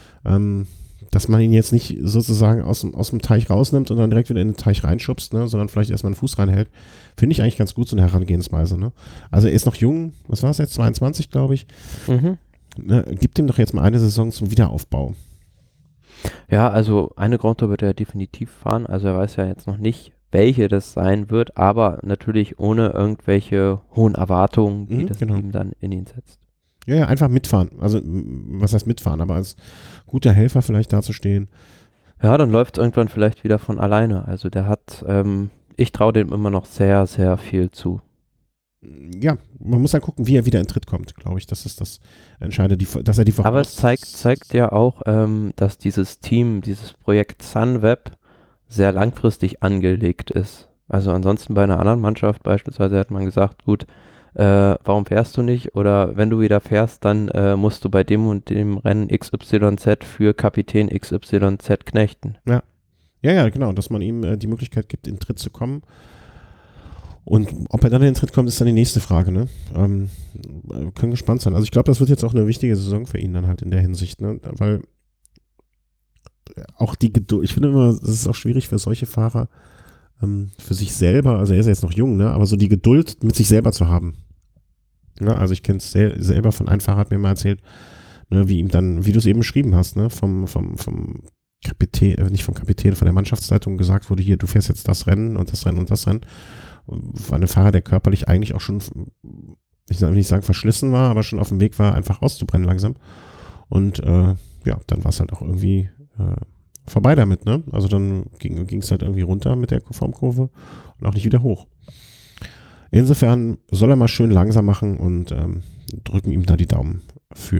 Dass man ihn jetzt nicht sozusagen aus dem Teich rausnimmt und dann direkt wieder in den Teich reinschubst, ne, sondern vielleicht erstmal einen Fuß reinhält, finde ich eigentlich ganz gut, so eine Herangehensweise, ne? Also er ist noch jung, was war es jetzt, 22, glaube ich. Mhm. Ne, gibt ihm doch jetzt mal eine Saison zum Wiederaufbau. Ja, also eine Grand Tour wird er definitiv fahren, also er weiß ja jetzt noch nicht, welche das sein wird, aber natürlich ohne irgendwelche hohen Erwartungen, die das Team dann in ihn setzt. Ja, einfach mitfahren. Also, was heißt mitfahren? Aber als guter Helfer vielleicht dazustehen. Ja, dann läuft es irgendwann vielleicht wieder von alleine. Also der hat, ich traue dem immer noch sehr, sehr viel zu. Ja, man muss dann gucken, wie er wieder in Tritt kommt, glaube ich. Das ist das Entscheidende, dass er die Aber es zeigt ja auch, dass dieses Team, dieses Projekt Sunweb sehr langfristig angelegt ist. Also ansonsten bei einer anderen Mannschaft beispielsweise hat man gesagt, gut, warum fährst du nicht? Oder wenn du wieder fährst, dann musst du bei dem und dem Rennen XYZ für Kapitän XYZ knechten. Ja, genau, dass man ihm die Möglichkeit gibt, in den Tritt zu kommen. Und ob er dann in den Tritt kommt, ist dann die nächste Frage, ne? Können gespannt sein. Also ich glaube, das wird jetzt auch eine wichtige Saison für ihn dann halt in der Hinsicht, ne? Weil auch die Geduld, ich finde immer, es ist auch schwierig für solche Fahrer, für sich selber, also er ist ja jetzt noch jung, ne? Aber so die Geduld mit sich selber zu haben. Ja, also ich kenne es selber von einem Fahrer, hat mir mal erzählt, Ne, wie ihm dann, wie du es eben beschrieben hast, ne, vom Kapitän, nicht vom Kapitän, von der Mannschaftszeitung gesagt wurde, hier, du fährst jetzt das Rennen und das Rennen und das Rennen. War ein Fahrer, der körperlich eigentlich auch schon, ich will nicht sagen verschlissen war, aber schon auf dem Weg war, einfach auszubrennen langsam. Und ja, dann war es halt auch irgendwie vorbei damit, ne? Also dann ging es halt irgendwie runter mit der Formkurve und auch nicht wieder hoch. Insofern soll er mal schön langsam machen und drücken ihm da die Daumen für.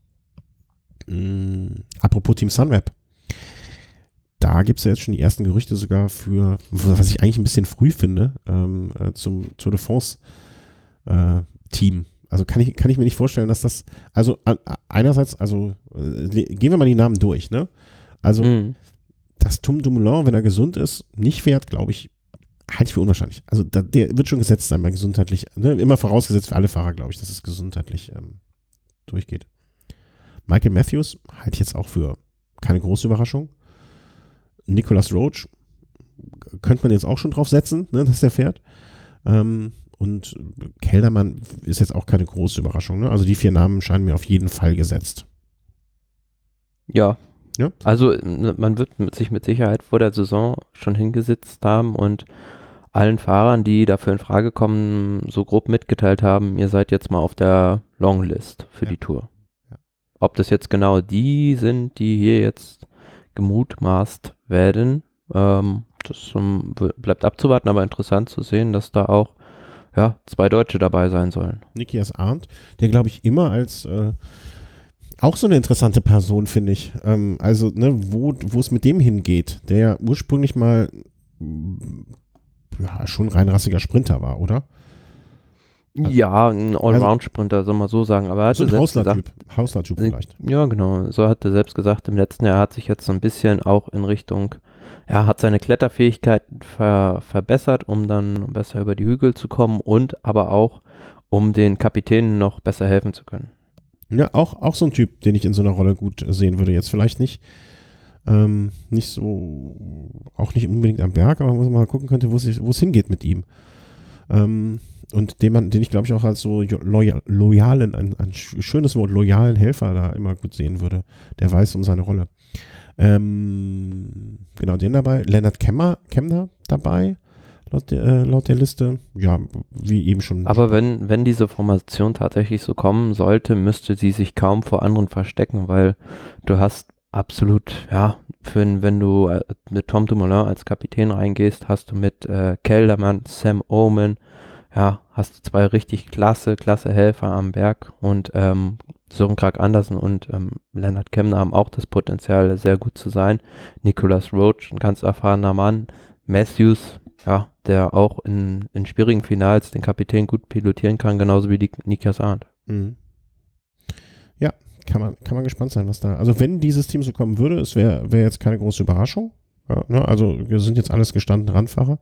Apropos Team Sunweb. Da gibt es ja jetzt schon die ersten Gerüchte sogar für, was ich eigentlich ein bisschen früh finde, zum Tour de France Team. Also kann ich mir nicht vorstellen, dass das, also einerseits, also gehen wir mal die Namen durch, ne? Also, dass Tom Dumoulin, wenn er gesund ist, nicht fährt, glaube ich, halte ich für unwahrscheinlich. Also der wird schon gesetzt sein bei gesundheitlich, ne? Immer vorausgesetzt für alle Fahrer, glaube ich, dass es gesundheitlich durchgeht. Michael Matthews halte ich jetzt auch für keine große Überraschung. Nicolas Roach könnte man jetzt auch schon drauf setzen, ne, dass der fährt. Und Kelderman ist jetzt auch keine große Überraschung. Ne? Also die 4 Namen scheinen mir auf jeden Fall gesetzt. Ja. Ja? Also man wird sich mit Sicherheit vor der Saison schon hingesetzt haben und allen Fahrern, die dafür in Frage kommen, so grob mitgeteilt haben, ihr seid jetzt mal auf der Longlist für die Tour. Ja. Ob das jetzt genau die sind, die hier jetzt gemutmaßt werden, das bleibt abzuwarten, aber interessant zu sehen, dass da auch 2 Deutsche dabei sein sollen. Nikias Arndt, der glaube ich immer als auch so eine interessante Person, finde ich. Also, ne, wo es mit dem hingeht, der ja ursprünglich mal schon reinrassiger Sprinter war, oder? Ja, ein Allround-Sprinter, soll man so sagen. Aber er hatte so ein Hausler-Typ vielleicht. Ja, genau. So hat er selbst gesagt, im letzten Jahr hat sich jetzt so ein bisschen auch in Richtung, hat seine Kletterfähigkeiten verbessert, um dann besser über die Hügel zu kommen und aber auch, um den Kapitänen noch besser helfen zu können. Ja, auch so ein Typ, den ich in so einer Rolle gut sehen würde. Jetzt vielleicht nicht so, auch nicht unbedingt am Berg, aber wo man mal gucken könnte, wo es hingeht mit ihm. Und den ich glaube ich auch als so loyalen, ein schönes Wort, loyalen Helfer da immer gut sehen würde. Der weiß um seine Rolle. Genau, den dabei. Lennart Kemner dabei, laut der Liste. Ja, wie eben schon. Aber wenn diese Formation tatsächlich so kommen sollte, müsste sie sich kaum vor anderen verstecken, weil du hast absolut, wenn du mit Tom Dumoulin als Kapitän reingehst, hast du mit Kelderman, Sam Oomen, hast du 2 richtig klasse Helfer am Berg und Søren Kragh Andersen und Lennart Kemner haben auch das Potenzial, sehr gut zu sein. Nicolas Roach, ein ganz erfahrener Mann. Matthews, der auch in schwierigen Finals den Kapitän gut pilotieren kann, genauso wie Nikias Arndt. Mhm. Ja, kann man gespannt sein, was da. Also wenn dieses Team so kommen würde, es wäre jetzt keine große Überraschung. Ja, ne? Also wir sind jetzt alles gestandene Randfahrer.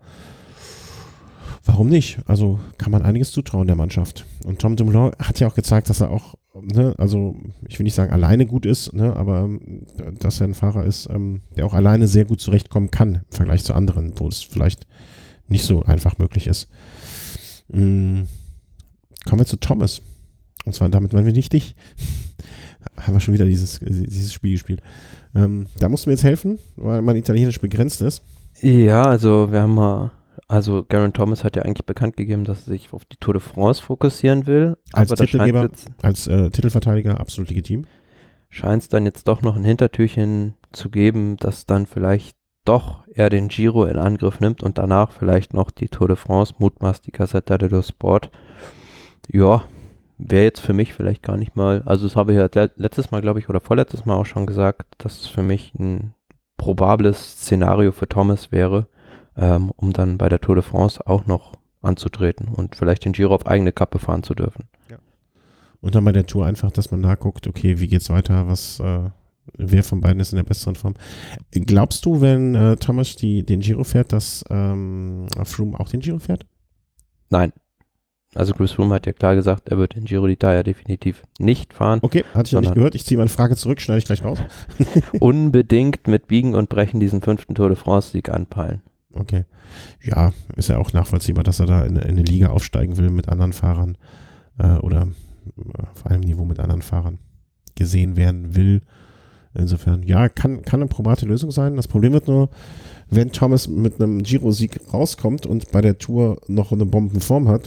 Warum nicht? Also kann man einiges zutrauen der Mannschaft. Und Tom Dumoulin hat ja auch gezeigt, dass er auch, ne, also ich will nicht sagen alleine gut ist, ne, aber dass er ein Fahrer ist, der auch alleine sehr gut zurechtkommen kann im Vergleich zu anderen, wo es vielleicht nicht so einfach möglich ist. Kommen wir zu Thomas. Und zwar damit meinen wir nicht dich. Haben wir schon wieder dieses Spiel gespielt. Da musst du mir jetzt helfen, weil mein Italienisch begrenzt ist. Ja, also wir haben Geraint Thomas hat ja eigentlich bekannt gegeben, dass er sich auf die Tour de France fokussieren will. Als Titelgeber, als Titelverteidiger absolut legitim. Scheint es dann jetzt doch noch ein Hintertürchen zu geben, dass dann vielleicht doch er den Giro in Angriff nimmt und danach vielleicht noch die Tour de France, mutmaßt die Gazzetta dello Sport. Ja, wäre jetzt für mich vielleicht gar nicht mal, also das habe ich ja letztes Mal, glaube ich, oder vorletztes Mal auch schon gesagt, dass es für mich ein probables Szenario für Thomas wäre, um dann bei der Tour de France auch noch anzutreten und vielleicht den Giro auf eigene Kappe fahren zu dürfen. Ja. Und dann bei der Tour einfach, dass man nachguckt, okay, wie geht's weiter, wer von beiden ist in der besseren Form. Glaubst du, wenn Thomas den Giro fährt, dass Froome auch den Giro fährt? Nein. Also Chris Froome hat ja klar gesagt, er wird den Giro d'Italia definitiv nicht fahren. Okay, hatte ich noch nicht gehört. Ich ziehe meine Frage zurück, schneide ich gleich raus. Unbedingt mit Biegen und Brechen diesen 5. Tour de France-Sieg anpeilen. Okay. Ja, ist ja auch nachvollziehbar, dass er da in eine Liga aufsteigen will mit anderen Fahrern oder auf einem Niveau mit anderen Fahrern. gesehen werden will. Insofern, ja, kann eine probate Lösung sein. Das Problem wird nur, wenn Thomas mit einem Giro-Sieg rauskommt und bei der Tour noch eine Bombenform hat,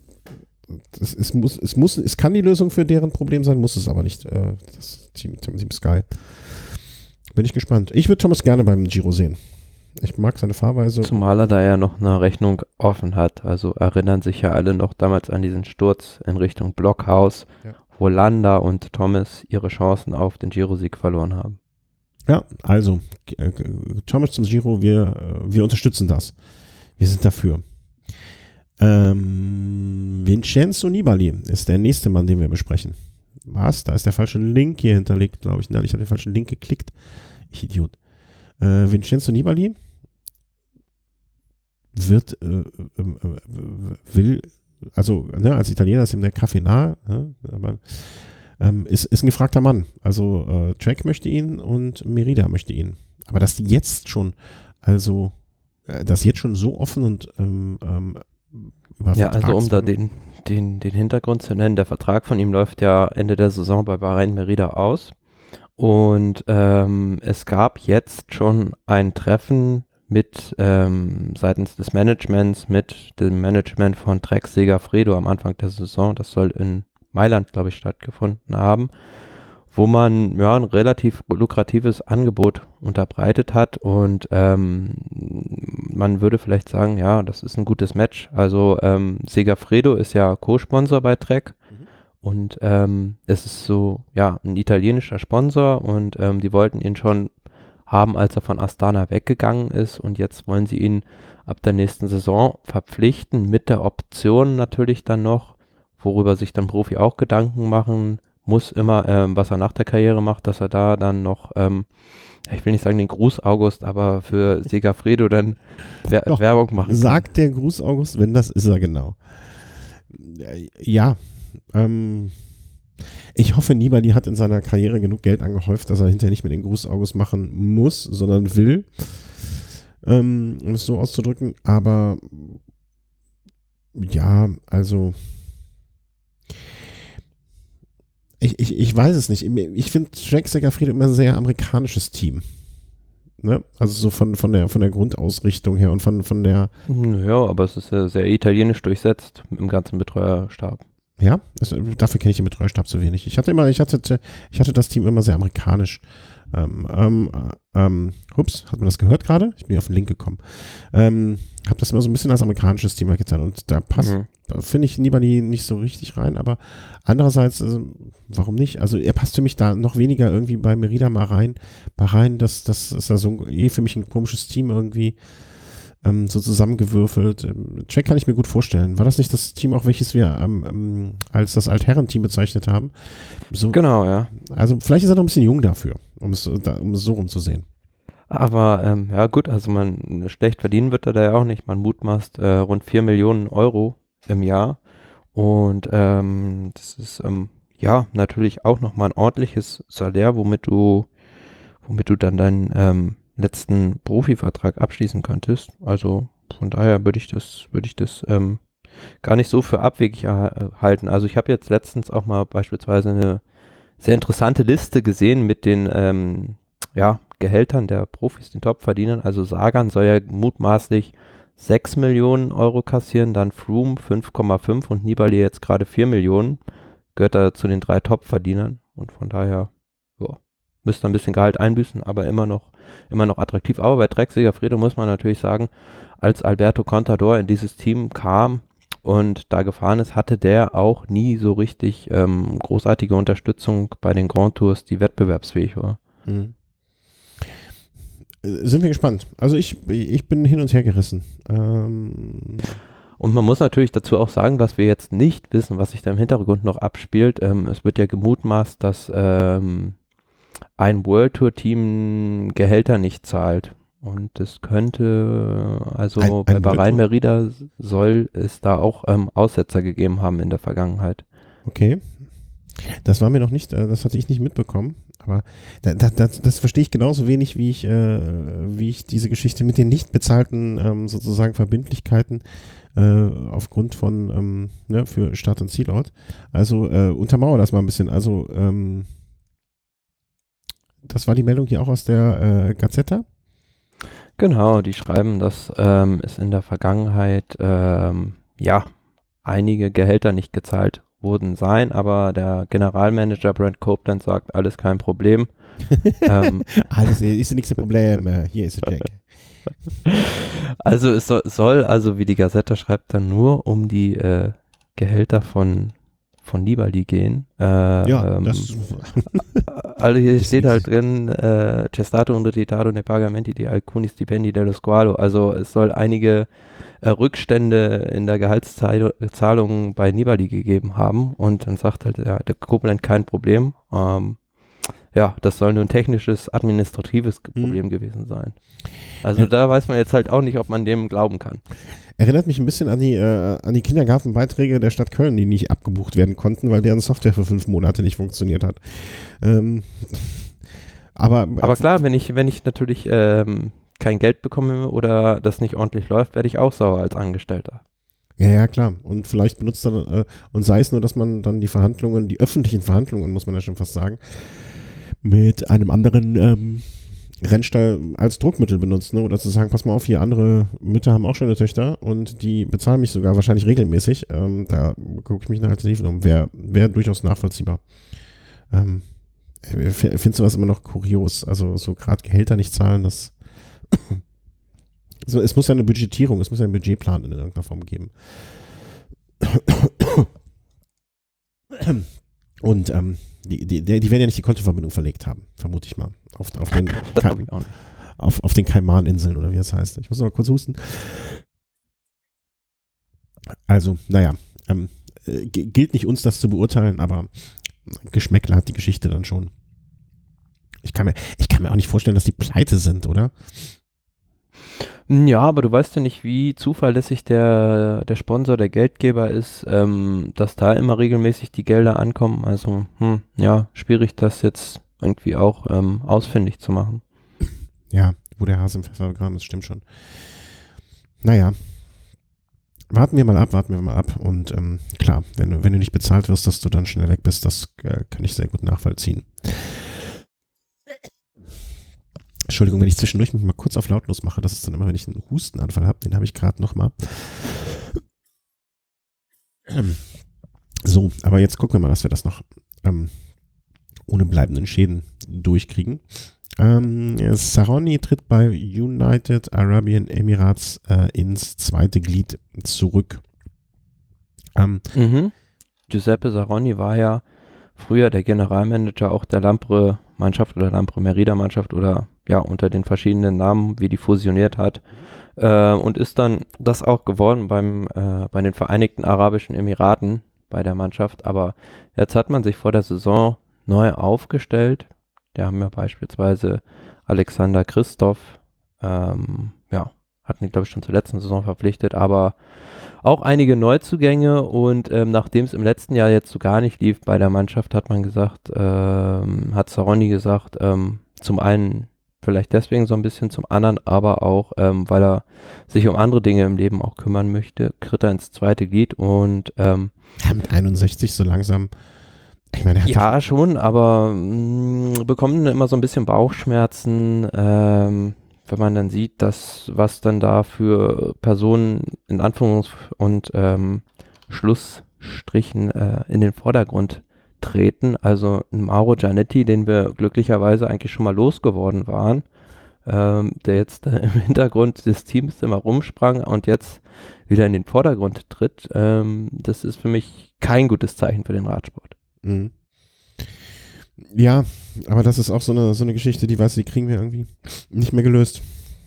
es kann die Lösung für deren Problem sein, muss es aber nicht. Das Team Sky. Bin ich gespannt. Ich würde Thomas gerne beim Giro sehen. Ich mag seine Fahrweise. Zumal er da ja noch eine Rechnung offen hat. Also erinnern sich ja alle noch damals an diesen Sturz in Richtung Blockhaus, wo Landa und Thomas ihre Chancen auf den Giro-Sieg verloren haben. Ja, also Thomas zum Giro, wir unterstützen das. Wir sind dafür. Vincenzo Nibali ist der nächste Mann, den wir besprechen. Was? Da ist der falsche Link hier hinterlegt, glaube ich. Nein, ich habe den falschen Link geklickt. Ich Idiot. Vincenzo Nibali als Italiener ist ihm der Kaffee nahe, aber ist ein gefragter Mann. Also Trek möchte ihn und Merida möchte ihn. Aber dass die jetzt schon, das jetzt schon so offen und ja, also um da den Hintergrund zu nennen, der Vertrag von ihm läuft ja Ende der Saison bei Bahrain Merida aus. Und es gab jetzt schon ein Treffen mit seitens des Managements, mit dem Management von Trek Segafredo am Anfang der Saison. Das soll in Mailand, glaube ich, stattgefunden haben, wo man ja ein relativ lukratives Angebot unterbreitet hat und man würde vielleicht sagen, ja, das ist ein gutes Match. Also Segafredo ist ja Co-Sponsor bei Trek. Und es ist so, ja, ein italienischer Sponsor und die wollten ihn schon haben, als er von Astana weggegangen ist und jetzt wollen sie ihn ab der nächsten Saison verpflichten, mit der Option natürlich dann noch, worüber sich dann Profi auch Gedanken machen muss, immer, was er nach der Karriere macht, dass er da dann noch, ich will nicht sagen den Gruß August, aber für Segafredo dann Werbung machen. Sagt der Gruß August, wenn das ist er genau. Ja, ich hoffe, Nibali hat in seiner Karriere genug Geld angehäuft, dass er hinterher nicht mehr den Gruß August machen muss, sondern will, um es so auszudrücken. Aber ja, also ich weiß es nicht. Ich finde Trek Segafredo immer ein sehr amerikanisches Team. Ne? Also so von der Grundausrichtung her und von der. Ja, aber es ist ja sehr italienisch durchsetzt im ganzen Betreuerstab. Ja, dafür kenne ich den Betreuerstab zu wenig. Ich hatte das Team immer sehr amerikanisch. Ups, hat man das gehört gerade? Ich bin auf den Link gekommen. Habe das immer so ein bisschen als amerikanisches Team getan und da da finde ich Nibali nicht so richtig rein, aber andererseits, warum nicht? Also er passt für mich da noch weniger irgendwie bei Merida mal rein. Das ist ja so für mich ein komisches Team irgendwie. So zusammengewürfelt. Trek kann ich mir gut vorstellen. War das nicht das Team auch, welches wir als das Altherren-Team bezeichnet haben? So, genau, ja. Also vielleicht ist er noch ein bisschen jung dafür, um es so rumzusehen. Aber ja gut, also schlecht verdienen wird er da ja auch nicht. Man mutmaßt rund 4 Millionen Euro im Jahr und das ist ja natürlich auch nochmal ein ordentliches Salär, womit du dann deinen letzten Profivertrag abschließen könntest. Also von daher würde ich das gar nicht so für abwegig halten. Also ich habe jetzt letztens auch mal beispielsweise eine sehr interessante Liste gesehen mit den Gehältern der Profis, den Topverdienern. Also Sagan soll ja mutmaßlich 6 Millionen Euro kassieren, dann Froome 5,5 und Nibali jetzt gerade 4 Millionen. Gehört da zu den 3 Topverdienern und von daher müsste ein bisschen Gehalt einbüßen, aber immer noch attraktiv. Aber bei Trek Segafredo muss man natürlich sagen, als Alberto Contador in dieses Team kam und da gefahren ist, hatte der auch nie so richtig großartige Unterstützung bei den Grand Tours, die wettbewerbsfähig war. Mhm. Sind wir gespannt. Also ich bin hin und her gerissen. Und man muss natürlich dazu auch sagen, dass wir jetzt nicht wissen, was sich da im Hintergrund noch abspielt. Es wird ja gemutmaßt, dass ein World Tour Team Gehälter nicht zahlt. Und das könnte, bei Bahrain Merida soll es da auch Aussetzer gegeben haben in der Vergangenheit. Okay. Das war mir noch nicht, das hatte ich nicht mitbekommen. Aber das verstehe ich genauso wenig, wie ich diese Geschichte mit den nicht bezahlten sozusagen Verbindlichkeiten aufgrund von für Start- und Zielort. Also untermauer das mal ein bisschen. Also Das war die Meldung hier auch aus der Gazetta? Genau, die schreiben, dass es in der Vergangenheit ja einige Gehälter nicht gezahlt wurden seien, aber der Generalmanager Brent Copeland sagt, alles kein Problem. Alles ist nichts ein Problem. Hier ist der Jack. Also es soll also, wie die Gazette schreibt, dann nur um die Gehälter von Nibali gehen. Ja, das Also hier ist steht nichts. halt drin, c'è stato un ritardo nei pagamenti di alcuni stipendi dello squalo. Also es soll einige Rückstände in der Gehaltszahlung bei Nibali gegeben haben und dann sagt halt der Koblenz kein Problem. Ja, das soll nur ein technisches, administratives Problem gewesen sein. Also da weiß man jetzt halt auch nicht, ob man dem glauben kann. Erinnert mich ein bisschen an die Kindergartenbeiträge der Stadt Köln, die nicht abgebucht werden konnten, weil deren Software für 5 Monate nicht funktioniert hat. Aber klar, wenn ich natürlich kein Geld bekomme oder das nicht ordentlich läuft, werde ich auch sauer als Angestellter. ja, klar. Und vielleicht benutzt dann, und sei es nur, dass man dann die Verhandlungen, die öffentlichen Verhandlungen, muss man ja schon fast sagen, mit einem anderen Rennstall als Druckmittel benutzt, ne? Oder zu sagen, pass mal auf, hier andere Mütter haben auch schöne Töchter und die bezahlen mich sogar wahrscheinlich regelmäßig. Da gucke ich mich nach Alternativen um. Wäre durchaus nachvollziehbar. Findest du was immer noch kurios? Also so gerade Gehälter nicht zahlen, das so, es muss ja eine Budgetierung, es muss ja einen Budgetplan in irgendeiner Form geben. Und die werden ja nicht die Kontoverbindung verlegt haben, vermute ich mal. Auf den, Das glaube ich auch nicht. auf den Kaimaninseln oder wie das heißt. Ich muss noch mal kurz husten. Also, naja, gilt nicht uns, das zu beurteilen, aber Geschmäckle hat die Geschichte dann schon. Ich kann mir auch nicht vorstellen, dass die pleite sind, oder? Ja, aber du weißt ja nicht, wie zuverlässig der Sponsor, der Geldgeber ist, dass da immer regelmäßig die Gelder ankommen. Also, ja, schwierig, das jetzt irgendwie auch ausfindig zu machen. Ja, wo der Hase im Pfeffer begraben ist, stimmt schon. Naja, warten wir mal ab. Und klar, wenn du nicht bezahlt wirst, dass du dann schnell weg bist, das kann ich sehr gut nachvollziehen. Entschuldigung, wenn ich zwischendurch mich mal kurz auf lautlos mache, das ist dann immer, wenn ich einen Hustenanfall habe, den habe ich gerade noch mal. So, aber jetzt gucken wir mal, dass wir das noch ohne bleibenden Schäden durchkriegen. Saroni tritt bei United Arabian Emirates ins zweite Glied zurück. Giuseppe Saroni war ja früher der Generalmanager auch der Lampre-Mannschaft oder Lampre-Merida-Mannschaft oder ja, unter den verschiedenen Namen, wie die fusioniert hat. Und ist dann das auch geworden bei den Vereinigten Arabischen Emiraten bei der Mannschaft. Aber jetzt hat man sich vor der Saison neu aufgestellt. Da haben wir beispielsweise Alexander Christoph, hatten die, glaube ich, schon zur letzten Saison verpflichtet, aber auch einige Neuzugänge und nachdem es im letzten Jahr jetzt so gar nicht lief bei der Mannschaft, hat Saroni gesagt, zum einen vielleicht deswegen so ein bisschen, zum anderen aber auch, weil er sich um andere Dinge im Leben auch kümmern möchte, tritt er ins zweite Glied und mit 61 so langsam. Ich meine, ja, schon, aber bekommt dann immer so ein bisschen Bauchschmerzen, wenn man dann sieht, dass was dann da für Personen in Anführungs- und Schlussstrichen in den Vordergrund treten. Also ein Mauro Gianetti, den wir glücklicherweise eigentlich schon mal losgeworden waren, der jetzt im Hintergrund des Teams immer rumsprang und jetzt wieder in den Vordergrund tritt. Das ist für mich kein gutes Zeichen für den Radsport. Mhm. Ja, aber das ist auch so eine Geschichte, die kriegen wir irgendwie nicht mehr gelöst.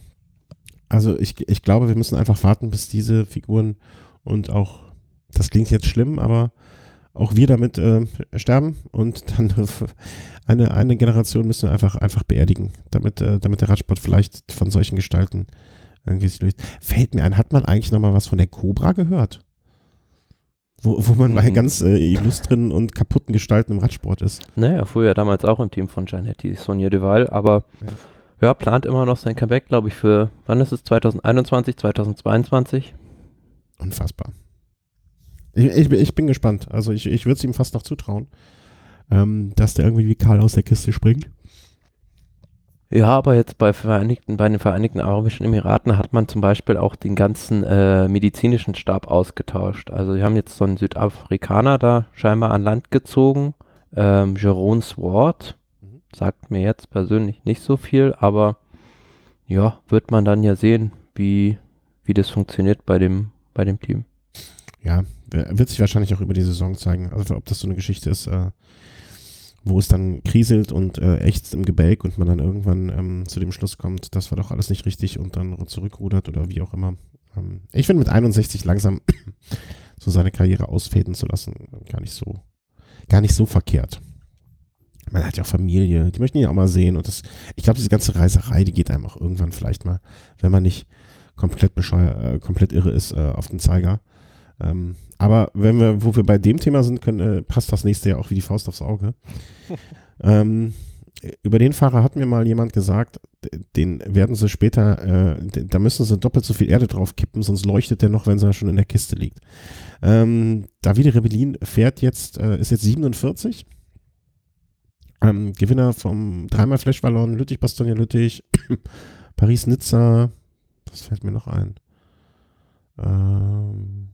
Also ich glaube, wir müssen einfach warten, bis diese Figuren und auch, das klingt jetzt schlimm, aber auch wir damit sterben und dann eine Generation müssen wir einfach beerdigen, damit der Radsport vielleicht von solchen Gestalten irgendwie sich löst. Fällt mir ein, hat man eigentlich nochmal was von der Cobra gehört? Wo man bei ganz illustren und kaputten Gestalten im Radsport ist. Naja, fuhr ja damals auch im Team von Gianetti, Sonja Duval, aber ja, plant immer noch sein Comeback, glaube ich, für, wann ist es, 2021, 2022? Unfassbar. Ich bin gespannt. Also ich würde es ihm fast noch zutrauen, dass der irgendwie wie Karl aus der Kiste springt. Ja, aber jetzt bei den Vereinigten Arabischen Emiraten hat man zum Beispiel auch den ganzen medizinischen Stab ausgetauscht. Also die haben jetzt so einen Südafrikaner da scheinbar an Land gezogen, Jerome Swart, Mhm. sagt mir jetzt persönlich nicht so viel, aber ja, wird man dann ja sehen, wie das funktioniert bei dem Team. Ja, wird sich wahrscheinlich auch über die Saison zeigen. Also ob das so eine Geschichte ist, wo es dann kriselt und ächzt im Gebälk und man dann irgendwann zu dem Schluss kommt, das war doch alles nicht richtig und dann zurückrudert oder wie auch immer. Ich finde mit 61 langsam so seine Karriere ausfäden zu lassen, gar nicht so verkehrt. Man hat ja auch Familie, die möchten ihn ja auch mal sehen und das, ich glaube, diese ganze Reiserei, die geht einem auch irgendwann vielleicht mal, wenn man nicht komplett irre ist, auf den Zeiger. Aber wo wir bei dem Thema sind, passt das nächste ja auch wie die Faust aufs Auge. Ähm, über den Fahrer hat mir mal jemand gesagt, den werden sie später, da müssen sie doppelt so viel Erde drauf kippen, sonst leuchtet der noch, wenn er schon in der Kiste liegt. Davide Rebellin ist jetzt 47. Gewinner vom dreimal Flèche-Wallonne, Lüttich-Bastogne-Lüttich, Paris-Nizza, was fällt mir noch ein? Ähm,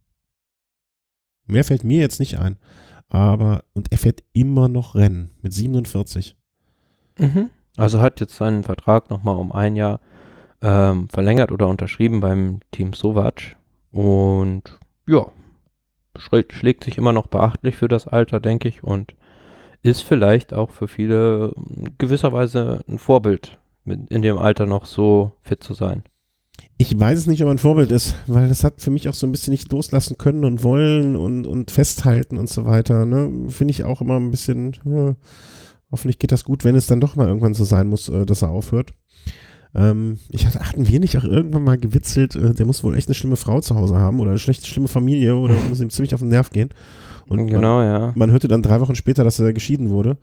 Mehr fällt mir jetzt nicht ein. Und er fährt immer noch Rennen mit 47. Mhm. Also hat jetzt seinen Vertrag nochmal um ein Jahr verlängert oder unterschrieben beim Team Sovac. Und ja, schlägt sich immer noch beachtlich für das Alter, denke ich, und ist vielleicht auch für viele gewisserweise ein Vorbild, in dem Alter noch so fit zu sein. Ich weiß es nicht, ob er ein Vorbild ist, weil das hat für mich auch so ein bisschen nicht loslassen können und wollen und festhalten und so weiter. Ne? Finde ich auch immer ein bisschen, ja, hoffentlich geht das gut, wenn es dann doch mal irgendwann so sein muss, dass er aufhört. Hatten wir nicht auch irgendwann mal gewitzelt, der muss wohl echt eine schlimme Frau zu Hause haben oder eine schlimme Familie oder muss ihm ziemlich auf den Nerv gehen. Und Genau, ja. man hörte dann 3 Wochen später, dass er geschieden wurde.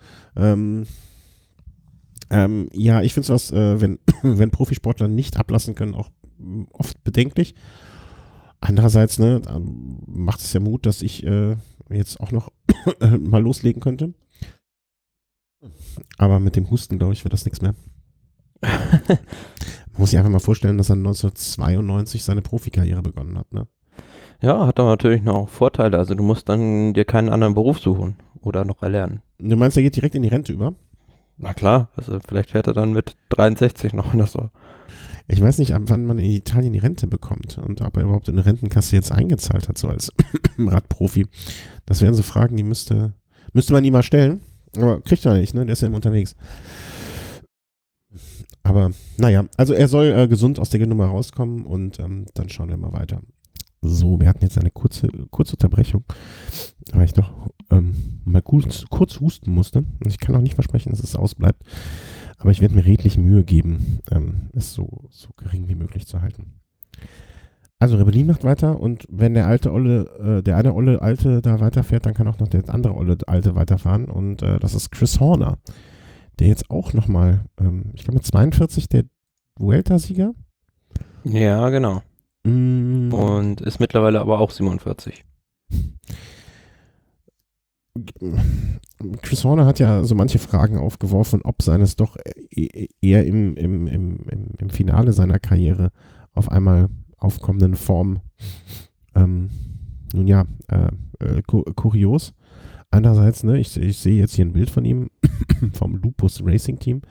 Ja, ich finde sowas, wenn Profisportler nicht ablassen können, auch oft bedenklich. Andererseits, ne, macht es ja Mut, dass ich jetzt auch noch mal loslegen könnte. Aber mit dem Husten, glaube ich, wird das nichts mehr. Man muss sich einfach mal vorstellen, dass er 1992 seine Profikarriere begonnen hat. Ne? Ja, hat aber natürlich noch Vorteile. Also du musst dann dir keinen anderen Beruf suchen oder noch erlernen. Du meinst, er geht direkt in die Rente über? Na klar, also vielleicht fährt er dann mit 63 noch oder so. Ich weiß nicht, ab wann man in Italien die Rente bekommt und ob er überhaupt in eine Rentenkasse jetzt eingezahlt hat, so als Radprofi. Das wären so Fragen, die müsste man ihm mal stellen. Aber kriegt er nicht, ne? Der ist ja immer unterwegs. Aber naja, also er soll gesund aus der Nummer rauskommen und dann schauen wir mal weiter. So, wir hatten jetzt eine kurze Unterbrechung, weil ich doch mal kurz husten musste. Und ich kann auch nicht versprechen, dass es ausbleibt. Aber ich werde mir redlich Mühe geben, es so gering wie möglich zu halten. Also Rebellin macht weiter und wenn der eine Olle Alte da weiterfährt, dann kann auch noch der andere Olle Alte weiterfahren und das ist Chris Horner, der jetzt auch nochmal, ich glaube mit 42 der Vuelta-Sieger. Ja, genau. Mm, Und ist mittlerweile aber auch 47. Chris Horner hat ja so manche Fragen aufgeworfen, ob seines doch eher im Finale seiner Karriere auf einmal aufkommenden Form, nun ja, kurios. Andererseits, ne, ich sehe jetzt hier ein Bild von ihm vom Lupus Racing Team.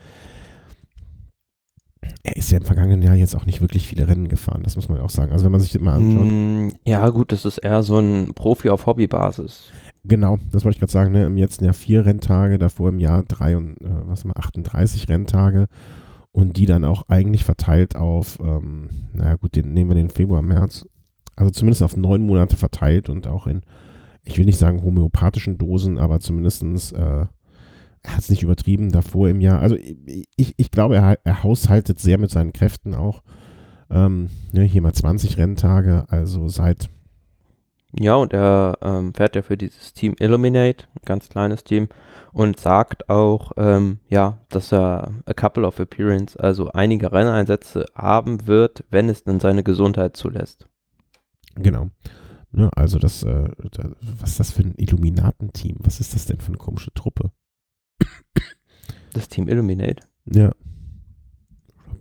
Er ist ja im vergangenen Jahr jetzt auch nicht wirklich viele Rennen gefahren, das muss man auch sagen. Also wenn man sich das mal anschaut. Ja, gut, das ist eher so ein Profi auf Hobbybasis. Genau, das wollte ich gerade sagen, ne, im letzten Jahr 4 Renntage, davor im Jahr 38 Renntage und die dann auch eigentlich verteilt auf, naja gut, nehmen wir den Februar, März, also zumindest auf 9 Monate verteilt und auch in, ich will nicht sagen homöopathischen Dosen, aber zumindestens er hat es nicht übertrieben davor im Jahr. Also ich glaube, er haushaltet sehr mit seinen Kräften auch. Ja, hier mal 20 Renntage, also seit. Ja, und er fährt ja für dieses Team Illuminate, ein ganz kleines Team, und sagt auch, ja, dass er a couple of appearance, also einige Renneinsätze haben wird, wenn es denn seine Gesundheit zulässt. Genau. Ja, also was ist das für ein Illuminatenteam? Was ist das denn für eine komische Truppe? Das Team Illuminate? Ja.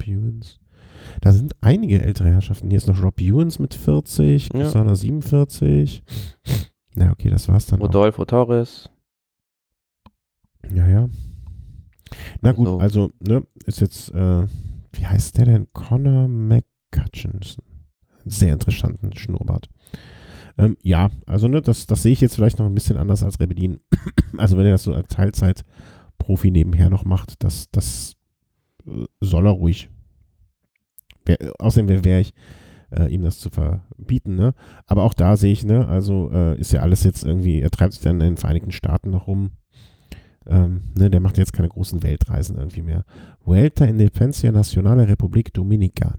Ewens. Da sind einige ältere Herrschaften. Hier ist noch Rob Ewens mit 40, Ja. Kusana 47. Na okay, das war's dann auch. Rodolfo Torres. Ja. Na gut, So. also, ne, ist jetzt, wie heißt der denn? Connor McCutcheon. Sehr interessanten Schnurrbart. Ja, also ne, das sehe ich jetzt vielleicht noch ein bisschen anders als Rebellin. Also wenn er das so als Teilzeit-Profi nebenher noch macht, das soll er ruhig. Außerdem wäre ich, ihm das zu verbieten, ne? Aber auch da sehe ich, ne, also ist ja alles jetzt irgendwie, er treibt sich dann in den Vereinigten Staaten noch rum. Ne, der macht jetzt keine großen Weltreisen irgendwie mehr. Vuelta Independencia Nacional Republik Dominicana.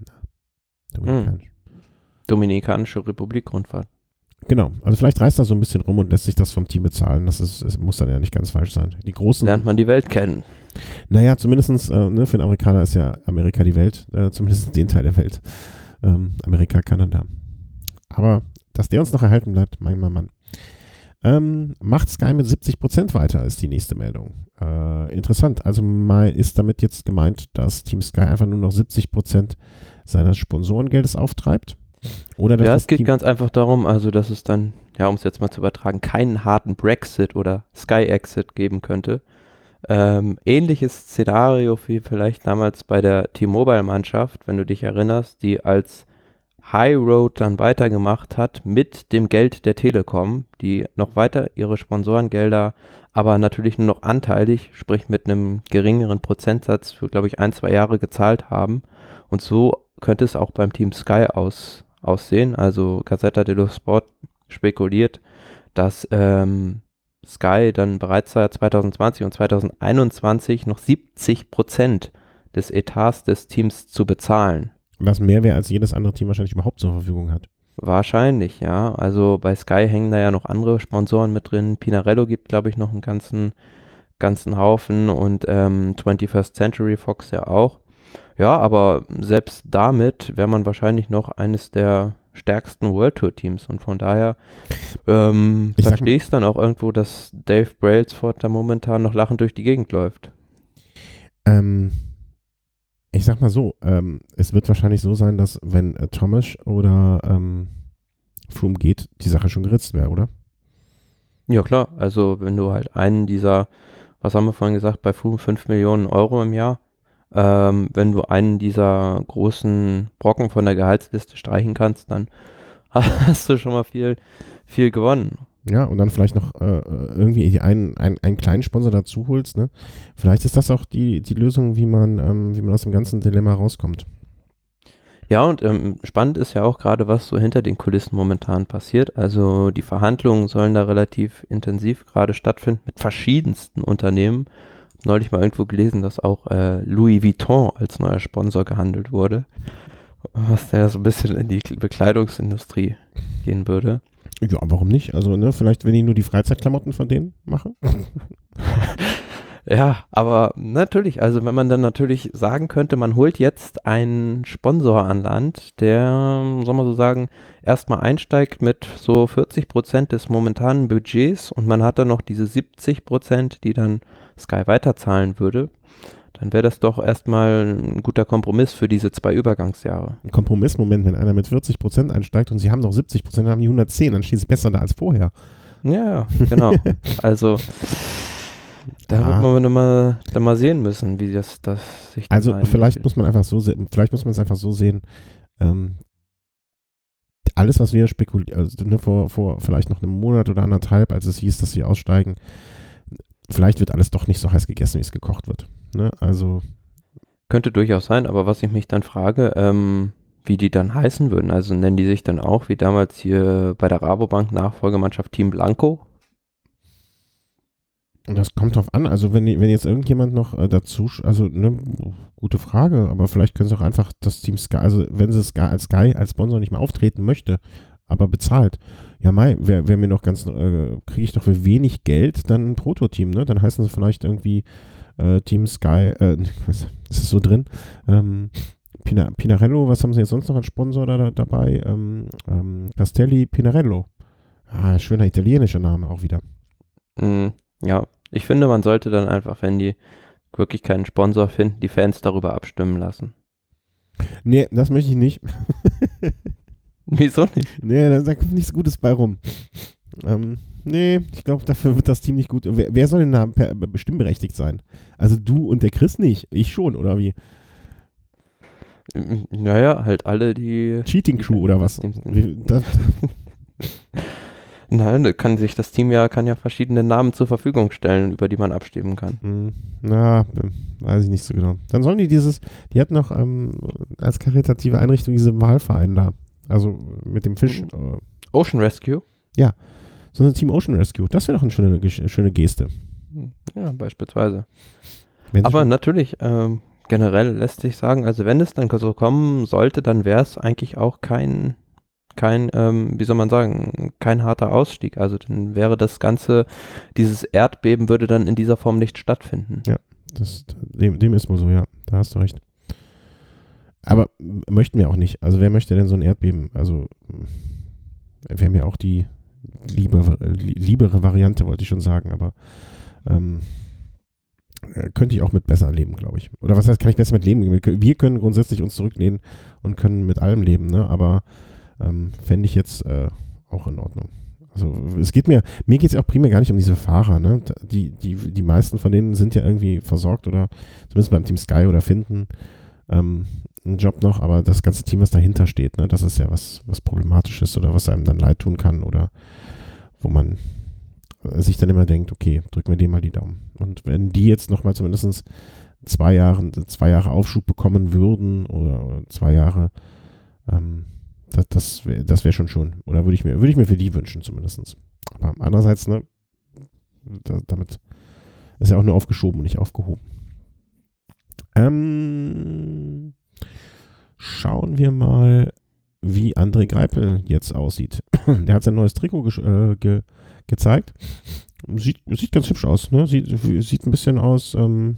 Dominikanische Republik-Rundfahrt. Genau, also vielleicht reist er so ein bisschen rum und lässt sich das vom Team bezahlen. Das muss dann ja nicht ganz falsch sein. Die großen. Lernt man die Welt kennen. Naja, zumindest ne, für den Amerikaner ist ja Amerika die Welt, zumindest den Teil der Welt. Amerika, Kanada. Aber dass der uns noch erhalten bleibt, mein Mann. Macht Sky mit 70% weiter, ist die nächste Meldung. Interessant. Also mal ist damit jetzt gemeint, dass Team Sky einfach nur noch 70% seines Sponsorengeldes auftreibt. Oder dass Ja, das es geht Team ganz einfach darum, also dass es dann, ja, um es jetzt mal zu übertragen, keinen harten Brexit oder Sky-Exit geben könnte. Ähnliches Szenario wie vielleicht damals bei der T-Mobile-Mannschaft, wenn du dich erinnerst, die als High Road dann weitergemacht hat mit dem Geld der Telekom, die noch weiter ihre Sponsorengelder, aber natürlich nur noch anteilig, sprich mit einem geringeren Prozentsatz für, glaube ich, 1, 2 Jahre gezahlt haben. Und so könnte es auch beim Team Sky aussehen. Also Gazzetta dello Sport spekuliert, dass Sky dann bereits seit 2020 und 2021 noch 70% des Etats des Teams zu bezahlen. was mehr wäre, als jedes andere Team wahrscheinlich überhaupt zur Verfügung hat. Wahrscheinlich, ja. Also bei Sky hängen da ja noch andere Sponsoren mit drin. Pinarello gibt, glaube ich, noch einen ganzen Haufen und 21st Century Fox ja auch. Ja, aber selbst damit wäre man wahrscheinlich noch eines der stärksten World Tour Teams und von daher verstehe ich es dann auch irgendwo, dass Dave Brailsford da momentan noch lachend durch die Gegend läuft. Ich sag mal so, es wird wahrscheinlich so sein, dass wenn Thomas oder Froome geht, die Sache schon geritzt wäre, oder? Ja klar, also wenn du halt einen dieser, was haben wir vorhin gesagt, bei Froome 5 Millionen Euro im Jahr, wenn du einen dieser großen Brocken von der Gehaltsliste streichen kannst, dann hast du schon mal viel gewonnen. Ja, und dann vielleicht noch irgendwie einen kleinen Sponsor dazu holst, ne? Vielleicht ist das auch die Lösung, wie man aus dem ganzen Dilemma rauskommt. Ja, und spannend ist ja auch gerade, was so hinter den Kulissen momentan passiert. Also die Verhandlungen sollen da relativ intensiv gerade stattfinden mit verschiedensten Unternehmen. Neulich mal irgendwo gelesen, dass auch Louis Vuitton als neuer Sponsor gehandelt wurde, was ja so ein bisschen in die Bekleidungsindustrie gehen würde. Ja, warum nicht? Also, ne, vielleicht, wenn die nur die Freizeitklamotten von denen machen. Ja, aber natürlich, also wenn man dann natürlich sagen könnte, man holt jetzt einen Sponsor an Land, der, soll man so sagen, erstmal einsteigt mit so 40% des momentanen Budgets und man hat dann noch diese 70%, die dann Sky weiterzahlen würde, dann wäre das doch erstmal ein guter Kompromiss für diese 2 Übergangsjahre. Ein Kompromissmoment, wenn einer mit 40% einsteigt und sie haben noch 70%, dann haben die 110, dann steht es besser da als vorher. Ja, genau. Also da wird man dann mal sehen müssen, wie das sich dann Also vielleicht muss man einfach so sehen, vielleicht muss man es einfach so sehen, alles, was wir spekulieren, also, ne, vor vielleicht noch einem Monat oder anderthalb, als es hieß, dass sie aussteigen, vielleicht wird alles doch nicht so heiß gegessen, wie es gekocht wird. Ne? Also könnte durchaus sein, aber was ich mich dann frage, wie die dann heißen würden, also nennen die sich dann auch, wie damals hier bei der Rabobank Nachfolgemannschaft Team Blanco? Und das kommt drauf an, also wenn jetzt irgendjemand noch dazu, also ne, gute Frage, aber vielleicht können sie auch einfach das Team Sky, also wenn sie Sky als Sponsor nicht mehr auftreten möchte, aber bezahlt, ja mei, wer mir noch kriege ich doch für wenig Geld dann ein Prototeam, ne? Dann heißen sie vielleicht irgendwie Team Sky, was ist so drin? Pinarello, was haben sie jetzt sonst noch als Sponsor dabei? Castelli Pinarello. Ah, schöner italienischer Name auch wieder. Ja, ich finde, man sollte dann einfach, wenn die wirklich keinen Sponsor finden, die Fans darüber abstimmen lassen. Nee, das möchte ich nicht. Wieso nicht? Nee, da kommt nichts Gutes bei rum. Nee, ich glaube, dafür wird das Team nicht gut. Wer soll denn da stimmberechtigt sein? Also du und der Chris nicht, ich schon, oder wie? Naja, halt alle, Cheating die Crew oder das was? Team sind. Das, Nein, da kann sich das Team kann ja verschiedene Namen zur Verfügung stellen, über die man abstimmen kann. na, weiß ich nicht so genau. Dann sollen die hatten noch als karitative Einrichtung diese Walverein da. Also mit dem Fisch. Ocean Rescue? Ja, so ein Team Ocean Rescue. Das wäre doch eine schöne Geste. Ja, beispielsweise. Wenn sie Aber schon, natürlich, generell lässt sich sagen, also wenn es dann so kommen sollte, dann wäre es eigentlich auch wie soll man sagen, kein harter Ausstieg. Also dann wäre das Ganze, dieses Erdbeben würde dann in dieser Form nicht stattfinden. ja, dem ist wohl so, ja. Da hast du recht. Aber möchten wir auch nicht. Also wer möchte denn so ein Erdbeben? Also wäre mir auch die liebere Variante, wollte ich schon sagen, aber könnte ich auch mit besser leben, glaube ich. Oder was heißt, kann ich besser mit leben? Wir können grundsätzlich uns zurücklehnen und können mit allem leben, ne? Aber fände ich jetzt auch in Ordnung. Also mir geht es auch primär gar nicht um diese Fahrer, ne? Die meisten von denen sind ja irgendwie versorgt oder zumindest beim Team Sky oder finden einen Job noch, aber das ganze Team, was dahinter steht, ne, das ist ja was problematisch ist oder was einem dann leid tun kann oder wo man sich dann immer denkt, okay, drücken wir dem mal die Daumen. Und wenn die jetzt nochmal zumindest 2 Jahre Aufschub bekommen würden oder 2 Jahre, das wäre schon schön. Oder würde ich mir für die wünschen zumindest. Aber andererseits, ne, damit ist ja auch nur aufgeschoben und nicht aufgehoben. Schauen wir mal, wie André Greipel jetzt aussieht. Der hat sein neues Trikot gezeigt. Sieht ganz hübsch aus. Ne? Sieht ein bisschen aus.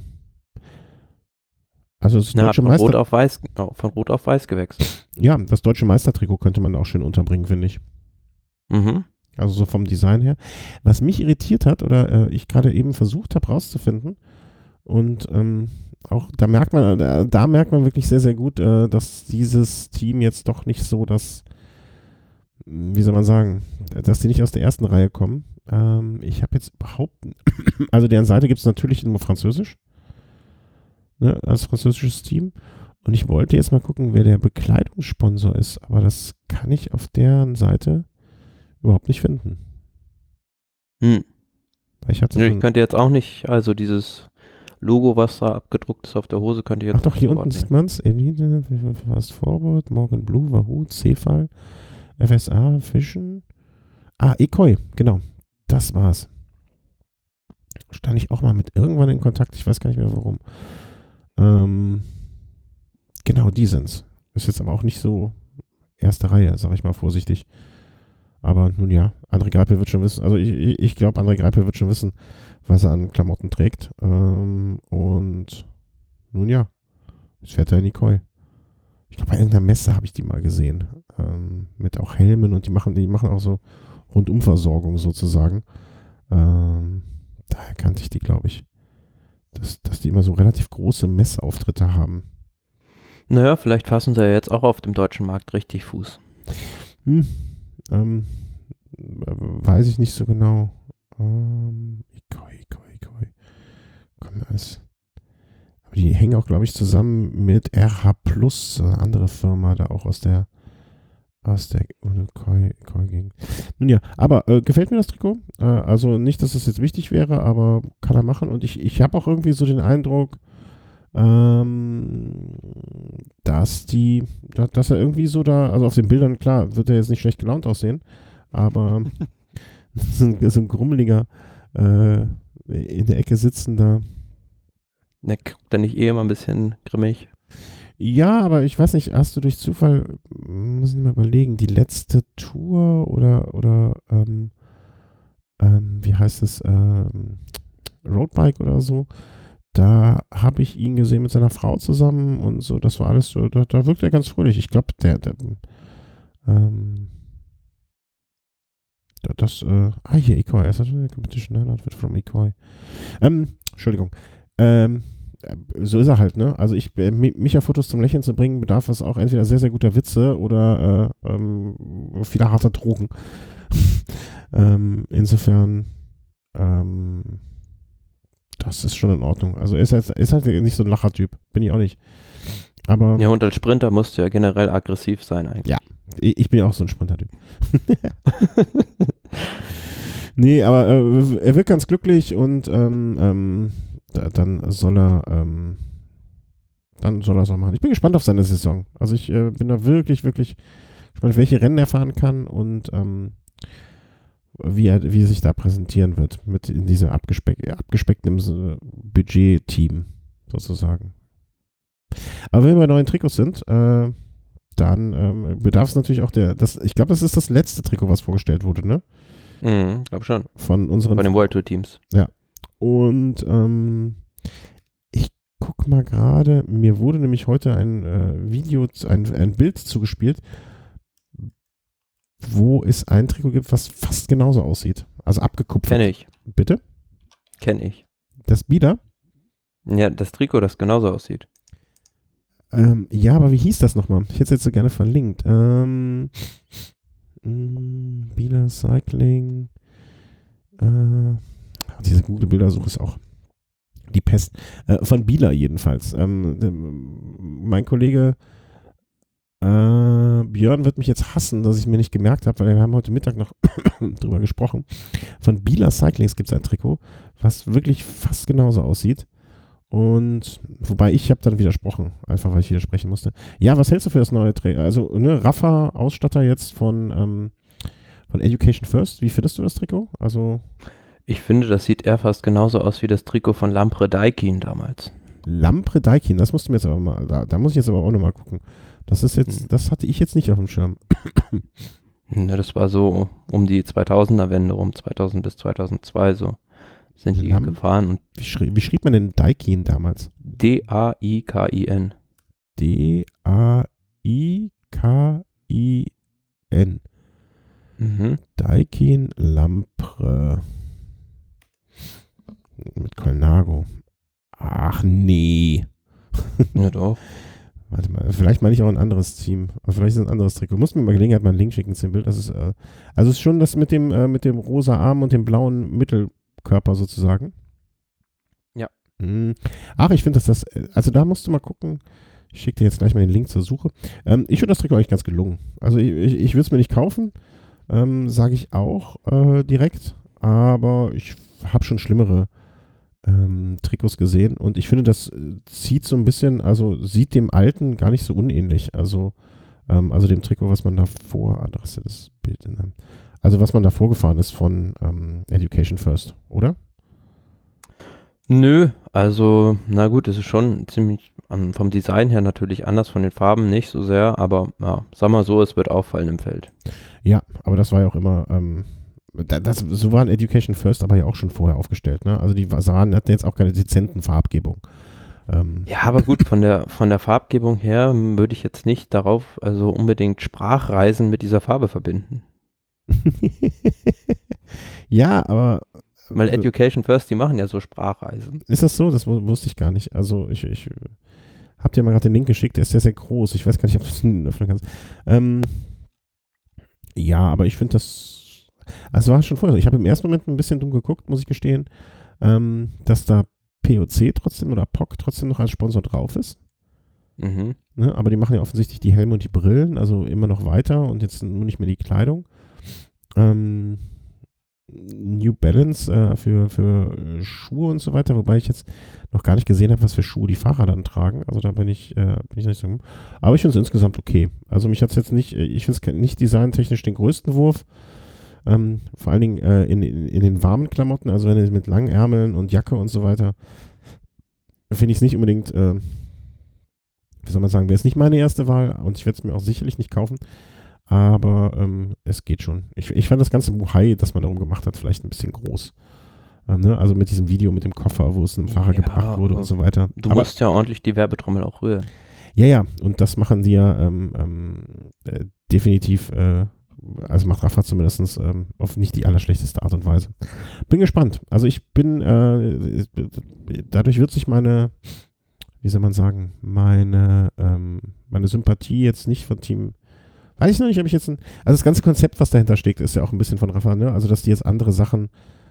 Also das Ja, hat deutsche Meister. Von Rot auf Weiß gewechselt. Ja, das deutsche Meistertrikot könnte man auch schön unterbringen, finde ich. Mhm. Also so vom Design her. Was mich irritiert hat oder ich gerade eben versucht habe rauszufinden und auch da merkt man wirklich sehr, sehr gut, dass dieses Team jetzt doch nicht so wie soll man sagen, dass die nicht aus der ersten Reihe kommen. Ich habe jetzt überhaupt, also deren Seite gibt es natürlich nur Französisch, ne, als französisches Team. Und ich wollte jetzt mal gucken, wer der Bekleidungssponsor ist, aber das kann ich auf deren Seite überhaupt nicht finden. Hm. Ich hatte Ich könnte jetzt auch nicht, also dieses Logo, was da abgedruckt ist auf der Hose, könnte ich jetzt ach doch, nicht hier unten zuordnen. sieht man es. Elite, Fast Forward, Morgan Blue, Wahoo, Cefal, FSA, Fischen. Ah, Ekoi, genau. Das war's. Stand ich auch mal mit irgendwann in Kontakt, ich weiß gar nicht mehr warum. Genau, die sind's. Ist jetzt aber auch nicht so erste Reihe, sag ich mal vorsichtig. Aber nun ja, André Greipel wird schon wissen, also ich glaube, André Greipel wird schon wissen, was er an Klamotten trägt. Und nun ja, jetzt fährt er in die Koi. Ich glaube, bei irgendeiner Messe habe ich die mal gesehen. Mit auch Helmen und die machen auch so Rundumversorgung sozusagen. Daher kannte ich die, glaube ich. Dass die immer so relativ große Messeauftritte haben. Naja, vielleicht fassen sie ja jetzt auch auf dem deutschen Markt richtig Fuß. Weiß ich nicht so genau. Ikoi. Aber die hängen auch, glaube ich, zusammen mit RH Plus, eine andere Firma, da auch aus der Koi-Gegend. Nun ja, aber gefällt mir das Trikot? Also nicht, dass das jetzt wichtig wäre, aber kann er machen. Und ich habe auch irgendwie so den Eindruck, dass er irgendwie so da, also auf den Bildern, klar, wird er jetzt nicht schlecht gelaunt aussehen, aber so ein grummeliger in der Ecke sitzender. Ne, guckt er nicht immer ein bisschen grimmig? Ja, aber ich weiß nicht, hast du durch Zufall, muss ich mal überlegen, die letzte Tour oder wie heißt es, Roadbike oder so, da habe ich ihn gesehen mit seiner Frau zusammen und so, das war alles so, da wirkt er ganz fröhlich. Ich glaube, hier, Ekoi, Competition Outfit from Ekoi. Entschuldigung. so ist er halt, ne? Also mich auf Fotos zum Lächeln zu bringen, bedarf es auch entweder sehr, sehr guter Witze oder vieler harter Drogen. Insofern, das ist schon in Ordnung. Also er ist halt nicht so ein Lachertyp, bin ich auch nicht. Aber Ja, und als Sprinter musst du ja generell aggressiv sein eigentlich. Ja. Ich bin ja auch so ein Sprintertyp. Nee, aber er wird ganz glücklich und dann soll er es auch machen. Ich bin gespannt auf seine Saison. Also ich bin da wirklich, wirklich gespannt, welche Rennen er fahren kann und wie er sich da präsentieren wird mit in diesem abgespeckten Budget-Team sozusagen. Aber wenn wir bei neuen Trikots sind, dann bedarf es natürlich auch ich glaube, das ist das letzte Trikot, was vorgestellt wurde, ne? Glaube schon. Von den World Tour Teams. Ja. Und ich guck mal gerade, mir wurde nämlich heute ein ein Bild zugespielt, wo es ein Trikot gibt, was fast genauso aussieht. Also abgekupfert. Kenne ich. Bitte? Kenne ich. Das Bieder? Ja, das Trikot, das genauso aussieht. Ja, aber wie hieß das nochmal? Ich hätte es jetzt so gerne verlinkt. Bieder Cycling. Diese Google-Bildersuche ist auch die Pest. Von Bieler jedenfalls. Mein Kollege Björn wird mich jetzt hassen, dass ich mir nicht gemerkt habe, weil wir haben heute Mittag noch drüber gesprochen. Von Bieler Cyclings gibt es ein Trikot, was wirklich fast genauso aussieht. Und wobei ich habe dann widersprochen, einfach weil ich widersprechen musste. Ja, was hältst du für das neue Trikot? Also, ne, Rafa, Ausstatter jetzt von Education First. Wie findest du das Trikot? Also Ich finde, das sieht eher fast genauso aus wie das Trikot von Lampre Daikin damals. Lampre Daikin, das musst du mir jetzt aber mal, da muss ich jetzt aber auch nochmal gucken. Das hatte ich jetzt nicht auf dem Schirm. Ja, das war so um die 2000er-Wende rum, 2000 bis 2002 so sind die gefahren. Und wie schrieb man denn Daikin damals? D-A-I-K-I-N. D-A-I-K-I-N. Daikin Lampre. Mit Colnago. Ach nee. Ja doch. Warte mal, vielleicht meine ich auch ein anderes Team. Aber vielleicht ist es ein anderes Trikot. Muss mir mal Gelegenheit mal einen Link schicken zu dem Bild. Das ist, also es ist schon das mit dem rosa Arm und dem blauen Mittelkörper sozusagen. Ja. Ach, ich finde, also da musst du mal gucken. Ich schicke dir jetzt gleich mal den Link zur Suche. Ich finde das Trikot eigentlich ganz gelungen. Also ich würde es mir nicht kaufen, sage ich auch direkt. Aber ich habe schon schlimmere Trikots gesehen und ich finde, das sieht so ein bisschen, also sieht dem alten gar nicht so unähnlich. Also dem Trikot, was man davor, das ist das Bild also was man da vorgefahren ist von Education First, oder? Nö, also na gut, es ist schon ziemlich vom Design her natürlich anders, von den Farben nicht so sehr, aber ja, sag mal so, es wird auffallen im Feld. Ja, aber das war ja auch immer so waren Education First aber ja auch schon vorher aufgestellt, ne? Also die hatten jetzt auch keine dezenten Farbgebung. Ja, aber gut, von der Farbgebung her würde ich jetzt nicht darauf, also unbedingt Sprachreisen mit dieser Farbe verbinden. Ja, aber weil Education First, die machen ja so Sprachreisen. Ist das so? Das wusste ich gar nicht. Also ich habe dir mal gerade den Link geschickt, der ist sehr, sehr groß. Ich weiß gar nicht, ob du es öffnen kannst. Ja, aber ich finde das. Also war schon vorher so. Ich habe im ersten Moment ein bisschen dumm geguckt, muss ich gestehen, dass da POC trotzdem oder POC trotzdem noch als Sponsor drauf ist. Ne? Aber die machen ja offensichtlich die Helme und die Brillen, also immer noch weiter und jetzt nur nicht mehr die Kleidung. New Balance für Schuhe und so weiter, wobei ich jetzt noch gar nicht gesehen habe, was für Schuhe die Fahrer dann tragen. Also da bin ich nicht so. Aber ich finde es insgesamt okay. Also mich hat es jetzt nicht, ich finde es nicht designtechnisch den größten Wurf. Vor allen Dingen in den warmen Klamotten, also wenn es mit langen Ärmeln und Jacke und so weiter, finde ich es nicht unbedingt, wie soll man sagen, wäre es nicht meine erste Wahl und ich werde es mir auch sicherlich nicht kaufen, aber es geht schon. Ich fand das ganze Buhai, das man darum gemacht hat, vielleicht ein bisschen groß. Ne? Also mit diesem Video mit dem Koffer, wo es einem Fahrer gebracht wurde und so weiter. Du musst ja ordentlich die Werbetrommel auch rühren. Ja, und das machen sie ja definitiv also macht Rafa zumindest auf nicht die allerschlechteste Art und Weise. Bin gespannt. Also ich bin, dadurch wird sich meine wie soll man sagen, meine Sympathie jetzt nicht von Team, weiß ich noch nicht, ob ich jetzt also das ganze Konzept, was dahinter steckt, ist ja auch ein bisschen von Rafa, ne? Also dass die jetzt andere Sachen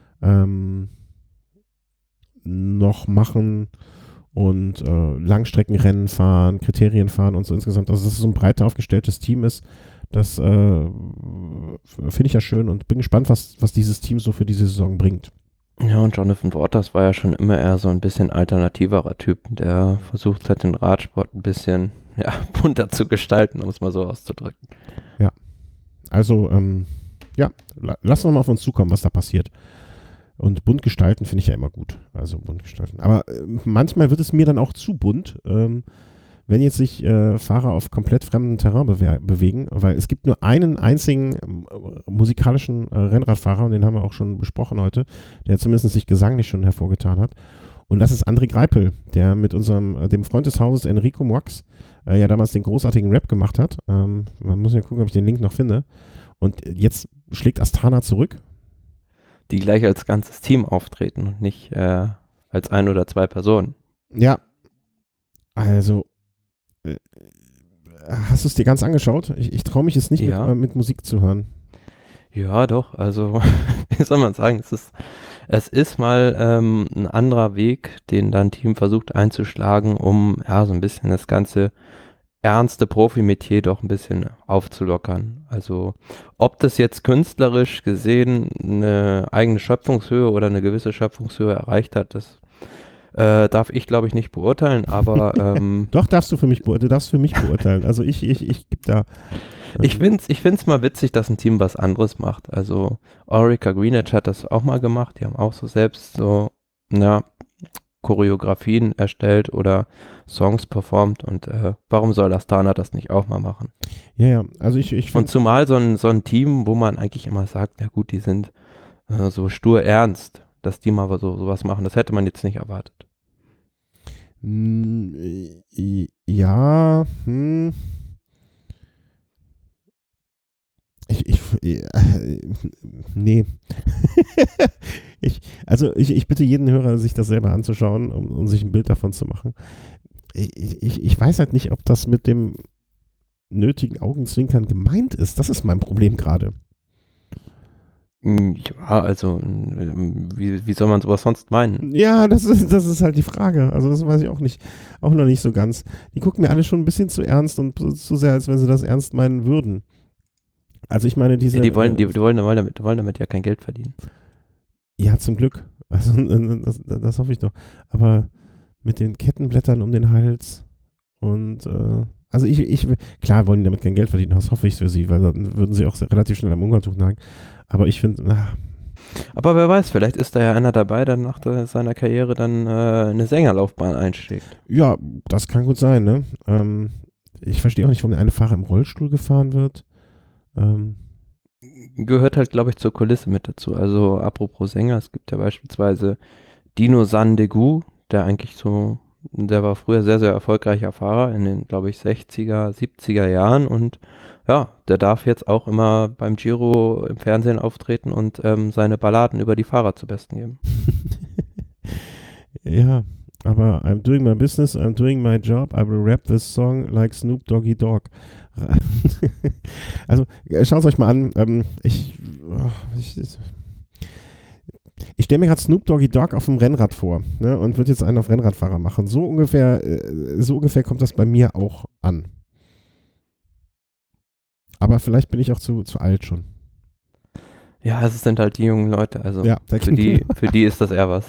noch machen und Langstreckenrennen fahren, Kriterien fahren und so insgesamt, also dass es so ein breiter aufgestelltes Team ist, das finde ich ja schön und bin gespannt, was dieses Team so für diese Saison bringt. Ja, und Jonathan Waters war ja schon immer eher so ein bisschen alternativerer Typ. Der versucht halt den Radsport ein bisschen, ja, bunter zu gestalten, um es mal so auszudrücken. Also, ja, lassen wir mal auf uns zukommen, was da passiert. Und bunt gestalten finde ich ja immer gut. Also bunt gestalten. Aber manchmal wird es mir dann auch zu bunt, wenn jetzt sich Fahrer auf komplett fremdem Terrain bewegen, weil es gibt nur einen einzigen musikalischen Rennradfahrer, und den haben wir auch schon besprochen heute, der zumindest sich gesanglich schon hervorgetan hat. Und das ist André Greipel, der mit dem Freund des Hauses Enrico Moix ja damals den großartigen Rap gemacht hat. Man muss ja gucken, ob ich den Link noch finde. Und jetzt schlägt Astana zurück. Die gleich als ganzes Team auftreten und nicht als ein oder zwei Personen. Ja, also hast du es dir ganz angeschaut? Ich traue mich jetzt nicht Ja. mit Musik zu hören. Ja, doch, also wie soll man sagen, es ist mal ein anderer Weg, den dann Team versucht einzuschlagen, um ja so ein bisschen das ganze ernste Profimetier doch ein bisschen aufzulockern. Also ob das jetzt künstlerisch gesehen eine eigene Schöpfungshöhe oder eine gewisse Schöpfungshöhe erreicht hat, das darf ich, glaube ich, nicht beurteilen, aber Doch, du darfst für mich beurteilen. Also ich gebe da. ich find's mal witzig, dass ein Team was anderes macht. Also Orica Greenedge hat das auch mal gemacht. Die haben auch so selbst so, na, Choreografien erstellt oder Songs performt und warum soll Astana das nicht auch mal machen? Ja, also ich Und finde. zumal so ein Team, wo man eigentlich immer sagt, na gut, die sind so stur ernst, dass die mal sowas machen, das hätte man jetzt nicht erwartet. Ja, nee. ich bitte jeden Hörer, sich das selber anzuschauen, um sich ein Bild davon zu machen. Ich weiß halt nicht, ob das mit dem nötigen Augenzwinkern gemeint ist. Das ist mein Problem gerade. Ja, also wie soll man sowas sonst meinen? Ja, das ist halt die Frage. Also das weiß ich auch noch nicht so ganz. Die gucken mir alle schon ein bisschen zu ernst und zu sehr, als wenn sie das ernst meinen würden. Also ich meine, Ja, die wollen damit ja kein Geld verdienen. Ja, zum Glück. Also das hoffe ich doch. Aber mit den Kettenblättern um den Hals und also klar wollen die damit kein Geld verdienen, das hoffe ich für sie, weil dann würden sie auch relativ schnell am Hungertuch nagen. Aber ich finde, Aber wer weiß, vielleicht ist da ja einer dabei, der nach seiner Karriere dann eine Sängerlaufbahn einschlägt. ja, das kann gut sein, ne? Ich verstehe auch nicht, warum der eine Fahrer im Rollstuhl gefahren wird. Gehört halt, glaube ich, zur Kulisse mit dazu. Also apropos Sänger, es gibt ja beispielsweise Dino Sandegu, der war früher sehr, sehr erfolgreicher Fahrer in den, glaube ich, 60er, 70er Jahren und ja, der darf jetzt auch immer beim Giro im Fernsehen auftreten und seine Balladen über die Fahrer zu Besten geben. Ja, aber I'm doing my business, I'm doing my job, I will rap this song like Snoop Doggy Dogg. Also, schaut es euch mal an. Ich stelle mir gerade Snoop Doggy Dogg auf dem Rennrad vor, ne, und würde jetzt einen auf Rennradfahrer machen. So ungefähr kommt das bei mir auch an. Aber vielleicht bin ich auch zu alt schon. Ja, es sind halt die jungen Leute, also Ja, für die ist das eher was.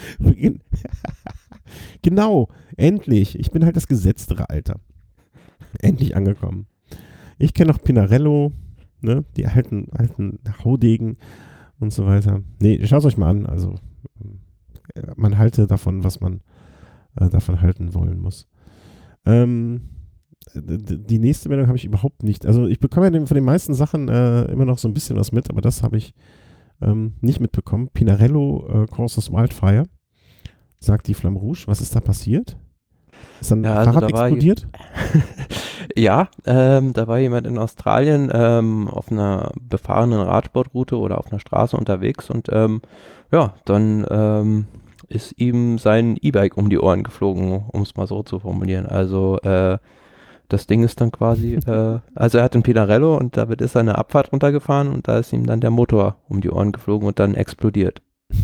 Genau, endlich. Ich bin halt das gesetztere Alter. Endlich angekommen. Ich kenne noch Pinarello, ne, die alten Haudegen und so weiter. Nee, schaut es euch mal an. Also, man halte davon, was man davon halten wollen muss. Die nächste Meldung habe ich überhaupt nicht. Also, ich bekomme ja von den meisten Sachen immer noch so ein bisschen was mit, aber das habe ich nicht mitbekommen. Pinarello causes wildfire, sagt die Flamme Rouge. Was ist da passiert? Ist dann ein Fahrrad explodiert? Ja, da war jemand in Australien auf einer befahrenen Radsportroute oder auf einer Straße unterwegs und ja, dann ist ihm sein E-Bike um die Ohren geflogen, um es mal so zu formulieren. Also das Ding ist dann quasi, also er hat einen Pinarello und damit ist er eine Abfahrt runtergefahren und da ist ihm dann der Motor um die Ohren geflogen und dann explodiert.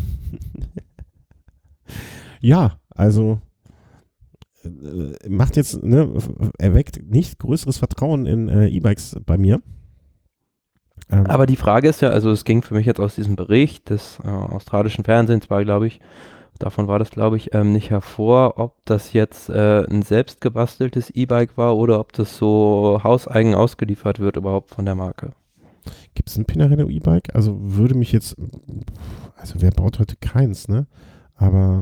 Ja, also macht jetzt, ne, erweckt nicht größeres Vertrauen in E-Bikes bei mir. Aber die Frage ist ja, also es ging für mich jetzt aus diesem Bericht des australischen Fernsehens, glaube ich, davon war das, glaube ich, nicht hervor, ob das jetzt ein selbst gebasteltes E-Bike war oder ob das so hauseigen ausgeliefert wird überhaupt von der Marke. Gibt es ein Pinarello E-Bike? Also würde mich jetzt, also wer baut heute keins, ne? Aber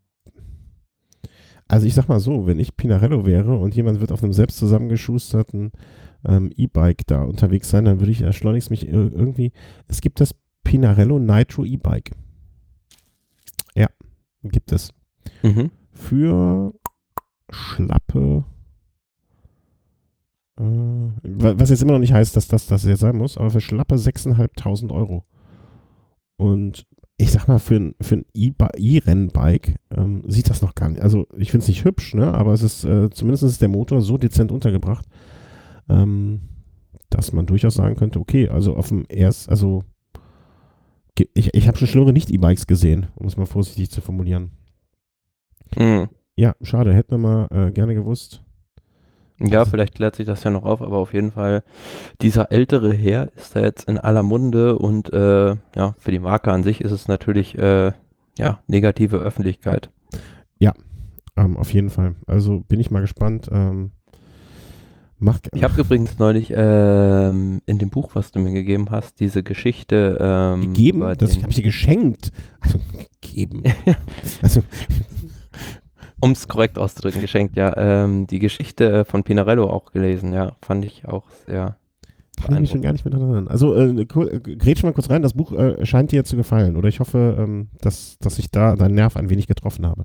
also ich sag mal so, wenn ich Pinarello wäre und jemand wird auf einem selbst zusammengeschusterten E-Bike da unterwegs sein, dann würde ich schleunigst mich irgendwie, es gibt das Pinarello Nitro E-Bike. Ja, gibt es. Mhm. Für schlappe, was jetzt immer noch nicht heißt, dass das jetzt sein muss, aber für schlappe 6.500 Euro. Und ich sag mal, für ein E-Rennbike sieht das noch gar nicht. Also ich finde es nicht hübsch, ne? Aber es ist, zumindest ist der Motor so dezent untergebracht, dass man durchaus sagen könnte, okay, also auf dem also ich habe schon schlimmere Nicht-E-Bikes gesehen, um es mal vorsichtig zu formulieren. Mhm. Ja, schade, hätten wir mal gerne gewusst. Ja, Also, vielleicht klärt sich das ja noch auf, aber auf jeden Fall, dieser ältere Herr ist da jetzt in aller Munde und ja, für die Marke an sich ist es natürlich ja, negative Öffentlichkeit. auf jeden Fall. Also bin ich mal gespannt. Ich habe übrigens neulich in dem Buch, was du mir gegeben hast, diese Geschichte gegeben, über das habe ich dir geschenkt. Also gegeben. Also um es korrekt auszudrücken, geschenkt, ja, die Geschichte von Pinarello auch gelesen, ja, fand ich auch sehr kann ich mich schon gar nicht mehr dran erinnern. Also grätsch mal kurz rein, das Buch scheint dir zu gefallen. Oder ich hoffe, dass ich da deinen Nerv ein wenig getroffen habe.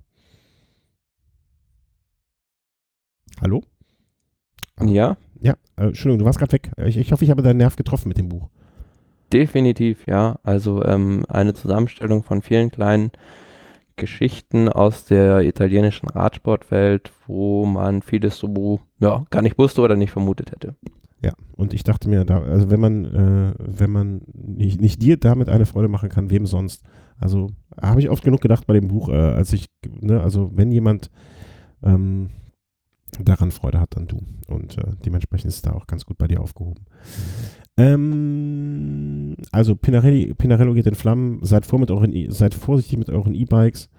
Hallo? Ja, Ja, Entschuldigung, du warst gerade weg. Ich hoffe, ich habe deinen Nerv getroffen mit dem Buch. definitiv, ja. Also eine Zusammenstellung von vielen kleinen Geschichten aus der italienischen Radsportwelt, wo man vieles so ja, gar nicht wusste oder nicht vermutet hätte. Ja, und ich dachte mir, also wenn man nicht dir damit eine Freude machen kann, wem sonst? Also habe ich oft genug gedacht bei dem Buch, also wenn jemand daran Freude hat, dann du. Und dementsprechend ist es da auch ganz gut bei dir aufgehoben. Also Pinarello geht in Flammen. Seid vorsichtig mit euren E-Bikes.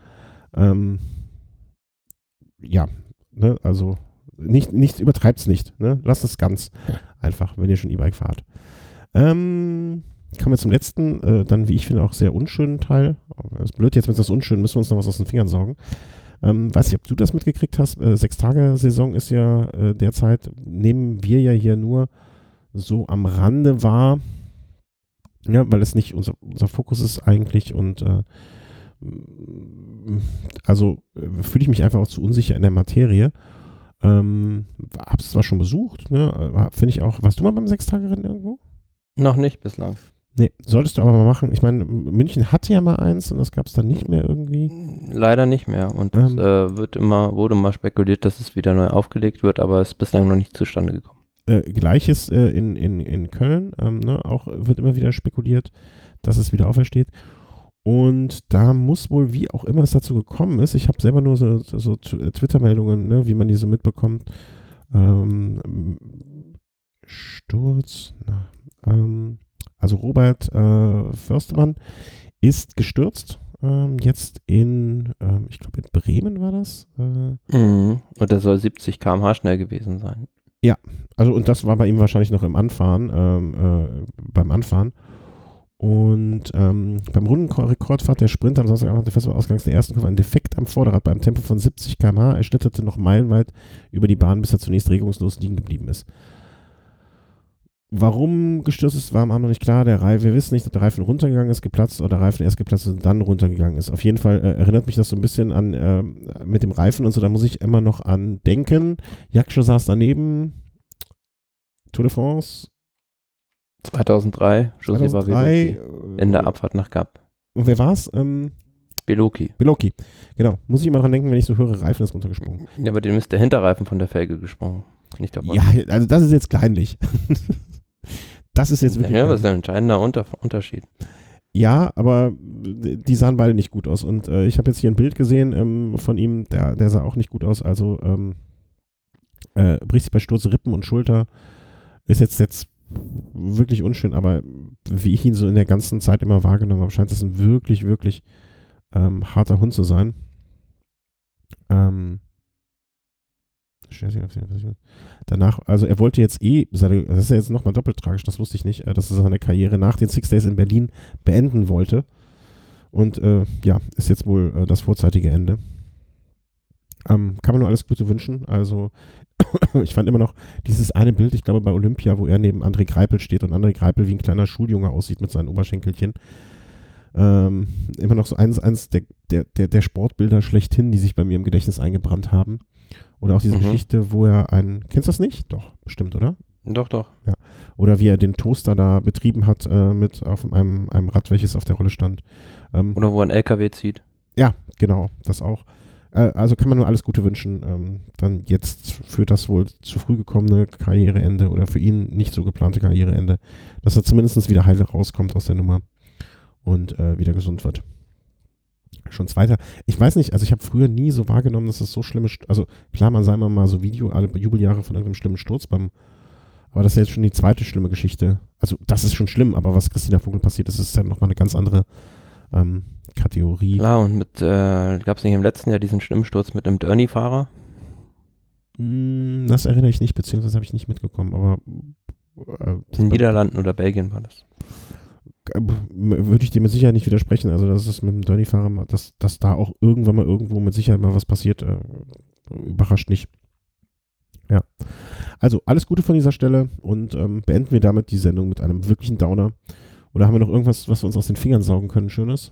Ja, ne, also übertreibt es nicht. Ne? Lasst es ganz einfach, wenn ihr schon E-Bike fahrt. Kommen wir zum letzten, dann wie ich finde auch sehr unschönen Teil. Das ist blöd, jetzt mit das unschön, müssen wir uns noch was aus den Fingern saugen. Weiß nicht, ob du das mitgekriegt hast. 6-Tage-Saison ist ja derzeit, nehmen wir ja hier nur so am Rande wahr, ja, weil es nicht unser Fokus ist eigentlich und also fühle ich mich einfach auch zu unsicher in der Materie. Hab's zwar schon besucht, ne, finde ich auch. Warst du mal beim 6-Tage-Rennen irgendwo? Noch nicht bislang. Nee, solltest du aber mal machen. Ich meine, München hatte ja mal eins und das gab es dann nicht mehr irgendwie. Leider nicht mehr. Und es wurde immer spekuliert, dass es wieder neu aufgelegt wird, aber es ist bislang noch nicht zustande gekommen. Gleiches in Köln, ne, auch wird immer wieder spekuliert, dass es wieder aufersteht. Und da muss wohl, wie auch immer es dazu gekommen ist, ich habe selber nur so Twitter-Meldungen, ne, wie man die so mitbekommt. Sturz, also Robert Förstemann ist gestürzt. Jetzt ich glaube in Bremen war das. Und er soll 70 km/h schnell gewesen sein. Ja, also und das war bei ihm wahrscheinlich noch beim Anfahren. Und beim Rundenrekordfahrt der Sprinter am Samstagabend der Festival-Ausgangs der ersten Kurve ein Defekt am Vorderrad bei einem Tempo von 70 km/h. Er schlitterte noch meilenweit über die Bahn, bis er zunächst regungslos liegen geblieben ist. Warum gestürzt ist, war am Abend noch nicht klar. Wir wissen nicht, ob der Reifen runtergegangen ist, geplatzt oder der Reifen erst geplatzt ist und dann runtergegangen ist. Auf jeden Fall erinnert mich das so ein bisschen an mit dem Reifen und so, da muss ich immer noch an denken. Yaksho saß daneben. Tour de France. 2003, José 2003 in der Abfahrt nach Gap. Und wer war's? Beloki. Beloki. Genau. Muss ich immer dran denken, wenn ich so höre, Reifen ist runtergesprungen. Ja, aber dem ist der Hinterreifen von der Felge gesprungen. Nicht der Ja, also das ist jetzt kleinlich. Das ist jetzt wirklich. Ja, das ist ein entscheidender Unterschied. Ja, aber die sahen beide nicht gut aus. Und ich habe jetzt hier ein Bild gesehen von ihm, der sah auch nicht gut aus. Also bricht sich bei Sturz Rippen und Schulter. Ist jetzt wirklich unschön, aber wie ich ihn so in der ganzen Zeit immer wahrgenommen habe, scheint es ein wirklich, wirklich harter Hund zu sein. Danach, also er wollte jetzt das ist ja jetzt nochmal doppelt tragisch, das wusste ich nicht, dass er seine Karriere nach den Six Days in Berlin beenden wollte. Und ja, ist jetzt wohl das vorzeitige Ende. Kann man nur alles Gute wünschen. Also ich fand immer noch dieses eine Bild, ich glaube bei Olympia, wo er neben André Greipel steht und André Greipel wie ein kleiner Schuljunge aussieht mit seinen Oberschenkelchen. Immer noch so eins der Sportbilder schlechthin, die sich bei mir im Gedächtnis eingebrannt haben. Oder auch diese Geschichte, wo er kennst du das nicht? Doch, bestimmt, oder? Doch. Ja. Oder wie er den Toaster da betrieben hat mit auf einem Rad, welches auf der Rolle stand. Oder wo ein LKW zieht. Ja, genau, das auch. Also kann man nur alles Gute wünschen. Dann jetzt für das wohl zu früh gekommene Karriereende oder für ihn nicht so geplante Karriereende, dass er zumindest wieder heil rauskommt aus der Nummer und wieder gesund wird. Schon zweiter. Ich weiß nicht, also ich habe früher nie so wahrgenommen, dass es so schlimme, also klar, man sei mal so alle Jubeljahre von irgendeinem schlimmen Sturz aber das ist ja jetzt schon die zweite schlimme Geschichte. Also das ist schon schlimm, aber was Christina Vogel passiert ist, ist ja nochmal eine ganz andere Kategorie. Klar, und gab es nicht im letzten Jahr diesen schlimmen Sturz mit einem Dirty-Fahrer? Das erinnere ich nicht, beziehungsweise habe ich nicht mitgekommen, aber in den Niederlanden oder Belgien war das. Würde ich dir mit Sicherheit nicht widersprechen. Also, dass es mit dem Dirty-Fahrer, dass da auch irgendwann mal irgendwo mit Sicherheit mal was passiert, überrascht nicht. Ja. Also, alles Gute von dieser Stelle und beenden wir damit die Sendung mit einem wirklichen Downer. Oder haben wir noch irgendwas, was wir uns aus den Fingern saugen können, Schönes?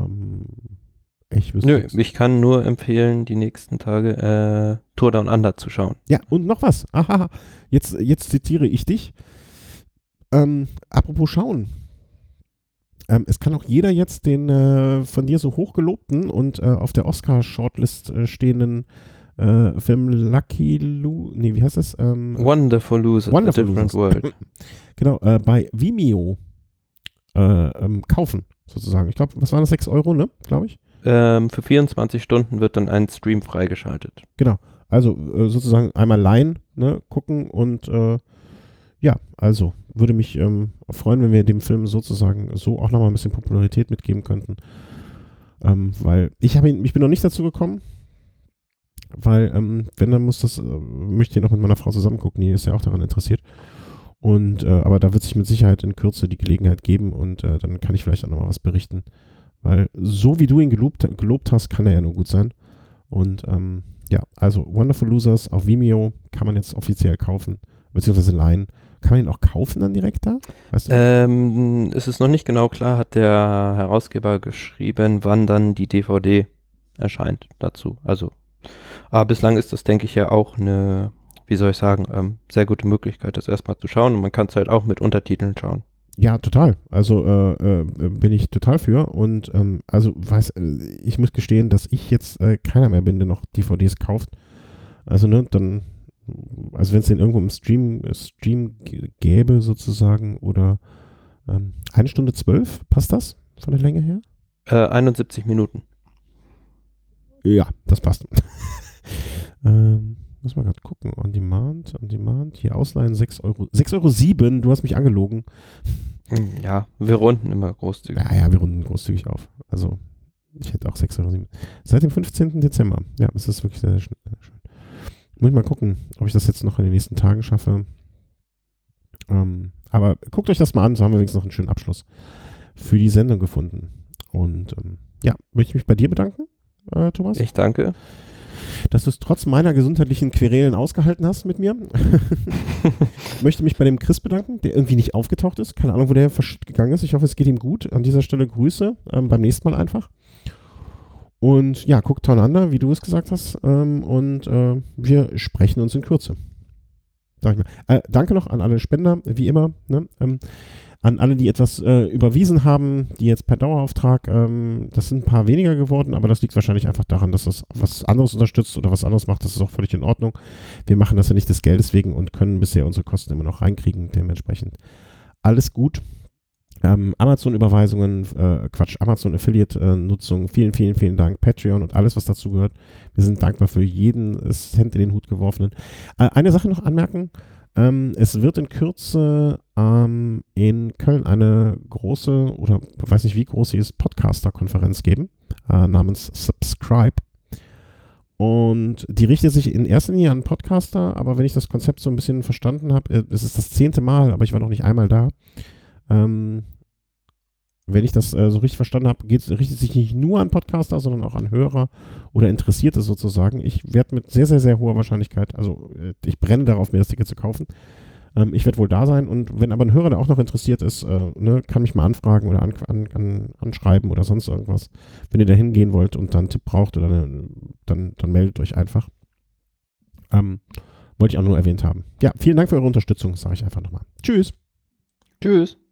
Ich kann nur empfehlen, die nächsten Tage Tour Down Under zu schauen. Ja, und noch was. Aha, jetzt zitiere ich dich. Apropos schauen. Es kann auch jeder jetzt den von dir so hochgelobten und auf der Oscar-Shortlist stehenden Film wie heißt das? Wonderful Losers, A Different World. Genau, bei Vimeo kaufen, sozusagen. Ich glaube, was waren das, 6 Euro, ne? Glaube ich. Für 24 Stunden wird dann ein Stream freigeschaltet. Genau, also sozusagen einmal leihen, ne, gucken und ja, also würde mich freuen, wenn wir dem Film sozusagen so auch nochmal ein bisschen Popularität mitgeben könnten. Weil ich bin noch nicht dazu gekommen, weil wenn, dann möchte ich noch mit meiner Frau zusammen gucken, die ist ja auch daran interessiert. Und aber da wird sich mit Sicherheit in Kürze die Gelegenheit geben und dann kann ich vielleicht auch nochmal was berichten. Weil so wie du ihn gelobt hast, kann er ja nur gut sein. Und ja, also Wonderful Losers auf Vimeo kann man jetzt offiziell kaufen, beziehungsweise leihen. Kann man ihn auch kaufen dann direkt da? Weißt du? Es ist noch nicht genau klar, hat der Herausgeber geschrieben, wann dann die DVD erscheint dazu. Also, aber bislang ist das, denke ich, ja auch eine, wie soll ich sagen, sehr gute Möglichkeit, das erstmal zu schauen. Und man kann es halt auch mit Untertiteln schauen. Ja, total. Also bin ich total für. Und also ich muss gestehen, dass ich jetzt keiner mehr bin, der noch DVDs kauft. Also ne, dann, also wenn es den irgendwo im Stream gäbe sozusagen oder 1 Stunde 12, passt das von der Länge her? 71 Minuten. Ja, das passt. Muss mal gerade gucken. On Demand. Hier ausleihen 6 Euro. 6,07 Euro, du hast mich angelogen. Ja, wir runden immer großzügig. Ja, wir runden großzügig auf. Also, ich hätte auch 6,07 Euro. Seit dem 15. Dezember. Ja, das ist wirklich sehr, sehr schön. Muss ich mal gucken, ob ich das jetzt noch in den nächsten Tagen schaffe. Aber guckt euch das mal an, so haben wir wenigstens noch einen schönen Abschluss für die Sendung gefunden. Und ja, möchte ich mich bei dir bedanken, Thomas. Ich danke. Dass du es trotz meiner gesundheitlichen Querelen ausgehalten hast mit mir. Möchte mich bei dem Chris bedanken, der irgendwie nicht aufgetaucht ist. Keine Ahnung, wo der gegangen ist. Ich hoffe, es geht ihm gut. An dieser Stelle Grüße. Beim nächsten Mal einfach. Und ja, guckt Down Under, wie du es gesagt hast. Und wir sprechen uns in Kürze. Danke noch an alle Spender, wie immer. Ne? An alle, die etwas überwiesen haben, die jetzt per Dauerauftrag, das sind ein paar weniger geworden, aber das liegt wahrscheinlich einfach daran, dass das was anderes unterstützt oder was anderes macht. Das ist auch völlig in Ordnung. Wir machen das ja nicht des Geldes wegen und können bisher unsere Kosten immer noch reinkriegen. Dementsprechend alles gut. Amazon-Überweisungen, Amazon-Affiliate-Nutzung, vielen, vielen, vielen Dank. Patreon und alles, was dazu gehört. Wir sind dankbar für jeden Cent in den Hut geworfenen. Eine Sache noch anmerken. Es wird in Kürze in Köln eine große, oder weiß nicht wie groß sie ist, Podcaster-Konferenz geben, namens Subscribe. Und die richtet sich in erster Linie an Podcaster, aber wenn ich das Konzept so ein bisschen verstanden habe, es ist das 10. Mal, aber ich war noch nicht einmal da. Wenn ich das so richtig verstanden habe, richtet sich nicht nur an Podcaster, sondern auch an Hörer oder Interessierte sozusagen. Ich werde mit sehr, sehr, sehr hoher Wahrscheinlichkeit, also ich brenne darauf, mir das Ticket zu kaufen. Ich werde wohl da sein und wenn aber ein Hörer, der auch noch interessiert ist, kann mich mal anfragen oder anschreiben oder sonst irgendwas. Wenn ihr da hingehen wollt und dann einen Tipp braucht, oder dann meldet euch einfach. Wollte ich auch nur erwähnt haben. Ja, vielen Dank für eure Unterstützung, sage ich einfach nochmal. Tschüss. Tschüss.